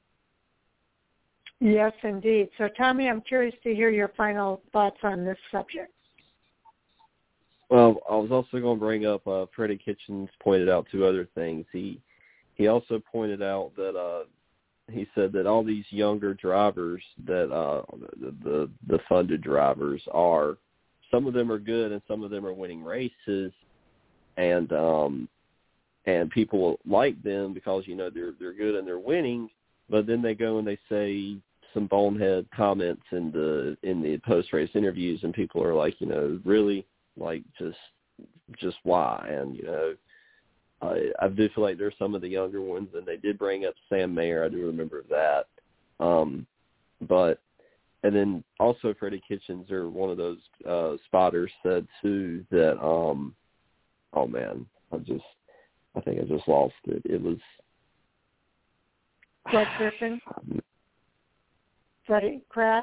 Yes, indeed. So, Tommy, I'm curious to hear your final thoughts on this subject. Well, I was also going to bring up uh, Freddie Kitchens pointed out two other things. He he also pointed out that uh, he said that all these younger drivers that uh, the, the the funded drivers are, some of them are good and some of them are winning races, and um, and people like them because you know they're they're good and they're winning, but then they go and they say some bonehead comments in the in the post race interviews, and people are like, you know, really. Like, just just why? And, you know, I, I do feel like there's some of the younger ones, and they did bring up Sam Mayer. I do remember that. Um, but, and then also Freddie Kitchens, or one of those uh, spotters, said, too, that, um, oh, man, I just, I think I just lost it. It was. Fred Griffin? Freddie Kraft?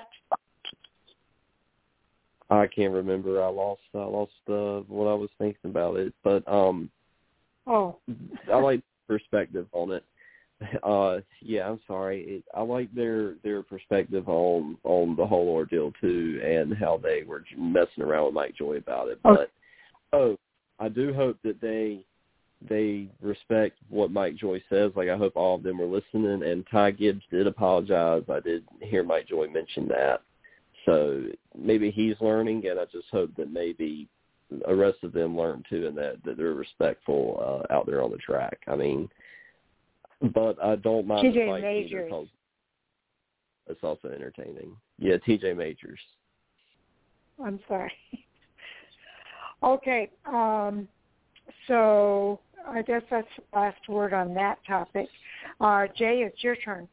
I can't remember. I lost. I lost uh, what I was thinking about it, but um, oh, I like perspective on it. Uh, yeah, I'm sorry. It, I like their their perspective on on the whole ordeal too, and how they were messing around with Mike Joy about it. But oh, I do hope that they they respect what Mike Joy says. Like, I hope all of them are listening. And Ty Gibbs did apologize. I did hear Mike Joy mention that. So maybe he's learning, and I just hope that maybe the rest of them learn too, and that, that they're respectful uh, out there on the track. I mean, but I don't mind T J the fight either because it's also entertaining. Yeah, T J Majors. I'm sorry. Okay, um, so I guess that's the last word on that topic. Uh, Jay, it's your turn.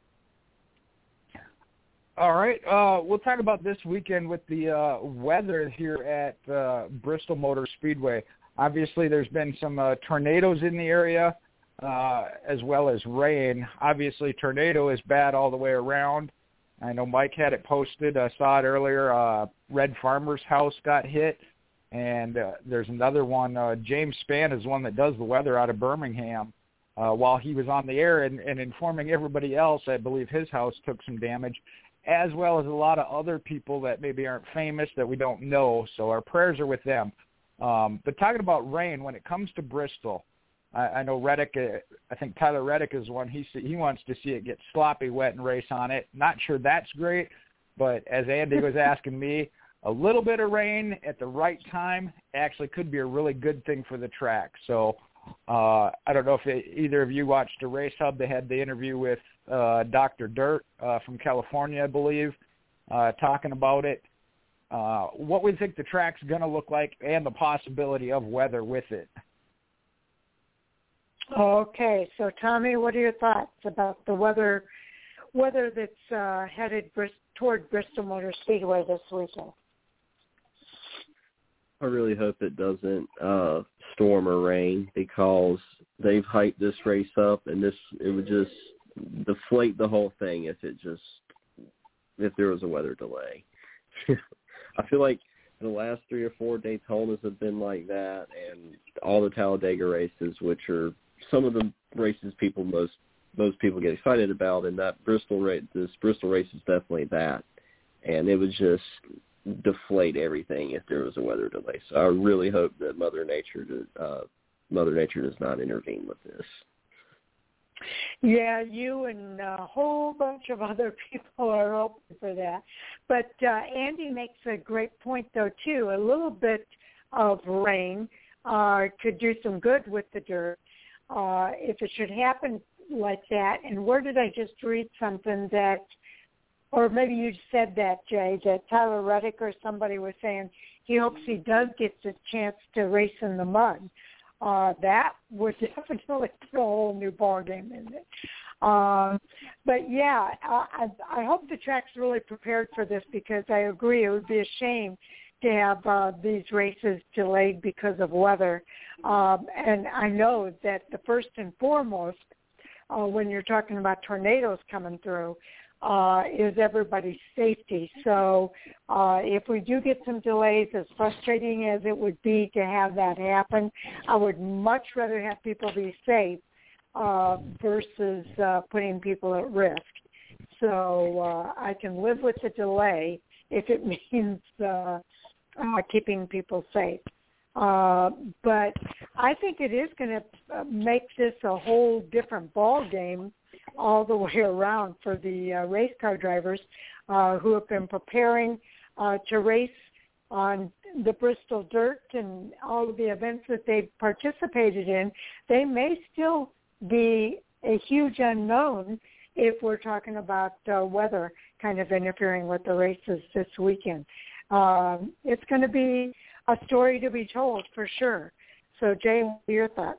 All right. Uh, we'll talk about this weekend with the uh, weather here at uh, Bristol Motor Speedway. Obviously, there's been some uh, tornadoes in the area uh, as well as rain. Obviously, tornado is bad all the way around. I know Mike had it posted. I saw it earlier. Uh, Red Farmer's house got hit. And uh, there's another one. Uh, James Spann is one that does the weather out of Birmingham. Uh, while he was on the air and, and informing everybody else, I believe his house took some damage, as well as a lot of other people that maybe aren't famous that we don't know. So our prayers are with them. Um, but talking about rain, when it comes to Bristol, I, I know Reddick, uh, I think Tyler Reddick is one. He he wants to see it get sloppy wet and race on it. Not sure that's great, but as Andy was asking me, a little bit of rain at the right time actually could be a really good thing for the track. So uh, I don't know if it, either of you watched the Race Hub. They had the interview with uh, Doctor Dirt uh, from California, I believe, uh, talking about it. Uh, what we think the track's going to look like and the possibility of weather with it. Okay, so Tommy, what are your thoughts about the weather weather that's uh, headed Bris- toward Bristol Motor Speedway this weekend? I really hope it doesn't uh, storm or rain, because they've hyped this race up, and this it would just deflate the whole thing if it just if there was a weather delay. I feel like the last three or four Daytonas have been like that, and all the Talladega races, which are some of the races people most most people get excited about, and that Bristol race, this Bristol race is definitely that. And it was just deflate everything if there was a weather delay. So I really hope that Mother Nature, uh, Mother Nature does not intervene with this. Yeah, you and a whole bunch of other people are hoping for that. But uh, Andy makes a great point, though, too. A little bit of rain uh, could do some good with the dirt. Uh, if it should happen like that, and where did I just read something that, or maybe you said that, Jay, that Tyler Reddick or somebody was saying he hopes he does get the chance to race in the mud. Uh, that would definitely throw a whole new ballgame in it. Um, but, yeah, I, I hope the track's really prepared for this because I agree it would be a shame to have uh, these races delayed because of weather. Um, and I know that the first and foremost, uh, when you're talking about tornadoes coming through, uh, is everybody's safety. So uh, if we do get some delays, as frustrating as it would be to have that happen, I would much rather have people be safe uh, versus uh, putting people at risk. So uh, I can live with the delay if it means uh, uh, keeping people safe. Uh, but I think it is going to make this a whole different ball game all the way around for the uh, race car drivers uh, who have been preparing uh, to race on the Bristol Dirt and all of the events that they've participated in. They may still be a huge unknown if we're talking about uh, weather kind of interfering with the races this weekend. Um, it's going to be a story to be told for sure. So, Jay, what are your thoughts?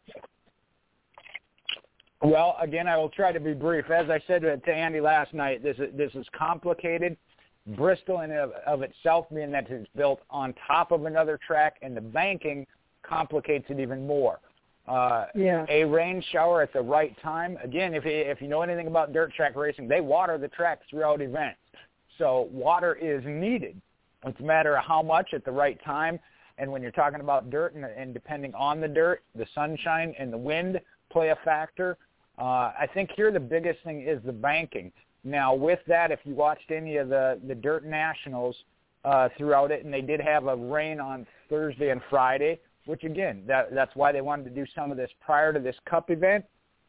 Well, again, I will try to be brief. As I said to Andy last night, this is, this is complicated. Bristol in of, of itself, being that it's built on top of another track, and the banking complicates it even more. Uh, yeah. A rain shower at the right time. Again, if you, if you know anything about dirt track racing, they water the track throughout events. So water is needed. It's a matter of how much at the right time. And when you're talking about dirt and, and depending on the dirt, the sunshine and the wind play a factor. Uh, I think here the biggest thing is the banking. Now, with that, if you watched any of the, the Dirt Nationals uh, throughout it, and they did have a rain on Thursday and Friday, which, again, that, that's why they wanted to do some of this prior to this Cup event.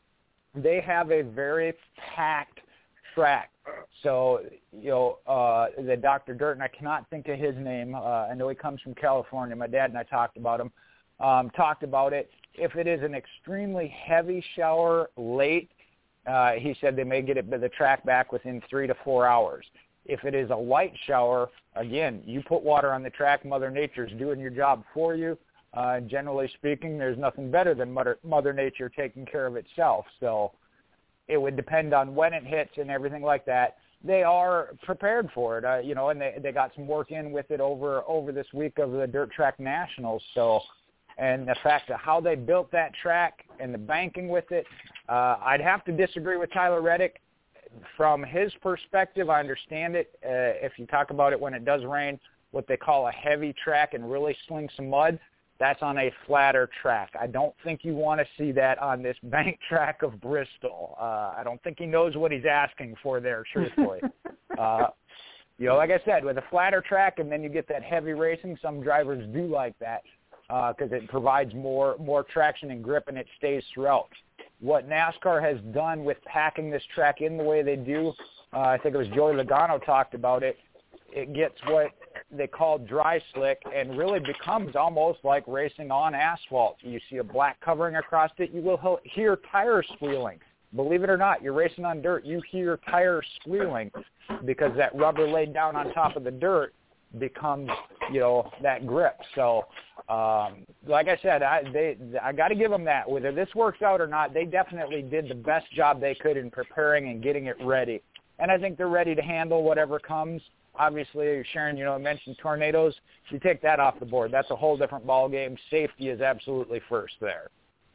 They have a very packed track. So, you know, uh, the Doctor Dirt, and I cannot think of his name. Uh, I know he comes from California. My dad and I talked about him, um, talked about it. If it is an extremely heavy shower late, uh, he said they may get it the track back within three to four hours. If it is a light shower, again, you put water on the track, Mother Nature's doing your job for you. Uh, generally speaking, there's nothing better than Mother, Mother Nature taking care of itself. So it would depend on when it hits and everything like that. They are prepared for it, uh, you know, and they they got some work in with it over over this week of the Dirt Track Nationals. So, and the fact of how they built that track and the banking with it, uh, I'd have to disagree with Tyler Reddick. From his perspective, I understand it. Uh, if you talk about it when it does rain, what they call a heavy track and really sling some mud, that's on a flatter track. I don't think you want to see that on this bank track of Bristol. Uh, I don't think he knows what he's asking for there, truthfully. uh, you know, like I said, with a flatter track and then you get that heavy racing, some drivers do like that because uh, it provides more, more traction and grip and it stays throughout. What NASCAR has done with packing this track in the way they do, uh, I think it was Joey Logano talked about it, it gets what they call dry slick and really becomes almost like racing on asphalt. You see a black covering across it, you will hear tires squealing. Believe it or not, you're racing on dirt, you hear tires squealing because that rubber laid down on top of the dirt becomes, you know, that grip. So, um, like I said, I they I got to give them that. Whether this works out or not, they definitely did the best job they could in preparing and getting it ready. And I think they're ready to handle whatever comes. Obviously, Sharon, you know, mentioned tornadoes. You take that off the board. That's a whole different ball game. Safety is absolutely first there.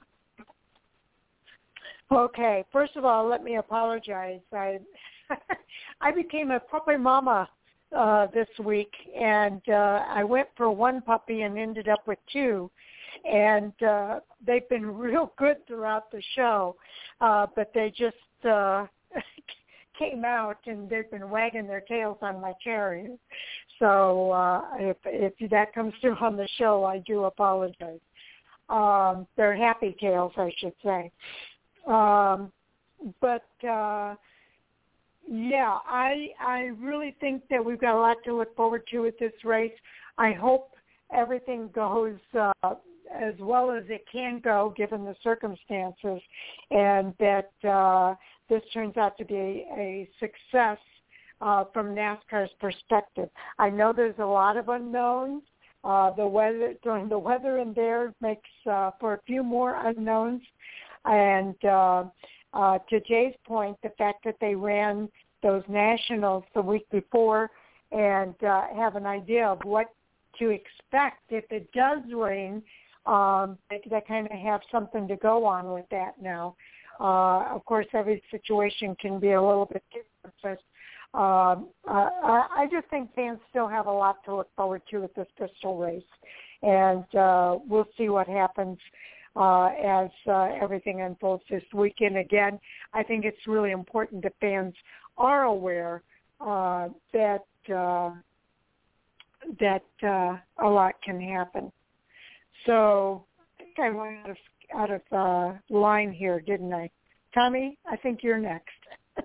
Okay. First of all, let me apologize. I I became a puppy mama uh, this week, and uh, I went for one puppy and ended up with two. And uh, they've been real good throughout the show, uh, but they just uh, came out and they've been wagging their tails on my cherries. So uh, if if that comes through on the show, I do apologize. Um, they're happy tails, I should say. Um, but uh, yeah, I I really think that we've got a lot to look forward to with this race. I hope everything goes uh, as well as it can go given the circumstances, and that uh, this turns out to be a, a success uh, from NASCAR's perspective. I know there's a lot of unknowns. Uh, the weather, during the weather in there makes uh, for a few more unknowns, and uh, uh, to Jay's point, the fact that they ran those nationals the week before and uh, have an idea of what to expect if it does rain, um, they, they kind of have something to go on with that now. Uh, of course, every situation can be a little bit different, but Um, uh, I just think fans still have a lot to look forward to with this Bristol race, and uh, we'll see what happens uh, as uh, everything unfolds this weekend. Again, I think it's really important that fans are aware uh, that uh, that uh, a lot can happen. So I think I went out of out of uh, line here, didn't I? Tommy, I think you're next.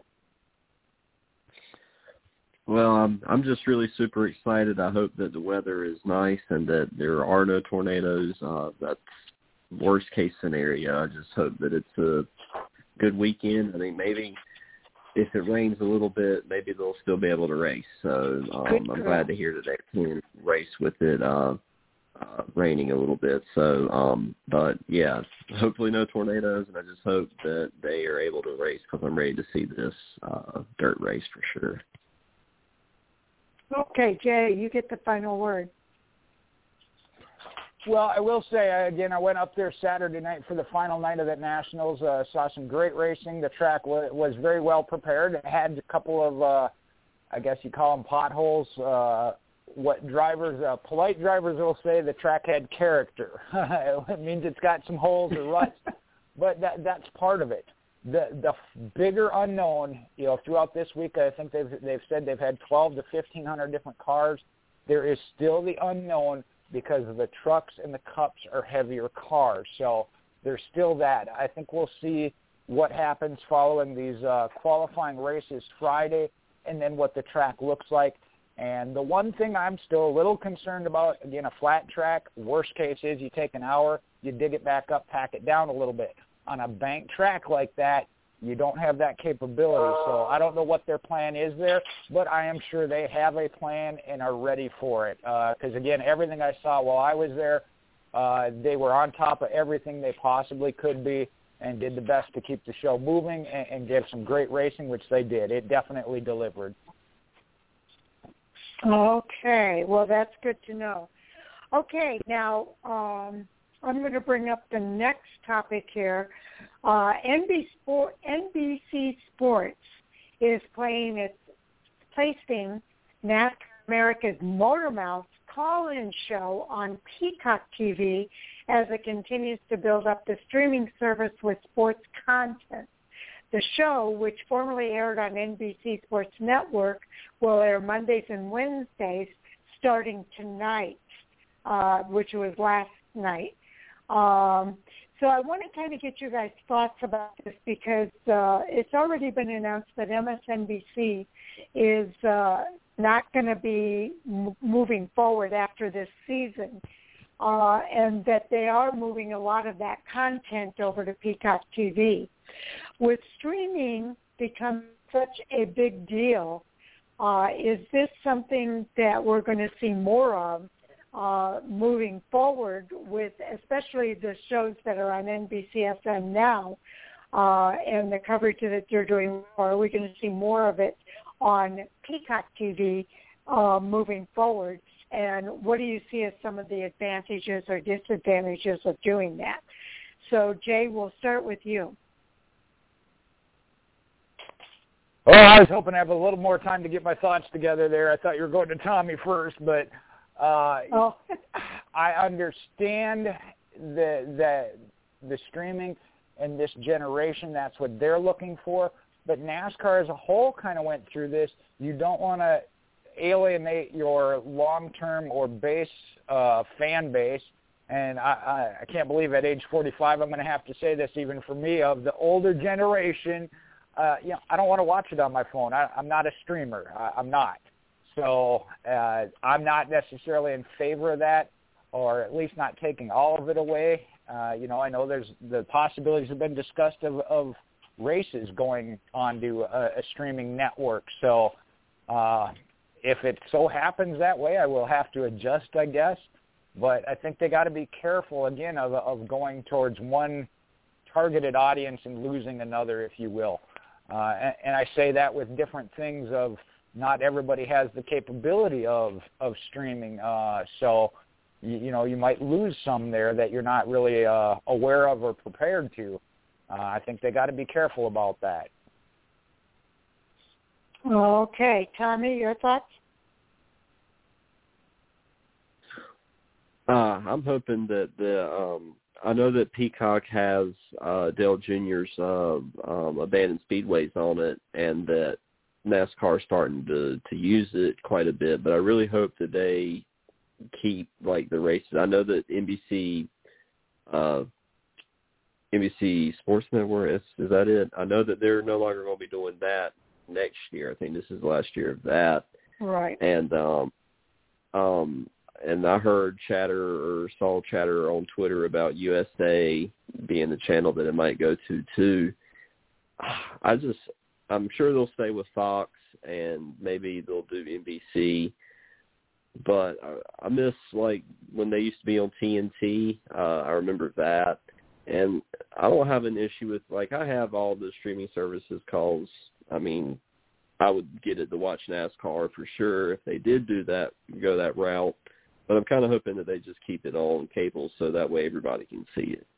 Well, I'm I'm just really super excited. I hope that the weather is nice and that there are no tornadoes. Uh, that's worst case scenario. I just hope that it's a good weekend. I think maybe if it rains a little bit, maybe they'll still be able to race. So um, I'm glad to hear that they can race with it uh, uh, raining a little bit. So, um, but yeah, hopefully no tornadoes, and I just hope that they are able to race because I'm ready to see this uh, dirt race for sure. Okay, Jay, you get the final word. Well, I will say, again, I went up there Saturday night for the final night of the Nationals, uh, saw some great racing. The track was, was very well prepared. It had a couple of, uh, I guess you call them potholes. Uh, what drivers, uh, polite drivers will say the track had character. It means it's got some holes or ruts, but that that's part of it. The the bigger unknown, you know, throughout this week, I think they've they've said they've had twelve to fifteen hundred different cars. There is still the unknown because the trucks and the cups are heavier cars. So there's still that. I think we'll see what happens following these uh, qualifying races Friday, and then what the track looks like. And the one thing I'm still a little concerned about, again, a flat track, worst case is you take an hour, you dig it back up, pack it down a little bit. On a bank track like that, you don't have that capability. So I don't know what their plan is there, but I am sure they have a plan and are ready for it. Because, uh, again, everything I saw while I was there, uh, they were on top of everything they possibly could be and did the best to keep the show moving and, and give some great racing, which they did. It definitely delivered. Okay. Well, that's good to know. Okay. Now, um, I'm going to bring up the next topic here. Uh, N B C Sports is playing its placing NASCAR America's Motor Mouth call-in show on Peacock T V as it continues to build up the streaming service with sports content. The show, which formerly aired on N B C Sports Network, will air Mondays and Wednesdays starting tonight, uh, which was last night. Um, so I want to kind of get you guys' thoughts about this because uh, it's already been announced that M S N B C is uh, not going to be m- moving forward after this season, uh, and that they are moving a lot of that content over to Peacock T V. With streaming becoming such a big deal, uh, is this something that we're going to see more of? Uh, moving forward with especially the shows that are on N B C S N now uh, and the coverage that they're doing, or are we going to see more of it on Peacock T V uh, moving forward? And what do you see as some of the advantages or disadvantages of doing that? So, Jay, we'll start with you. Oh, I was hoping to have a little more time to get my thoughts together there. I thought you were going to Tommy first, but Uh, oh. I understand the the the streaming and this generation. That's what they're looking for. but NASCAR as a whole kind of went through this. You don't want to alienate your long-term or base uh, fan base. And I, I, I can't believe at age forty-five I'm going to have to say this even for me, of the older generation. Uh, you know, I don't want to watch it on my phone. I, I'm not a streamer. I, I'm not. So uh, I'm not necessarily in favor of that, or at least not taking all of it away. Uh, you know, I know there's the possibilities have been discussed of, of races going onto a, a streaming network. So uh, if it so happens that way, I will have to adjust, I guess. But I think they got to be careful, again, of, of going towards one targeted audience and losing another, if you will. Uh, and, and I say that with different things of not everybody has the capability of, of streaming. Uh, so, you, you know, you might lose some there that you're not really uh, aware of or prepared to. Uh, I think they got to be careful about that. Okay. Tommy, your thoughts? Uh, I'm hoping that the um, I know that Peacock has uh, Dale Junior's uh, um, abandoned speedways on it, and that NASCAR is starting to to use it quite a bit. But I really hope that they keep like the races. I know that N B C, uh, N B C Sports Network is, is that it? I know that they're no longer going to be doing that next year. I think this is the last year of that. Right. And um, um. And I heard chatter or saw chatter on Twitter about U S A being the channel that it might go to too. I just, I'm sure they'll stay with Fox and maybe they'll do N B C. But I, I miss like when they used to be on T N T. Uh, I remember that. And I don't have an issue with, like, I have all the streaming services calls. I mean, I would get it to watch NASCAR for sure if they did do that, go that route. But I'm kind of hoping that they just keep it on cable so that way everybody can see it.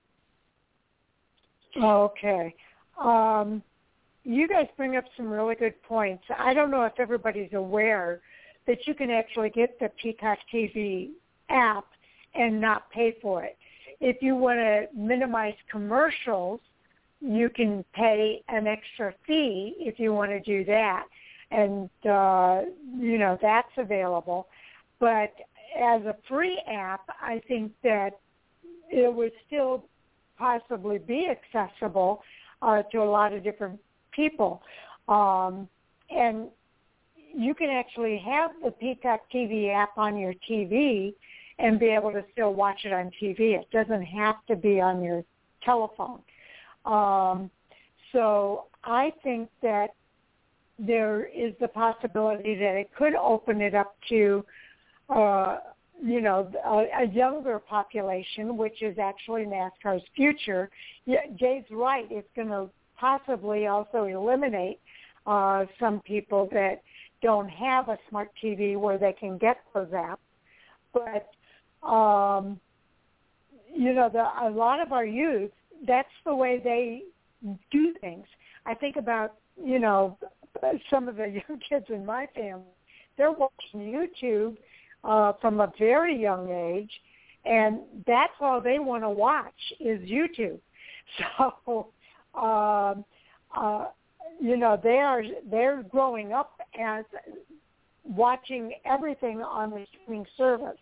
Okay. Um, you guys bring up some really good points. I don't know if everybody's aware that you can actually get the Peacock T V app and not pay for it. If you want to minimize commercials, you can pay an extra fee if you want to do that. And, uh, you know, that's available. But as a free app, I think that it would still possibly be accessible uh, to a lot of different people. Um, and you can actually have the Peacock T V app on your T V and be able to still watch it on T V. It doesn't have to be on your telephone. Um, so I think that there is the possibility that it could open it up to Uh, you know, a, a younger population, which is actually NASCAR's future. Yeah, Jay's right. It's going to possibly also eliminate uh, some people that don't have a smart T V where they can get those apps. But, um, you know, the, a lot of our youth, that's the way they do things. I think about, you know, some of the young kids in my family. They're watching YouTube Uh, from a very young age, and that's all they want to watch is YouTube. So, um, uh, you know, they are they're growing up as watching everything on the streaming service.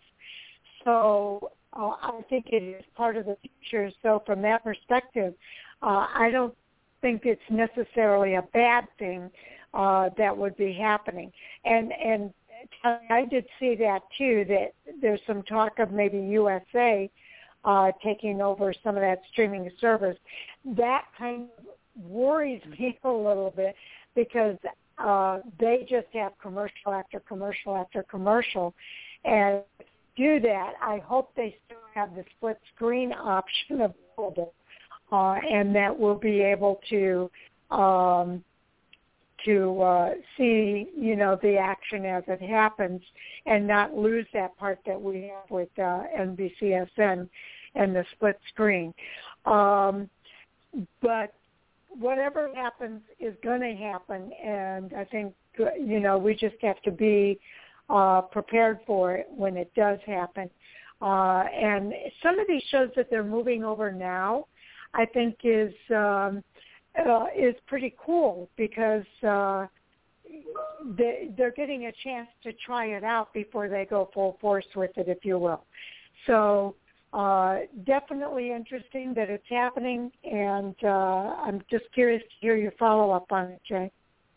So uh, I think it is part of the future. So from that perspective, uh, I don't think it's necessarily a bad thing uh, that would be happening. And and I did see that too, that there's some talk of maybe U S A uh, taking over some of that streaming service. That kind of worries me a little bit because uh, they just have commercial after commercial after commercial. And to do that, I hope they still have the split screen option available uh, and that we'll be able to um, to uh, see, you know, the action as it happens and not lose that part that we have with uh, N B C S N and the split screen. Um, but whatever happens is going to happen, and I think, you know, we just have to be uh, prepared for it when it does happen. Uh, and some of these shows that they're moving over now, I think is um, uh, is pretty cool because uh, they, they're getting a chance to try it out before they go full force with it, if you will. So uh, definitely interesting that it's happening, and uh, I'm just curious to hear your follow-up on it, Jay.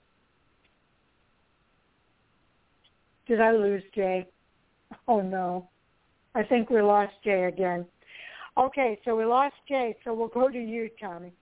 Did I lose Jay? Oh, no. I think we lost Jay again. Okay, so we lost Jay, so we'll go to you, Tommy.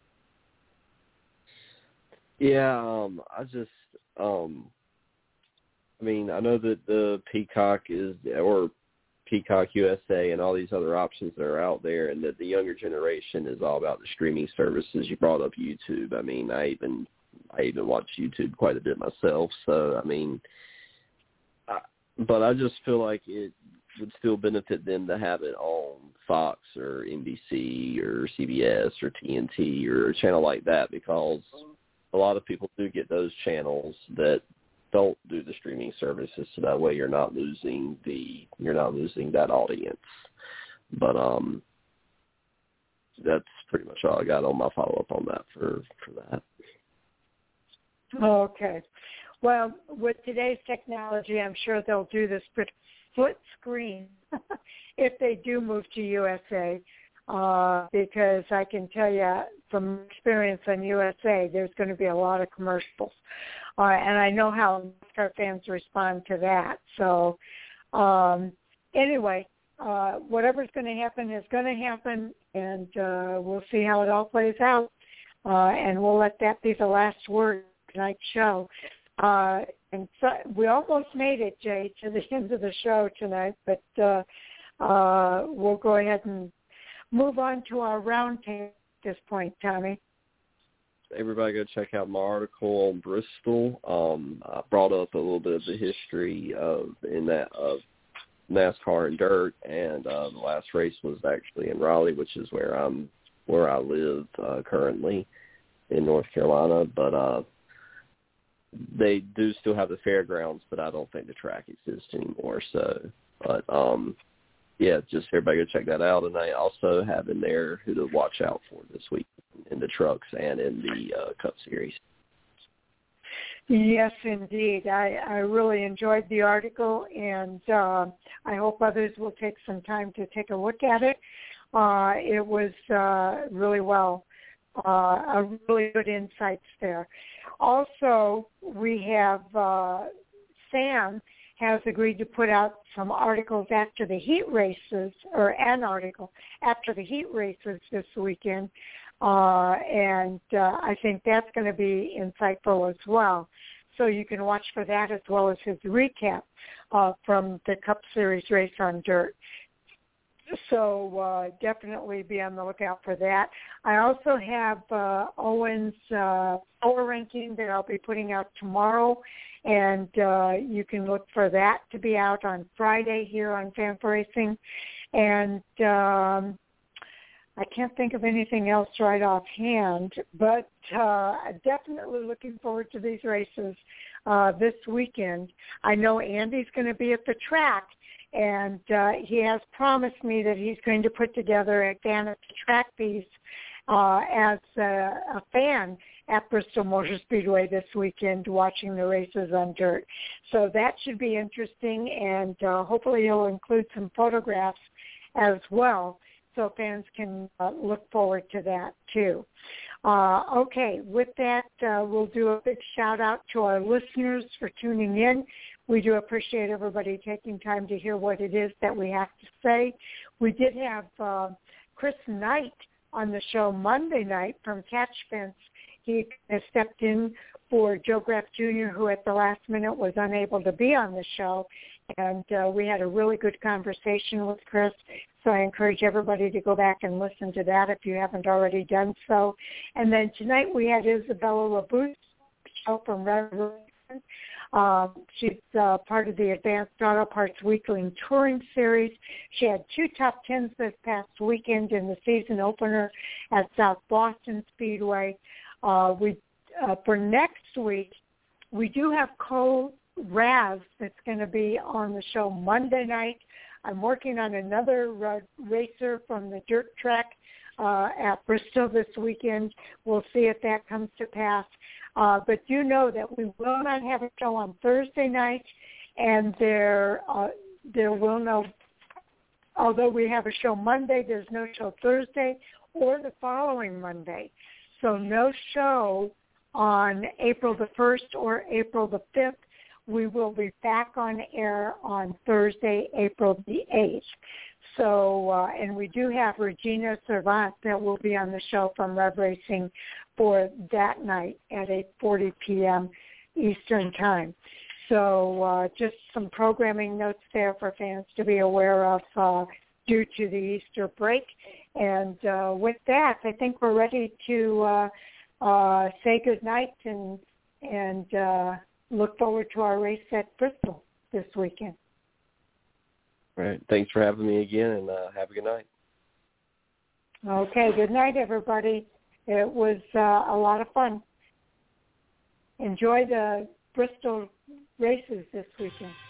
Yeah, um, I just, um, I mean, I know that the Peacock is, or Peacock U S A and all these other options that are out there, and that the younger generation is all about the streaming services. You brought up YouTube. I mean, I even, I even watch YouTube quite a bit myself, so, I mean, I, but I just feel like it would still benefit them to have it on Fox or N B C or C B S or T N T or a channel like that, because a lot of people do get those channels that don't do the streaming services, so that way you're not losing the you're not losing that audience. But um, that's pretty much all I got on my follow up on that for for that. Okay. Well, with today's technology, I'm sure they'll do this split screen if they do move to U S A, uh, because I can tell you from experience on U S A, there's going to be a lot of commercials. Uh, and I know how NASCAR fans respond to that. So um, anyway, uh, whatever's going to happen is going to happen, and uh, we'll see how it all plays out. Uh, and we'll let that be the last word of tonight's show. Uh, and so we almost made it, Jay, to the end of the show tonight, but uh, uh, we'll go ahead and move on to our roundtable at this point, Tommy. Everybody go check out my article on Bristol. Um, I brought up a little bit of the history of in that of NASCAR and dirt, and uh, the last race was actually in Raleigh, which is where I'm where I live uh, currently in North Carolina. But uh, they do still have the fairgrounds, but I don't think the track exists anymore. So, but um, yeah, just everybody go check that out. And I also have in there who to watch out for this week in the trucks and in the uh, Cup Series. Yes, indeed. I, I really enjoyed the article, and uh, I hope others will take some time to take a look at it. Uh, it was uh, really well, uh, a really good insights there. Also, we have uh, Sam has agreed to put out some articles after the heat races, or an article after the heat races this weekend, uh, and uh, I think that's going to be insightful as well. So you can watch for that as well as his recap uh, from the Cup Series race on dirt. So uh, definitely be on the lookout for that. I also have uh, Owen's uh, power ranking that I'll be putting out tomorrow, and uh, you can look for that to be out on Friday here on Fan for Racing. And um, I can't think of anything else right offhand, but uh, definitely looking forward to these races uh, this weekend. I know Andy's going to be at the track, and uh, he has promised me that he's going to put together a fan at the track piece uh, as a, a fan at Bristol Motor Speedway this weekend, watching the races on dirt. So that should be interesting, and uh, hopefully he'll include some photographs as well, so fans can uh, look forward to that too. Uh, okay, with that, uh, we'll do a big shout-out to our listeners for tuning in. We do appreciate everybody taking time to hear what it is that we have to say. We did have uh, Chris Knight on the show Monday night from Catch Fence. He has stepped in for Joe Graff Junior, who at the last minute was unable to be on the show. And uh, we had a really good conversation with Chris. So I encourage everybody to go back and listen to that if you haven't already done so. And then tonight we had Isabella LaBouche show from Revolution. Uh, she's uh, part of the Advanced Auto Parts Weekly Touring Series. She had two top tens this past weekend in the season opener at South Boston Speedway. Uh, we uh, for next week, we do have Cole Raz that's going to be on the show Monday night. I'm working on another uh, racer from the dirt track uh, at Bristol this weekend. We'll see if that comes to pass. Uh, but do know that we will not have a show on Thursday night, and there uh, there will no, although we have a show Monday, there's no show Thursday or the following Monday. So no show on April the first or April the fifth. We will be back on air on Thursday, April the eighth. So, uh, and we do have Regina Servant that will be on the show from Rev Racing for that night at eight forty p.m. Eastern Time. So uh, just some programming notes there for fans to be aware of uh, due to the Easter break. And uh, with that, I think we're ready to uh, uh, say goodnight and, and uh, look forward to our race at Bristol this weekend. All right. Thanks for having me again, and uh, have a good night. Okay. Good night, everybody. It was uh, a lot of fun. Enjoy the Bristol races this weekend.